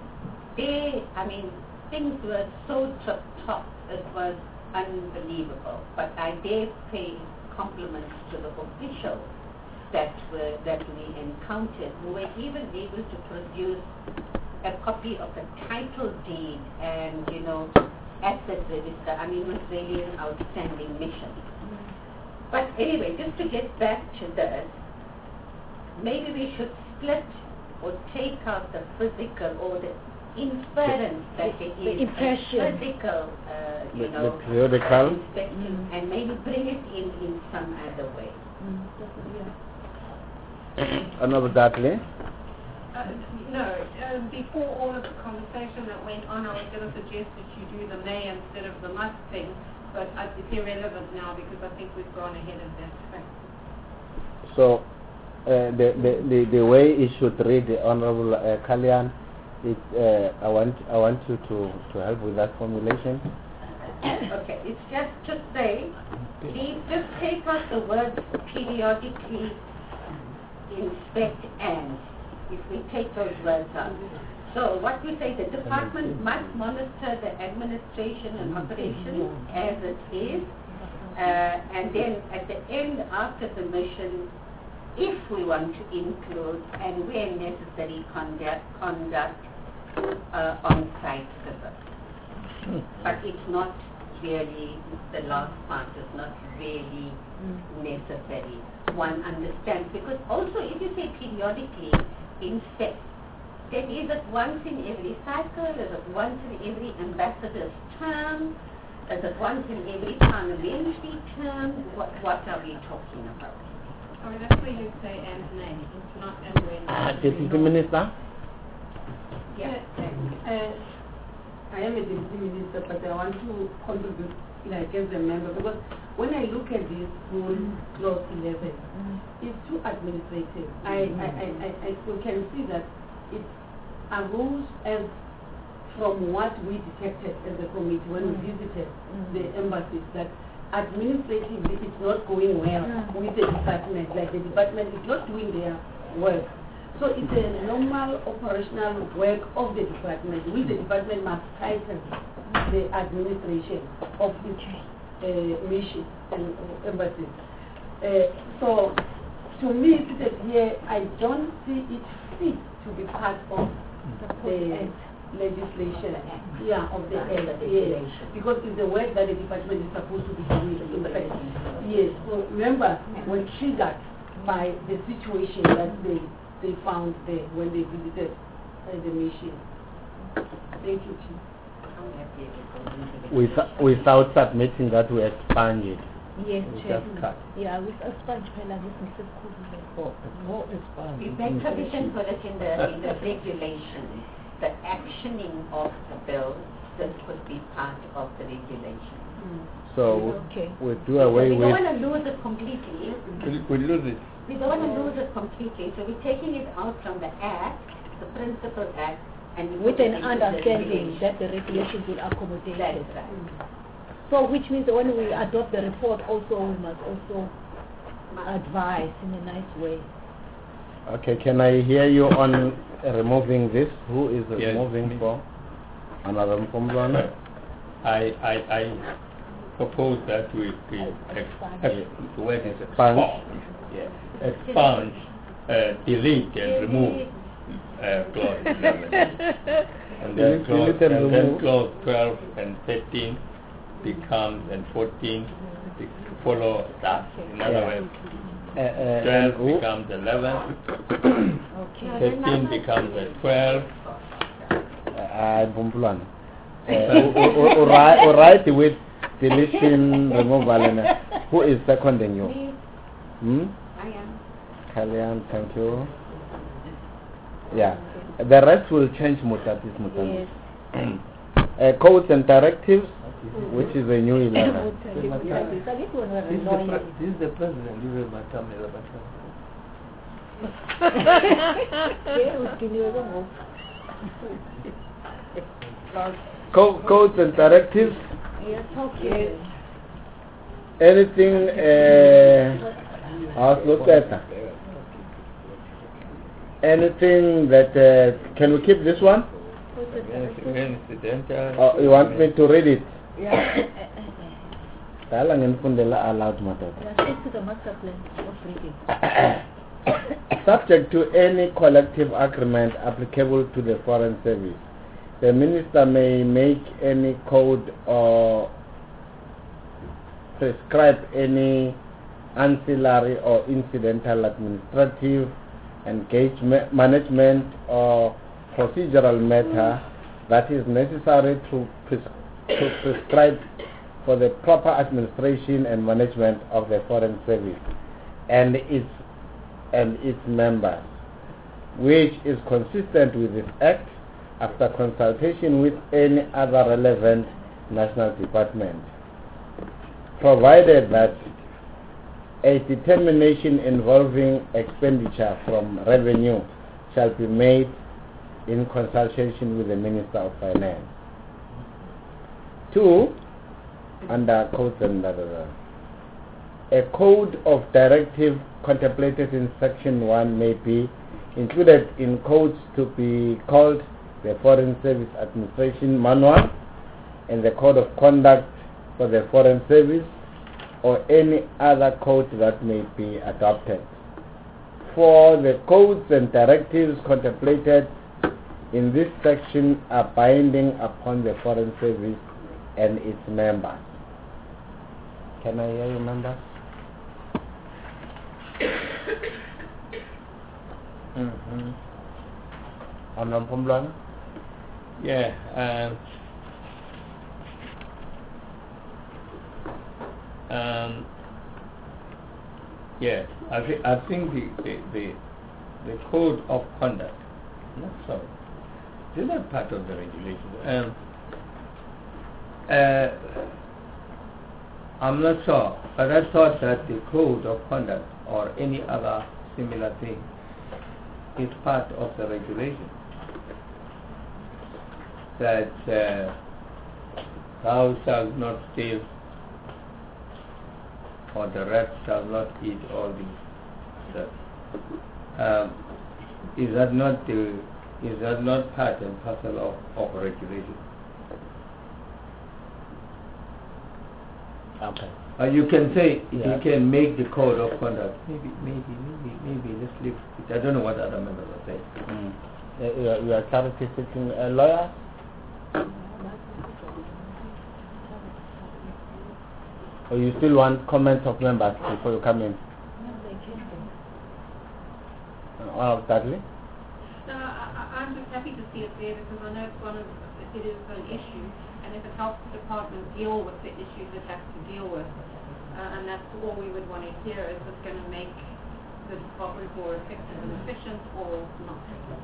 things were so top, it was unbelievable. But I dare pay compliments to the officials that we encountered, who were even able to produce a copy of a title deed and, asset register. It was really an outstanding mission. But anyway, just to get back to this, maybe we should split or take out the physical or the inference that it is a physical, periodical inspection, and maybe bring it in some other way. Honorable Dudley. Before all of the conversation that went on, I was going to suggest that you do the may instead of the must thing, but it's irrelevant now because I think we've gone ahead of that. So, the way it should read, Honorable Kalian, I want you to help with that formulation. Okay, it's just to say, please just take out the words periodically inspect and, if we take those words out. So what we say, the department must monitor the administration and operations as it is, and then at the end, after the mission, if we want to include and where necessary conduct on-site visits. But it's not really, the last part is not really necessary. One understands, because also if you say periodically inspect, Is it once in every cycle? Is it once in every ambassador's term? Is it once in every parliamentary term? What are we talking about? I mean, that's where you say and name, not and when. Deputy Minister? Yeah. I am a deputy minister, but I want to contribute like as a member, because when I look at this rule clause 11, it's too administrative. I still can see that it arose as from what we detected as a committee when we visited the embassies, that administratively it's not going well with the department, like the department is not doing their work. So it's a normal operational work of the department, which the department must tighten the administration of its mission and embassies. So to me, sitting here, I don't see it fit to be part of the legislation, of the act, yes, because it's the work that the department is supposed to be doing. Yes, so remember, when triggered by the situation that they found there when they visited the mission. Thank you, Chief. Without submitting that we expunge it. Yes, We Chair. just cut. Yeah, with expunge phela this Mrs. Khulu. More expunge. We make provision for it in the regulation. The actioning of the bill, this would be part of the regulation. So Okay. we do away We with. don't want to lose it completely. We lose it. We don't want to lose it completely, so we're taking it out from the Act, the Principal Act, and we With put it an into the understanding regulation. that the regulations will accommodate That's it. right. So which means that when we adopt the report also, we must also advise in a nice way. Okay, can I hear you on removing this? Who is Yes, removing me. for? Another Mfumzwana? I propose that we the word is Expunge. expunge. Yes. Expunge, delete and remove clause 11. And then Delete and remove. clause 12 and 13 becomes, and 14 follow that. In other Yeah. words, And 12 who? becomes 11, Okay. 13 becomes a 12. Mfumzwana. Alright with deletion, removal, and who is seconding you? Me, Hmm? I am. Kalyan, thank you. Yeah. The rest will change Mutatis Mutandis. Yes. Codes and directives, which is a new 11. This is the president, you will matam. Codes and directives, Yes, okay. anything anything that can we keep this one? Incidental. You want me to read it? Yeah. Dala ngenifundela aloud madoda. Stick to the master plan of reading. Subject to any collective agreement applicable to the Foreign Service, the Minister may make any code or prescribe any ancillary or incidental administrative engagement, management or procedural matter that is necessary to prescribe for the proper administration and management of the Foreign Service and its members, which is consistent with this Act after consultation with any other relevant national department, provided that a determination involving expenditure from revenue shall be made in consultation with the Minister of Finance. 2. Under codes and a code of directive contemplated in Section 1 may be included in codes to be called the Foreign Service Administration Manual and the Code of Conduct for the Foreign Service or any other code that may be adopted. 4. The codes and directives contemplated in this section are binding upon the Foreign Service and its members. Can I hear you, members? Honorable Pumblana? Yeah. Yes, I think the code of conduct, not so. It's not part of the regulation. I'm not sure, but I thought that the code of conduct or any other similar thing is part of the regulation. That thou shalt not steal, or the rat shall not eat all these stuff. Is that not part and parcel of regulation? Okay. You can say you can make the code of conduct. Maybe let's leave it. I don't know what other members are saying. You are charity seeking a lawyer? Or you still want comments of members before you come in? Dudley? No, I'm just happy to see it there because I know it is an issue, and if it helps the department deal with the issues it has to deal with, and that's all we would want to hear, is it's going to make the department more effective and efficient or not.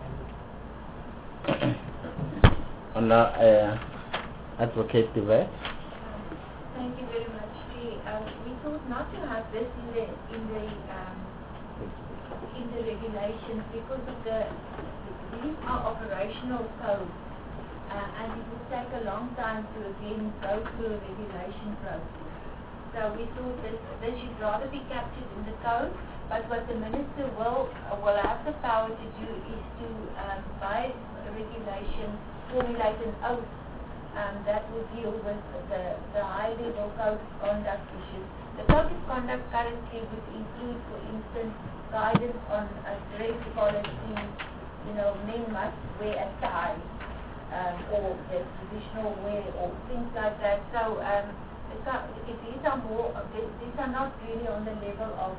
On Advocate Devet. Thank you very much, Jay. We thought not to have this in the regulations because of these are operational codes, and it would take a long time to again go through a regulation process. So we thought that this should rather be captured in the code, but what the minister will have the power to do is to, by regulation, formulate an oath that will deal with the high-level code of conduct issues. The code of conduct currently would include, for instance, guidance on dress policy, men must wear a tie, or the traditional wear, or things like that. So these are not really on the level of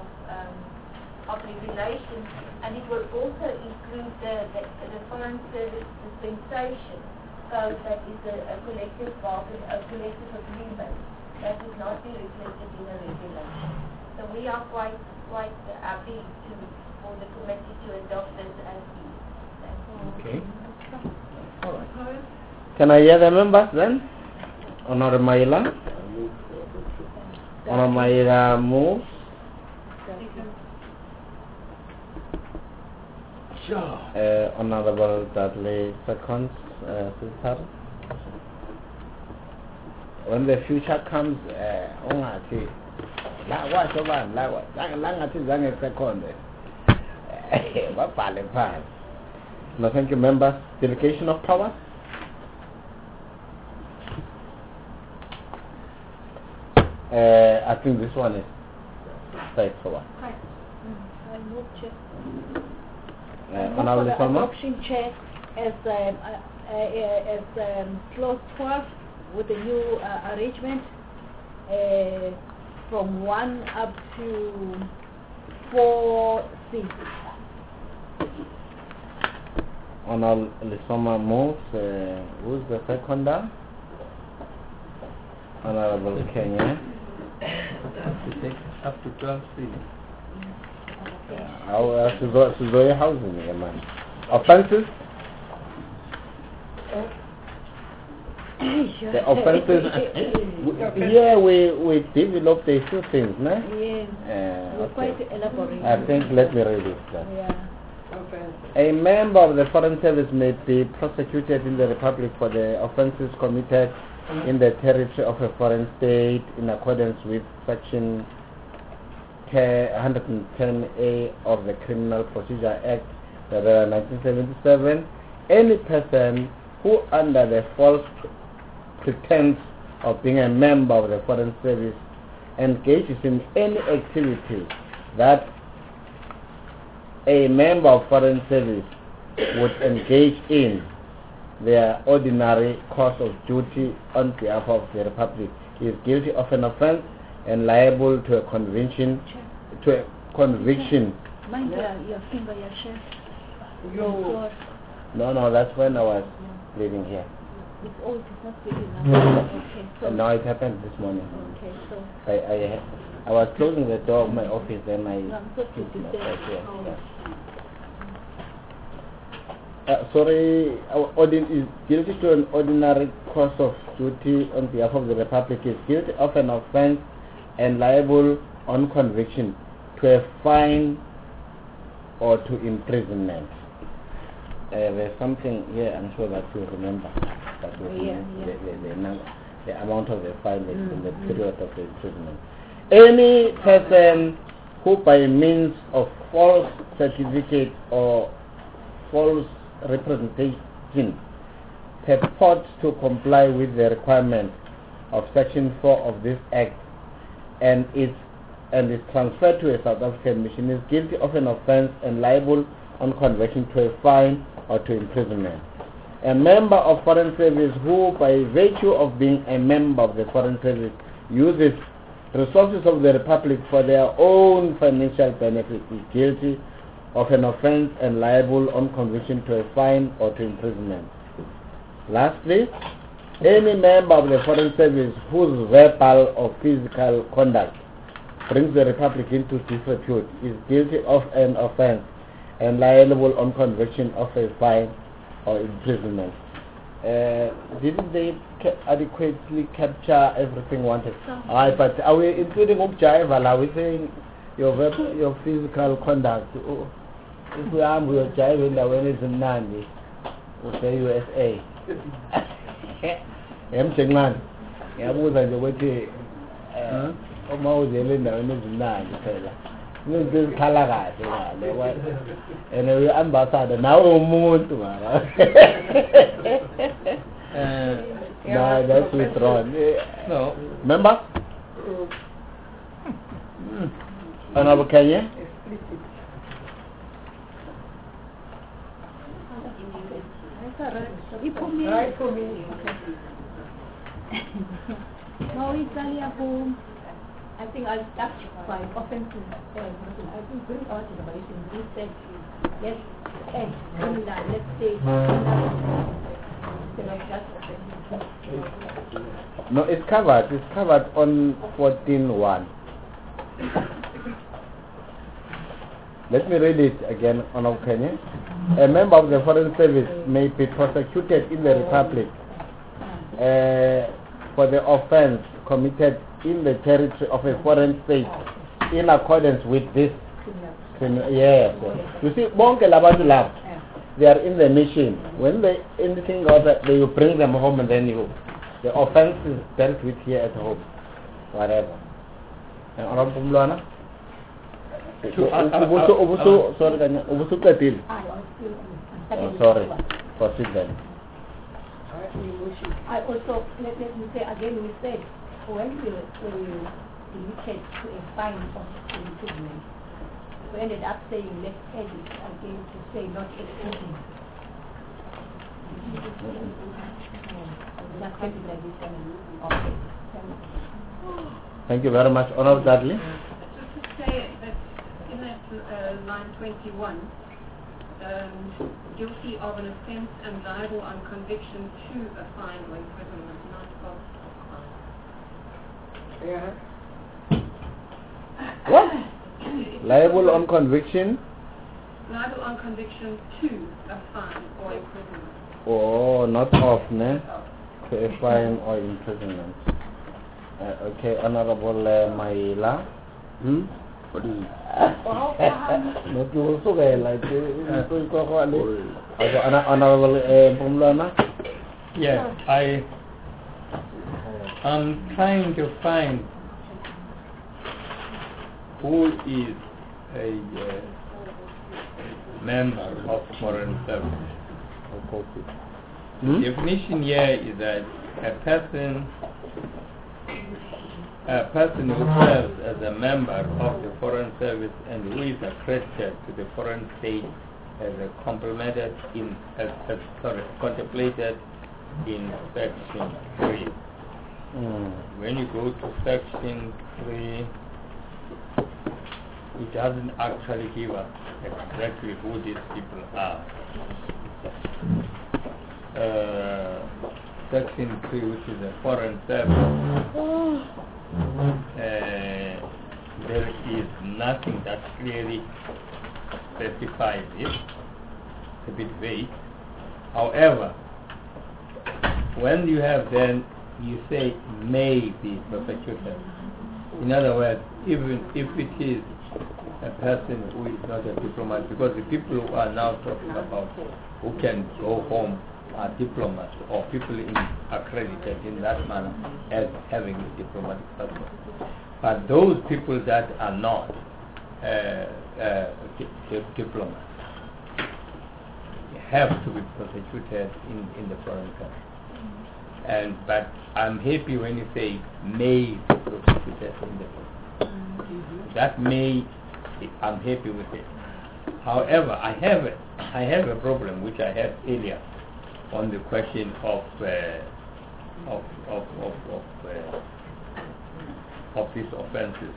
regulation, and it will also include the Foreign Service dispensation code, that is a collective bargain, a collective agreement that would not be reflected in a regulation. So we are quite happy for the committee to adopt this as is. Okay. All right. Can I hear the members then? Honorable Maila? Honorable Maila moves. Sure. Honorable Dudley seconds. Sister. When the future comes, no, thank you, members. Delegation of powers. I think this one is straightforward. I move Honorable Salma. Adoption check as clause 12 with the new arrangement from 1 up to 4C. Honorable Lisoma moves. Who's the seconder? Honorable Kenya. Up to 12C. How housing, man. Offenses? The offenses. We developed a few things, no? Yes. Okay. Quite elaborate. I think, let me read it. Yeah. A member of the Foreign Service may be prosecuted in the Republic for the offenses committed in the territory of a foreign state in accordance with Section 110A of the Criminal Procedure Act 1977. Any person who, under the false pretense of being a member of the Foreign Service, engages in any activity that a member of Foreign Service would engage in their ordinary course of duty on behalf of the Republic is guilty of an offense and liable to a conviction. Mind your finger, your chef. No, that's when I was living here. It's old, it's not really now. Okay, so. No, it happened this morning. Okay, so. I was closing the door of my office and I'm so kicked pleased to myself say. here. Oh. Sorry, is guilty to an ordinary course of duty on behalf of the Republic is guilty of an offense and liable on conviction to a fine or to imprisonment. There's something here, I'm sure that you remember, that the amount of the fine in the period of the imprisonment. Any person who by means of false certificate or false representation purports to comply with the requirements of Section 4 of this Act and is transferred to a South African mission is guilty of an offence and liable on conviction to a fine or to imprisonment. A member of Foreign Service who, by virtue of being a member of the Foreign Service, uses resources of the Republic for their own financial benefit is guilty of an offence and liable on conviction to a fine or to imprisonment. Lastly, any member of the Foreign Service whose verbal or physical conduct brings the Republic into disrepute is guilty of an offence and liable on conviction of a fine or imprisonment. Didn't they adequately capture everything wanted? But are we including Upjaiva? Are we saying your physical conduct? If we are with Jaiva, when it's in Nandi, we say USA. Mchengman, yabuza nje ukuthi uma uzele endaweni ezinandi phela izinto ezikhala kahle ngale and we ambassador nawe umuntu mara no, that's withdrawn. No, remember? Honorable Kenya? Right for me. No, Italia home. I think I'll start by offensive. I think bring out innovation. We said let's add similar, let's say no, it's covered. It's covered on 14.1. Let me read it again, Honorable Kenya. A member of the Foreign Service may be prosecuted in the Republic for the offence committed in the territory of a foreign state in accordance with this. Yes. You see, bonke labantu lab, they are in the mission. When they anything or that, they will bring them home and then the offence is dealt with here at home, whatever. And Honorable Mlwana? Sorry, proceed then. I also, let me say again, we said when we limited to a fine of imprisonment, we ended up saying let's add it again to say not exceeding. Okay. Thank you very much. Honorable Dudley. Just to say that in that line 21, guilty of an offence and liable on conviction to a fine or imprisonment, not of fine. Yeah. What? Liable on conviction? Liable on conviction to a fine or imprisonment. Oh, not of, ne? To a fine or imprisonment. Okay, Honorable Maila. What is it? Not you also like Honorable Pumlana? Yes, I am trying to find who is a member of foreign service. The definition here is that a person who serves as a member of the foreign service and who is accredited to the foreign state as contemplated in section 3. When you go to section 3, it doesn't actually give us exactly who these people are. Section 3, which is a foreign service, there is nothing that clearly specifies it. It's a bit vague. However, when you have then, you say may be perpetuated. In other words, even if it is a person who is not a diplomat, because the people who are now talking about who can go home are diplomats or people accredited in that manner as having a diplomatic passport. But those people that are not diplomats have to be prosecuted in the foreign country. But I'm happy when you say may be prosecuted in the foreign country. That may, I'm happy with it. However, I have a problem which I had earlier on the question of these offences.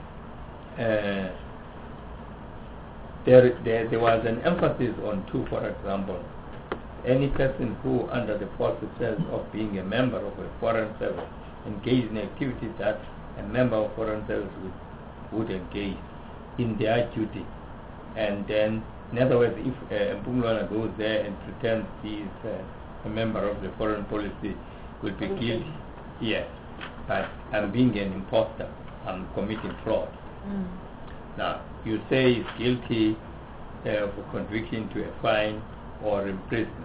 There was an emphasis on two, for example. Any person who, under the false pretense of being a member of a foreign service, engaged in activities that a member of foreign service would engage in their duty. And then, in other words, if Mpumlwana goes there and pretends he is a member of the foreign policy, will be guilty. Yes, but I'm being an imposter. I'm committing fraud. Now, you say he's guilty of conviction to a fine or imprisonment.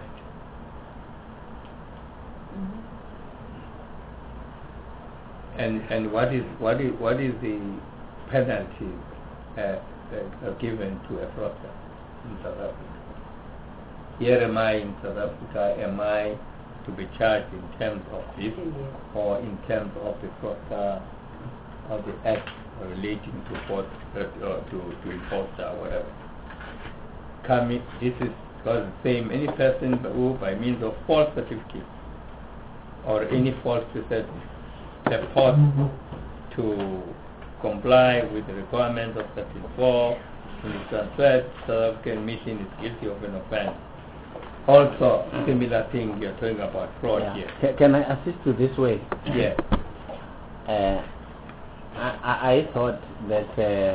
And what is the penalty given to a fraudster in South Africa? Here am I in South Africa, am I to be charged in terms of this or in terms of the fraudster of the act relating to fraud to imposter or whatever? This is because the same, any person who by means of false certificate or any false pretense purport to comply with the requirements of Section 4 and is transferred to South African mission is guilty of an offense. Also, similar thing you're talking about fraud here. Can I assist you this way? Yes. I thought that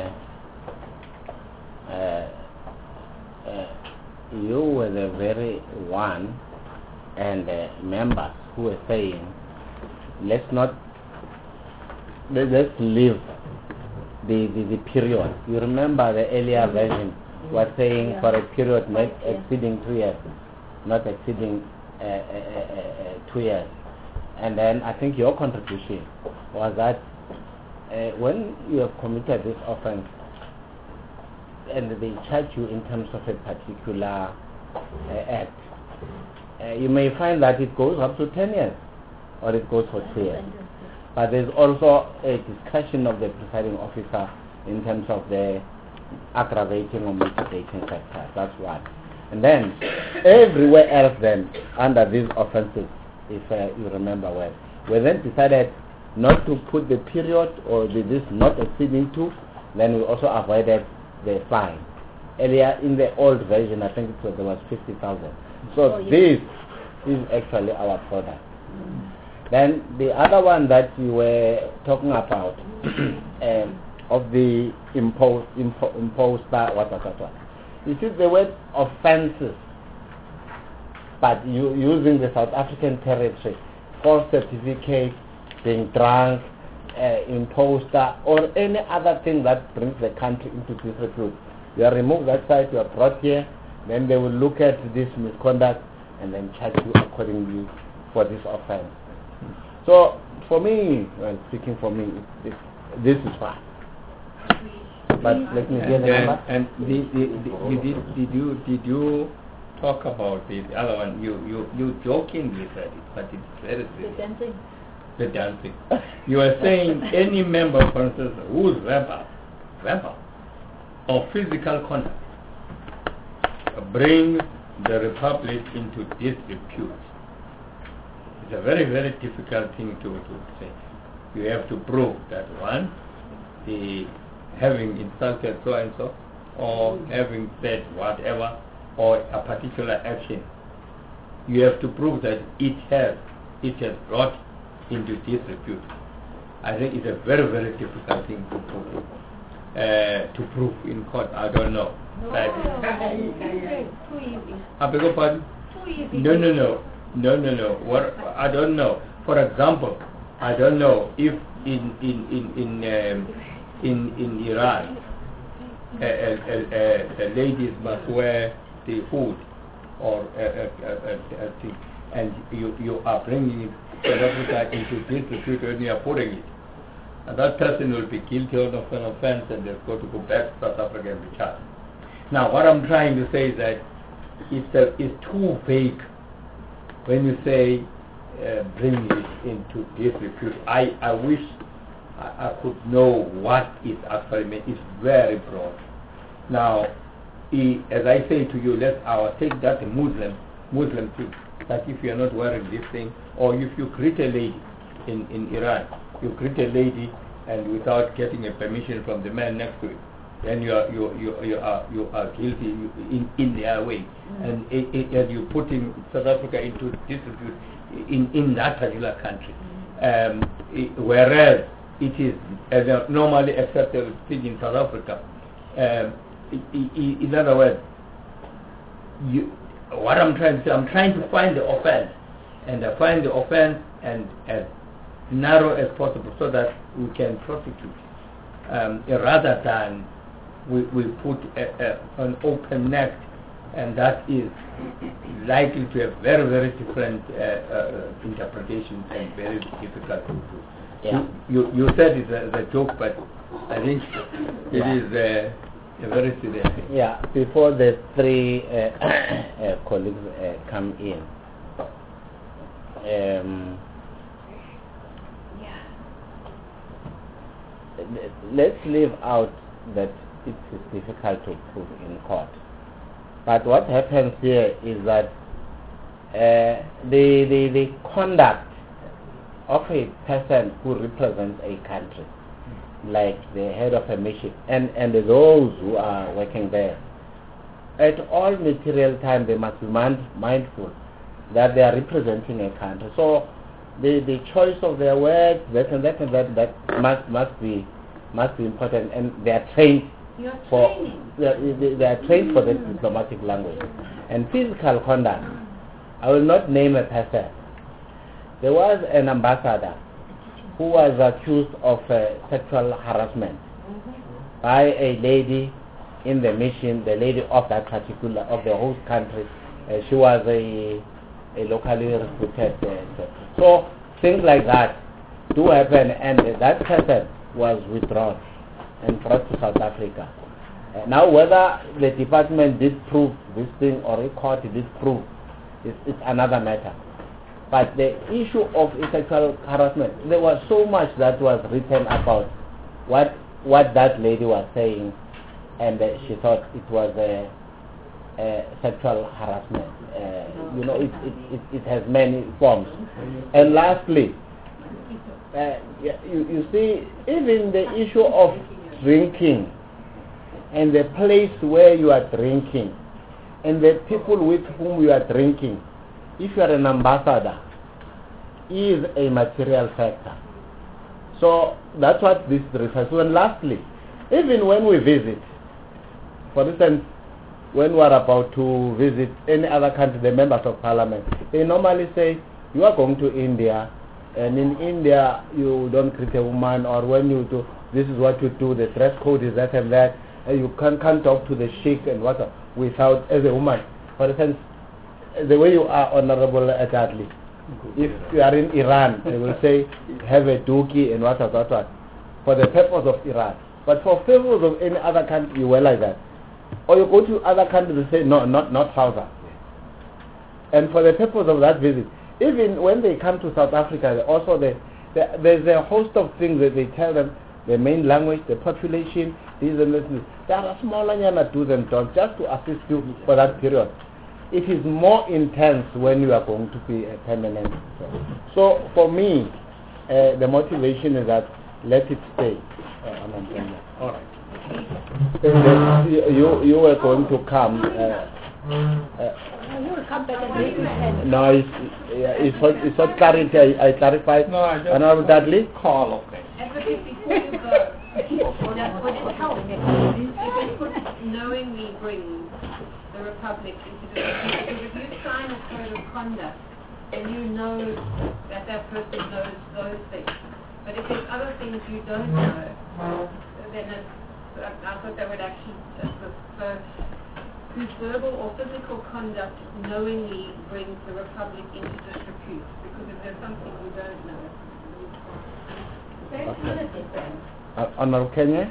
you were the very one and members who were saying, let's leave the period. You remember the earlier version was saying for a period not exceeding 2 years, not exceeding 2 years. And then I think your contribution was that when you have committed this offense and they charge you in terms of a particular act, you may find that it goes up to 10 years or it goes for 2 years. But there's also a discussion of the presiding officer in terms of the aggravating or mitigating factors. That's one. And then everywhere else then under these offenses, if you remember well, we then decided not to put the period or this not exceeding 2, then we also avoided the fine. Earlier in the old version, I think there was 50,000. So this is actually our product. Then the other one that you were talking about of the imposed what? You see the word offenses, but you using the South African territory, false certificate, being drunk, imposter, or any other thing that brings the country into disrepute. You are removed that side, you are brought here, then they will look at this misconduct and then charge you accordingly for this offense. So for me, well, speaking for me, this is fine. But let me get the number. And did you talk about the other one? You jokingly said it, but it's very serious. The dancing. You are saying any member, for instance, whose verbal or physical conduct brings the republic into disrepute. It's a very, very difficult thing to say. You have to prove that one, the having insulted so and so, or having said whatever, or a particular action you have to prove that it has brought into disrepute. I think it's a very, very difficult thing to prove in court. I don't know. I beg your pardon? No. What I don't know. For example, I don't know if in Iran, ladies must wear the hood or a thing, and you are bringing South Africa into disrepute when you are putting it. And that person will be guilty of an offense and they've got to go back to South Africa and be charged. Now, what I'm trying to say is that it's too vague when you say bring it into disrepute. I wish I could know what it actually means. It's very broad. Now, as I say to you, I'll take that Muslim thing, that if you are not wearing this thing, or if you greet a lady in Iran, you greet a lady and without getting a permission from the man next to you, then you are guilty in their way, and you putting South Africa into disrepute in that particular country, whereas it is a normally accepted thing in South Africa. In other words, what I'm trying to say, I'm trying to find the offense, and I find the offense and as narrow as possible so that we can prosecute, rather than we put an open net, and that is likely to have very, very different interpretations and very difficult to do. Yeah. You said it's a joke, but I think it is a very serious thing. Yeah, before the three colleagues come in, let's leave out that it is difficult to prove in court. But what happens here is that the conduct of a person who represents a country, like the head of a mission, and those who are working there, at all material time they must be mindful that they are representing a country. So the choice of their words, that must be important, and they are trained they are trained for this diplomatic language. And physical conduct, I will not name a person. There was an ambassador who was accused of sexual harassment by a lady in the mission, the lady of that particular, of the host country. She was a locally recruited. So things like that do happen, and that person was withdrawn and brought to South Africa. Now whether the department did prove this thing or a court did prove is another matter. But the issue of sexual harassment, there was so much that was written about what that lady was saying, and she thought it was a sexual harassment. It has many forms. And lastly, you see, even the issue of drinking and the place where you are drinking and the people with whom you are drinking, if you are an ambassador, is a material factor. So that's what this refers to. And lastly, even when we visit, for instance, when we are about to visit any other country, the members of parliament, they normally say, you are going to India, and in India you don't greet a woman, or when you do, this is what you do, the dress code is that and that, and you can't talk to the sheikh and what without, as a woman. For instance, the way you are, Honorable Adadli, if you are in Iran, they will say, have a dookie and what, for the purpose of Iran. But for purpose of any other country, you wear like that. Or you go to other countries and say, no, not trouser. And for the purpose of that visit, even when they come to South Africa, also there's a host of things that they tell them, the main language, the population, these and this. There are small do's and don'ts just to assist you for that period. It is more intense when you are going to be a permanent. So for me, the motivation is that let it stay. All right. You were going to come. You will come back and make it and No, it's not clarity. I clarified. No, I just Honorable Dudley. call, okay. Advocate, before you go, would it help if you could knowingly bring the Republic into the because if you sign a code of conduct, then you know that that person knows those things. But if there's other things you don't know, then I thought that would actually whose verbal or physical conduct knowingly brings the Republic into disrepute. Because if there's something you don't know, Honorable Kenya.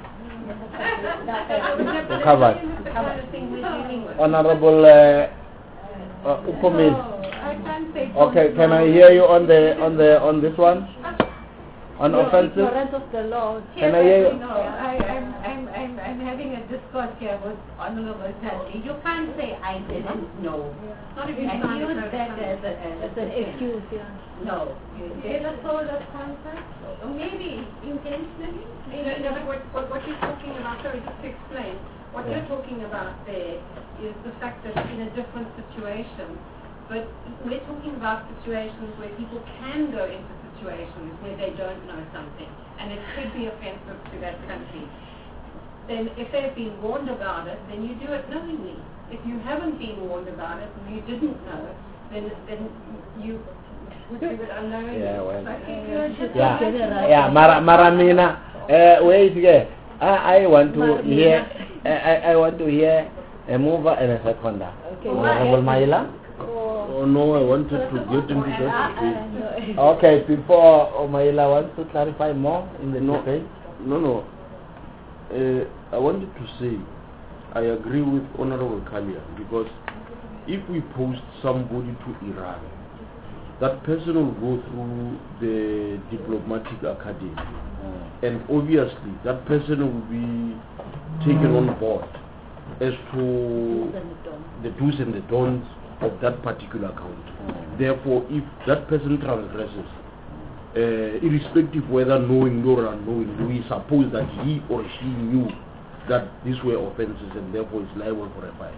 But Covered. that's the kind of thing we're dealing with. Honorable Upomil. I can't say Okay, can I hear you on this one? On offensive? ignorance of the law. Can I hear you? No, I'm having a discourse here with Honorable Dudley. You can't say I didn't know. Not if you And sign use a that As an excuse, yeah. No. They were told of contact, or maybe intentionally. What you're talking about, sorry, just to explain, what you're talking about there is the fact that in a different situation, but we're talking about situations where people can go into situations where they don't know something, and it could be offensive to that country. Then if they've been warned about it, then you do it knowingly. If you haven't been warned about it and you didn't know, then you would do it unknowingly. Yeah, well. Yeah. Yeah, Maramina. Wait here. I want to hear. I want to hear a mover and a seconder. Okay. Honorable Maila. Oh no, I wanted to get into that. Okay, before Maila wants to clarify more in the debate. No. I wanted to say, I agree with Honorable Kalia, because if we post somebody to Iran, that person will go through the diplomatic academy, and obviously that person will be taken on board as to the do's and the don'ts of that particular country. Therefore, if that person transgresses, irrespective whether knowing or unknowing, we suppose that he or she knew that these were offenses and therefore is liable for a fine.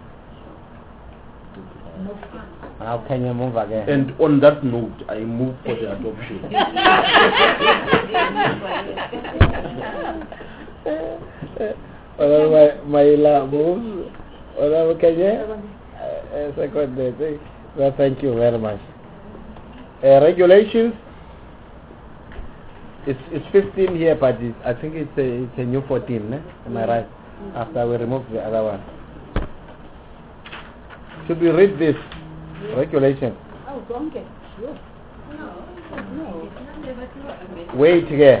How can you move again? And on that note, I move for the adoption. Maila moves. Honorable Kenya. Second, well, thank you very much. Regulations. It's 15 here, but I think it's a new 14. Am I right? After we remove the other one. Should we read this regulation? Oh, okay. Sure. No. Wait here.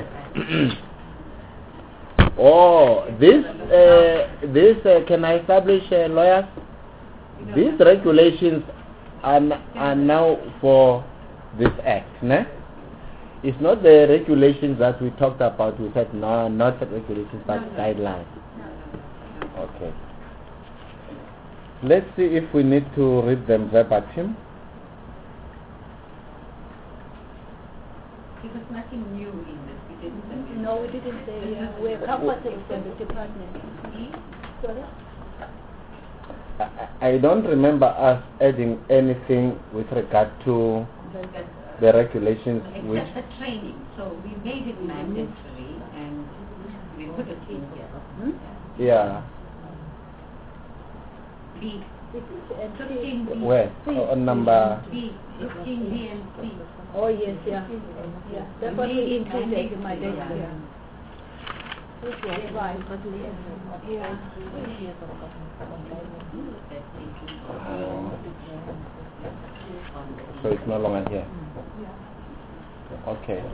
This can I establish lawyers? These regulations are now for this act, ne? It's not the regulations that we talked about. We said no, not the regulations, but guidelines. Okay. Let's see if we need to read them verbatim. Because nothing new in this. We didn't say. No, we didn't say. We're comfortable from the department. Sorry? I don't remember us adding anything with regard to the regulations which... Except the training. So we made it mandatory and we put it in here. Yeah. B. 15B. Where? On number... B. 15B and C. Oh, yes, yeah. That's what we included in my desk. Yeah. Right. So it's no longer here. Okay.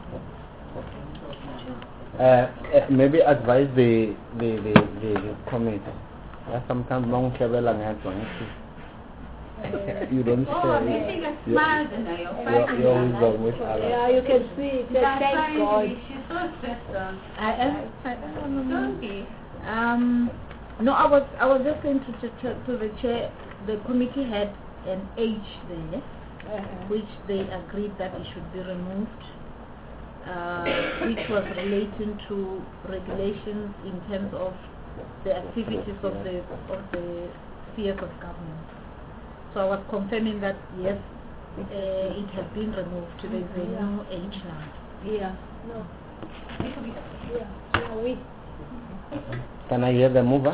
Maybe advise the committee. Sometimes long travel and you don't making a smile today. You're wisdom with Allah. Yeah, you can see. Thank God. She's so stressed out. Don't be. No, I was just going to the chair. The committee had an age there, which they agreed that it should be removed, which was relating to regulations in terms of the activities of the spheres of government. So I was confirming that yes, it has been removed. There is a new age now. Yeah. No. Yeah. We. Can I hear the mover?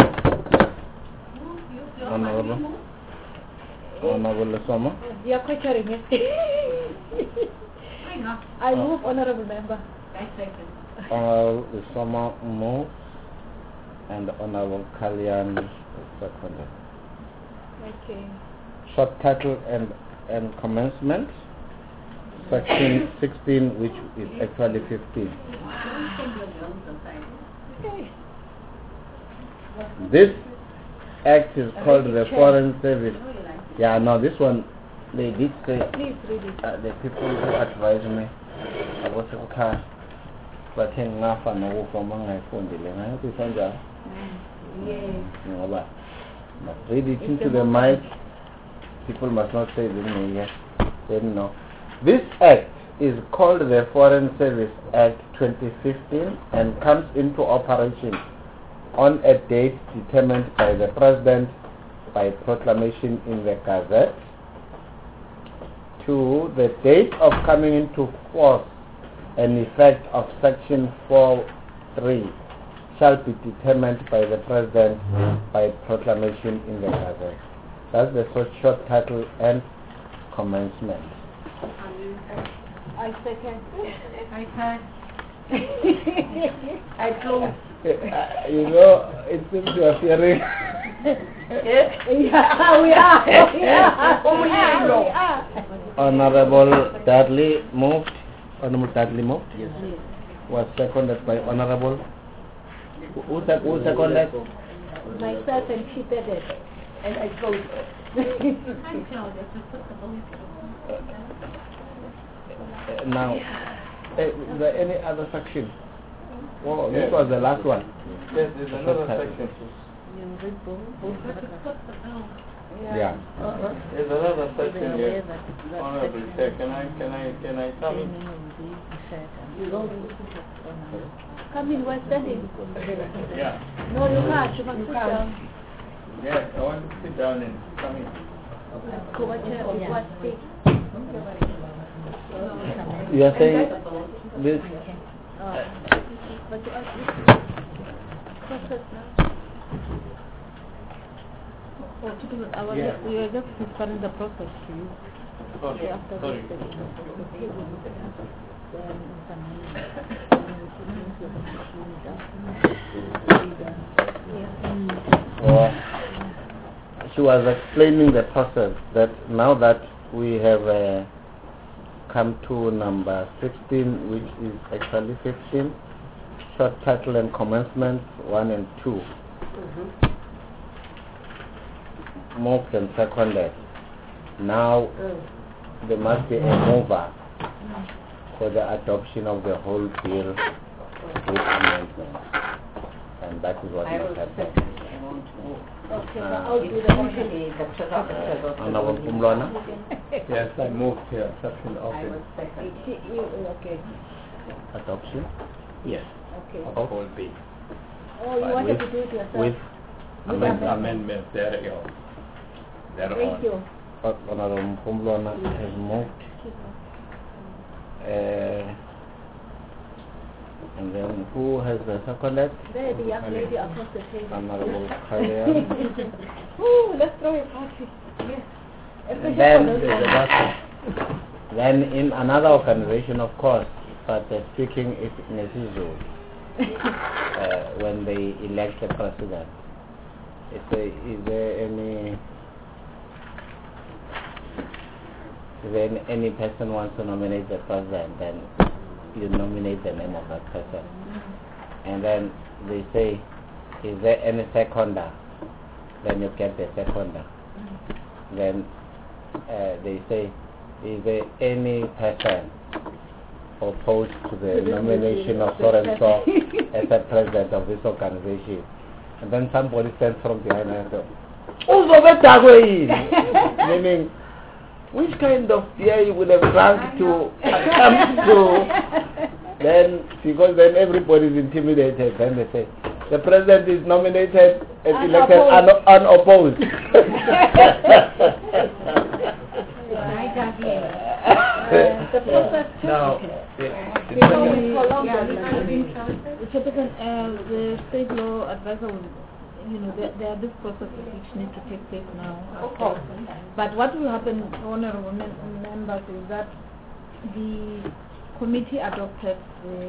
Honorable Soma. You are quite hearing it. I move, Honorable Member. I second. Honorable Soma moves and Honorable Kalyan seconded. Okay. Short title and commencement. Section 16, which is actually 15. This act is called the Foreign Service. Yeah, no, this one, they did say, please read it. The people who advise me, I was a car, but I can't find a wolf among my phone. I have to find out. But read it into the mic. People must not say this. Yes, they know. This act is called the Foreign Service Act 2015 and comes into operation on a date determined by the President by proclamation in the Gazette. 2. The date of coming into force and effect of Section 4.3 shall be determined by the President by proclamation in the Gazette. That's the short title and commencement. I second. I I close. You know, it seems you are hearing. Yeah, we are. Honorable Dudley moved. Honorable Dudley moved? Yes. Was seconded by Honorable. Who seconded? Myself and she did it. And I closed. Now, is there any other section? Oh, this was the last one. Yes, there's another section. Yeah. There's another section here. Honorable Chair, can I come in? Come in, we're standing. Yeah. No, you can't. You must sit down. Yes, I want to sit down and come in. You are saying this? We are just referring the process to you. Sorry. She was explaining the process that now that we have come to number 16, which is actually 15, short title and commencement 1 and 2. Moved and seconded. Now there must be a mover for the adoption of the whole bill with amendments. And that is what must happen. Okay, I'll do the motion. Honorable Kumlona? Yes, I moved here, section of it. Okay. Adoption? Yes. Okay. Of the whole bill. Oh, you wanted to do it yourself? With amendments thereon. Thank you. Honorable Kumlona has moved. And then who has the seconded? There, the young lady across the table. Honorable Kalyan. Ooh, let's throw a party. Yes. Then in another organization, of course, but speaking is necessary when they elect the president. Is there any person wants to nominate the president, then you nominate the name of that person. And then they say, is there any seconder? Then you get the seconder. Then they say, is there any person opposed to the nomination of so and so as a president of this organization? And then somebody stands from behind and says, meaning, which kind of beer you would have drunk to come to? Then, because then everybody is intimidated, then they say, The president is nominated and elected unopposed. Now, the state law advisor will, there are these processes which need to take place now. Of course. But what will happen, honorable members, is that the committee adopted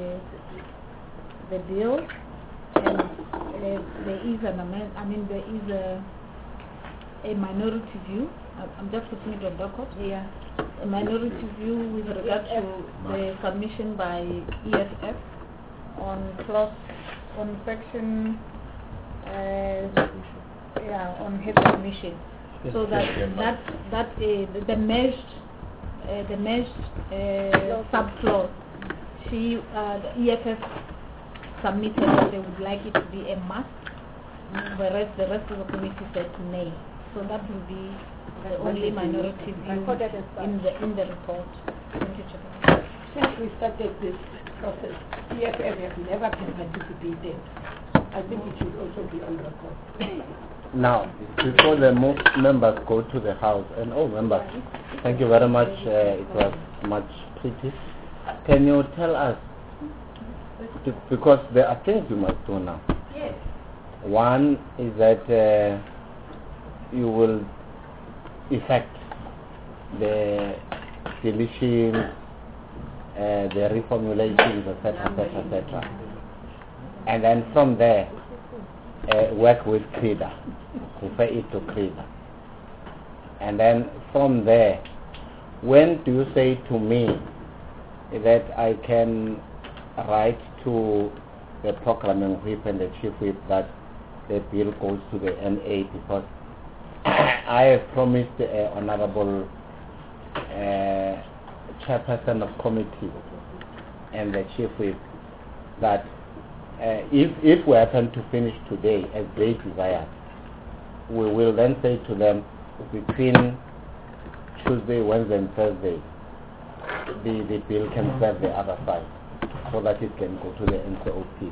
the bill, and there is an amendment. There is a minority view. I'm just putting it on record. Yeah. A minority view with regard to the submission by EFF on section on health commission, so that the merged subclause, the EFF submitted that they would like it to be a must, whereas the rest of the committee said nay. So that will be the only minority view in the report. Thank you, Chairman. Since we started this process, EFF have never participated. I think it should also be on record. Now, before the members go to the House, and all members, thank you very much. It was much pretty. Can you tell us, because there are things you must do now. Yes. One is that you will effect the deletion, the reformulations, etc. And then from there, work with CREDA, refer it to CREDA. And then from there, when do you say to me that I can write to the proclaiming whip and the chief whip that the bill goes to the NA, because I have promised the honorable chairperson of committee and the chief whip that if we happen to finish today as they desire, we will then say to them between Tuesday, Wednesday and Thursday the bill can serve the other side so that it can go to the NCOP.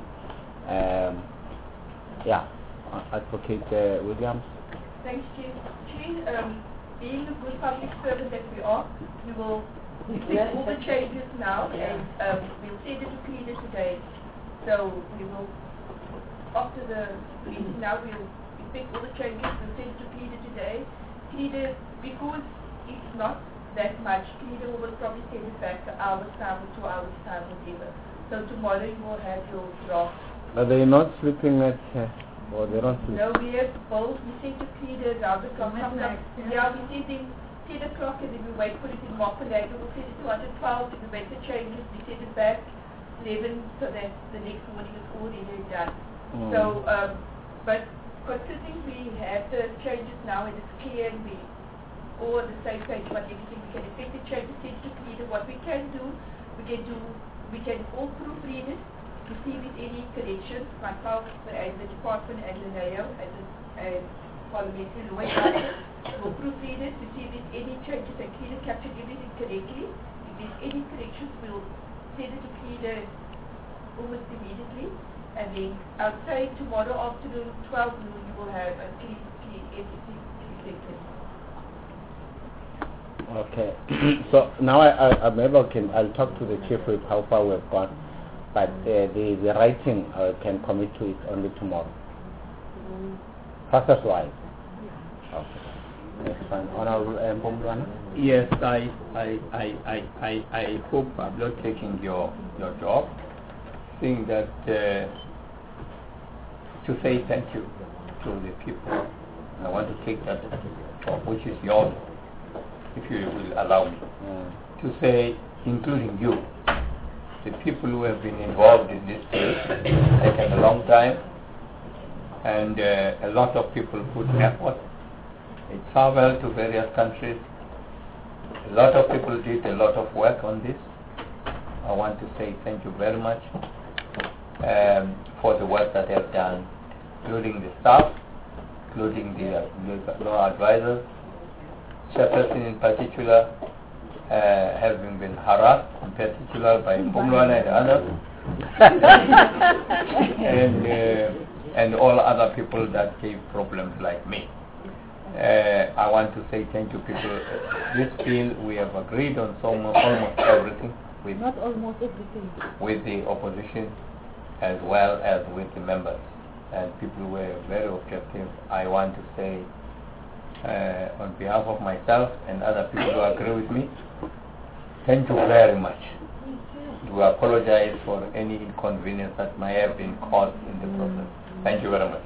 Advocate Williams. Thanks, Chief. Being the good public servant that we are, we will fix all the changes now, and we'll send it to CREDA today. So we will, after the meeting now, we'll fix all the changes, we'll send it to CREDA today. CREDA, because it's not that much, CREDA will probably send it back to hours time or 2 hours time, whatever. So tomorrow you will have your draft. Are they not sleeping at or they don't sleep? No, we have both. We send to CREDA around the clock. Yeah, we send them 10 o'clock and then we wait for it in Mopperlake. We'll send it to 12 and we make the changes. We send it back 11 so that the next morning is already done. So, but considering we have the changes now and it's clear and we all on the same page about everything, we can effect the changes, send to CREDA. What we can do, we can all proofread it to see with any corrections, myself and the department and Linneo and parliamentary lawyer will proofread it to see if there's any changes and CREDA captured everything correctly. If there's any corrections, we'll send it to CREDA almost immediately, and then I'll say tomorrow afternoon, 12 noon, you will have a clean everything reflected. Okay. So now I'll talk to the chief whip how far we've gone, but the writing I can commit to it only tomorrow. Process-wise. Okay. That's fine. Honorable Mpumlwana? Yes, I hope I'm not taking your job. Think that to say thank you to the people. I want to take that which is yours, if you will allow me, to say, including you, the people who have been involved in this case, taken a long time, and a lot of people put effort. They traveled to various countries. A lot of people did a lot of work on this. I want to say thank you very much for the work that they have done, including the staff, including the law advisors, chairperson in particular, having been harassed in particular by Mpumlwana and others. And and all other people that gave problems like me. I want to say thank you, people. This bill, we have agreed on almost everything. Not almost everything. With the opposition as well as with the members. And people were very objective. I want to say on behalf of myself and other people who agree with me, thank you very much. We apologize for any inconvenience that might have been caused in the process. Thank you very much.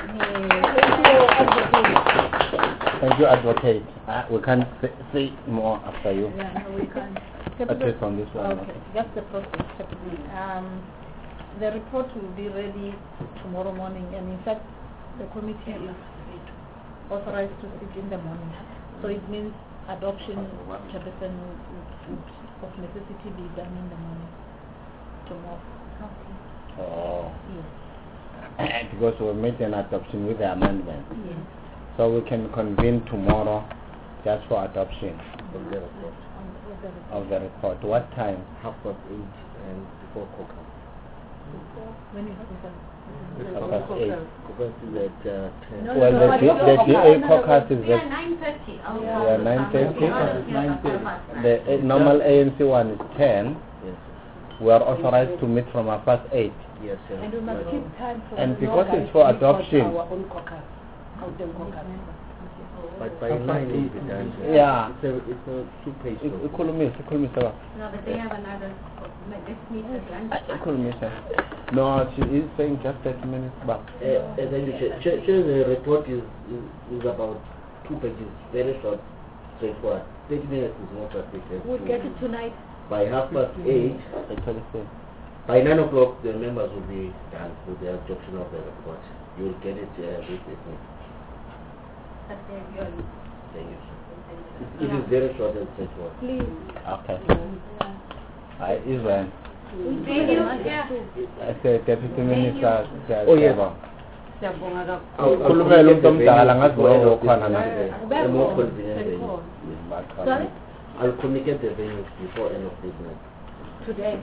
Thank you, Advocate. We can't say more after you. Yeah, no, we can't. At least on this one. Okay, just the process. The report will be ready tomorrow morning, and in fact, the committee is authorized to sit in the morning. So it means adoption, Chairperson, of necessity be done in the morning tomorrow. Okay. Oh. Yes. Because we made an adoption with the amendment. Yes. So we can convene tomorrow just for adoption of the report. What time? 8:30 and before caucus. When is it? 8:30. Caucus is at 10. Well, the DA caucus is at 9:30. Yeah, 9:30. The normal ANC one is 10. Yes. We are authorized to meet from 8:30. Yes, sir. And we must keep time for And the because guys it's for to report adoption. our own caucus, Gauteng caucus. But by 9 it will be done. Yeah. It's a 2-page document. No, but they have another. Let's meet at lunch. No, she is saying just 30 minutes back. Thank you, Chair. The report is about 2 pages, very short, straightforward. 30 minutes is not sufficient. We'll get it tonight. By 8:30, by 9 o'clock, the members will be done with the adoption of the report. You will get it this evening. Thank you, sir. It is very short and straightforward. Please. Okay. Israel. Yeah. I said Deputy Minister. Oh, yes. Ukhulumela umuntu omdala ngazi lo khona na. The more convenient venue. Sorry? I'll communicate the venue before end of this night. Today.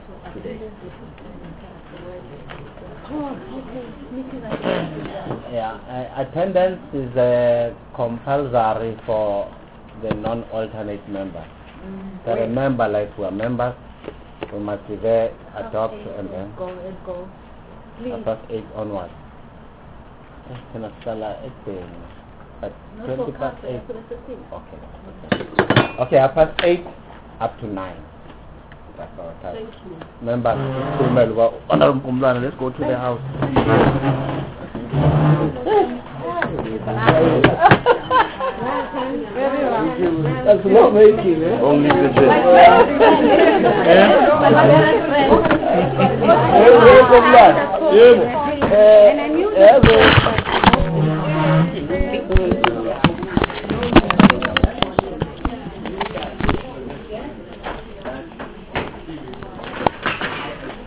Yeah, attendance is compulsory for the non-alternate members. So remember, like we are members, we must be there, adopt, and then Go. Please. at 8 onwards. At Not 20 for past 8. for the 15th. Okay, at past 8 up to 9. That's our time. Thank you. Members, let's go to the house. That's not making, eh? Only the Where's the blood?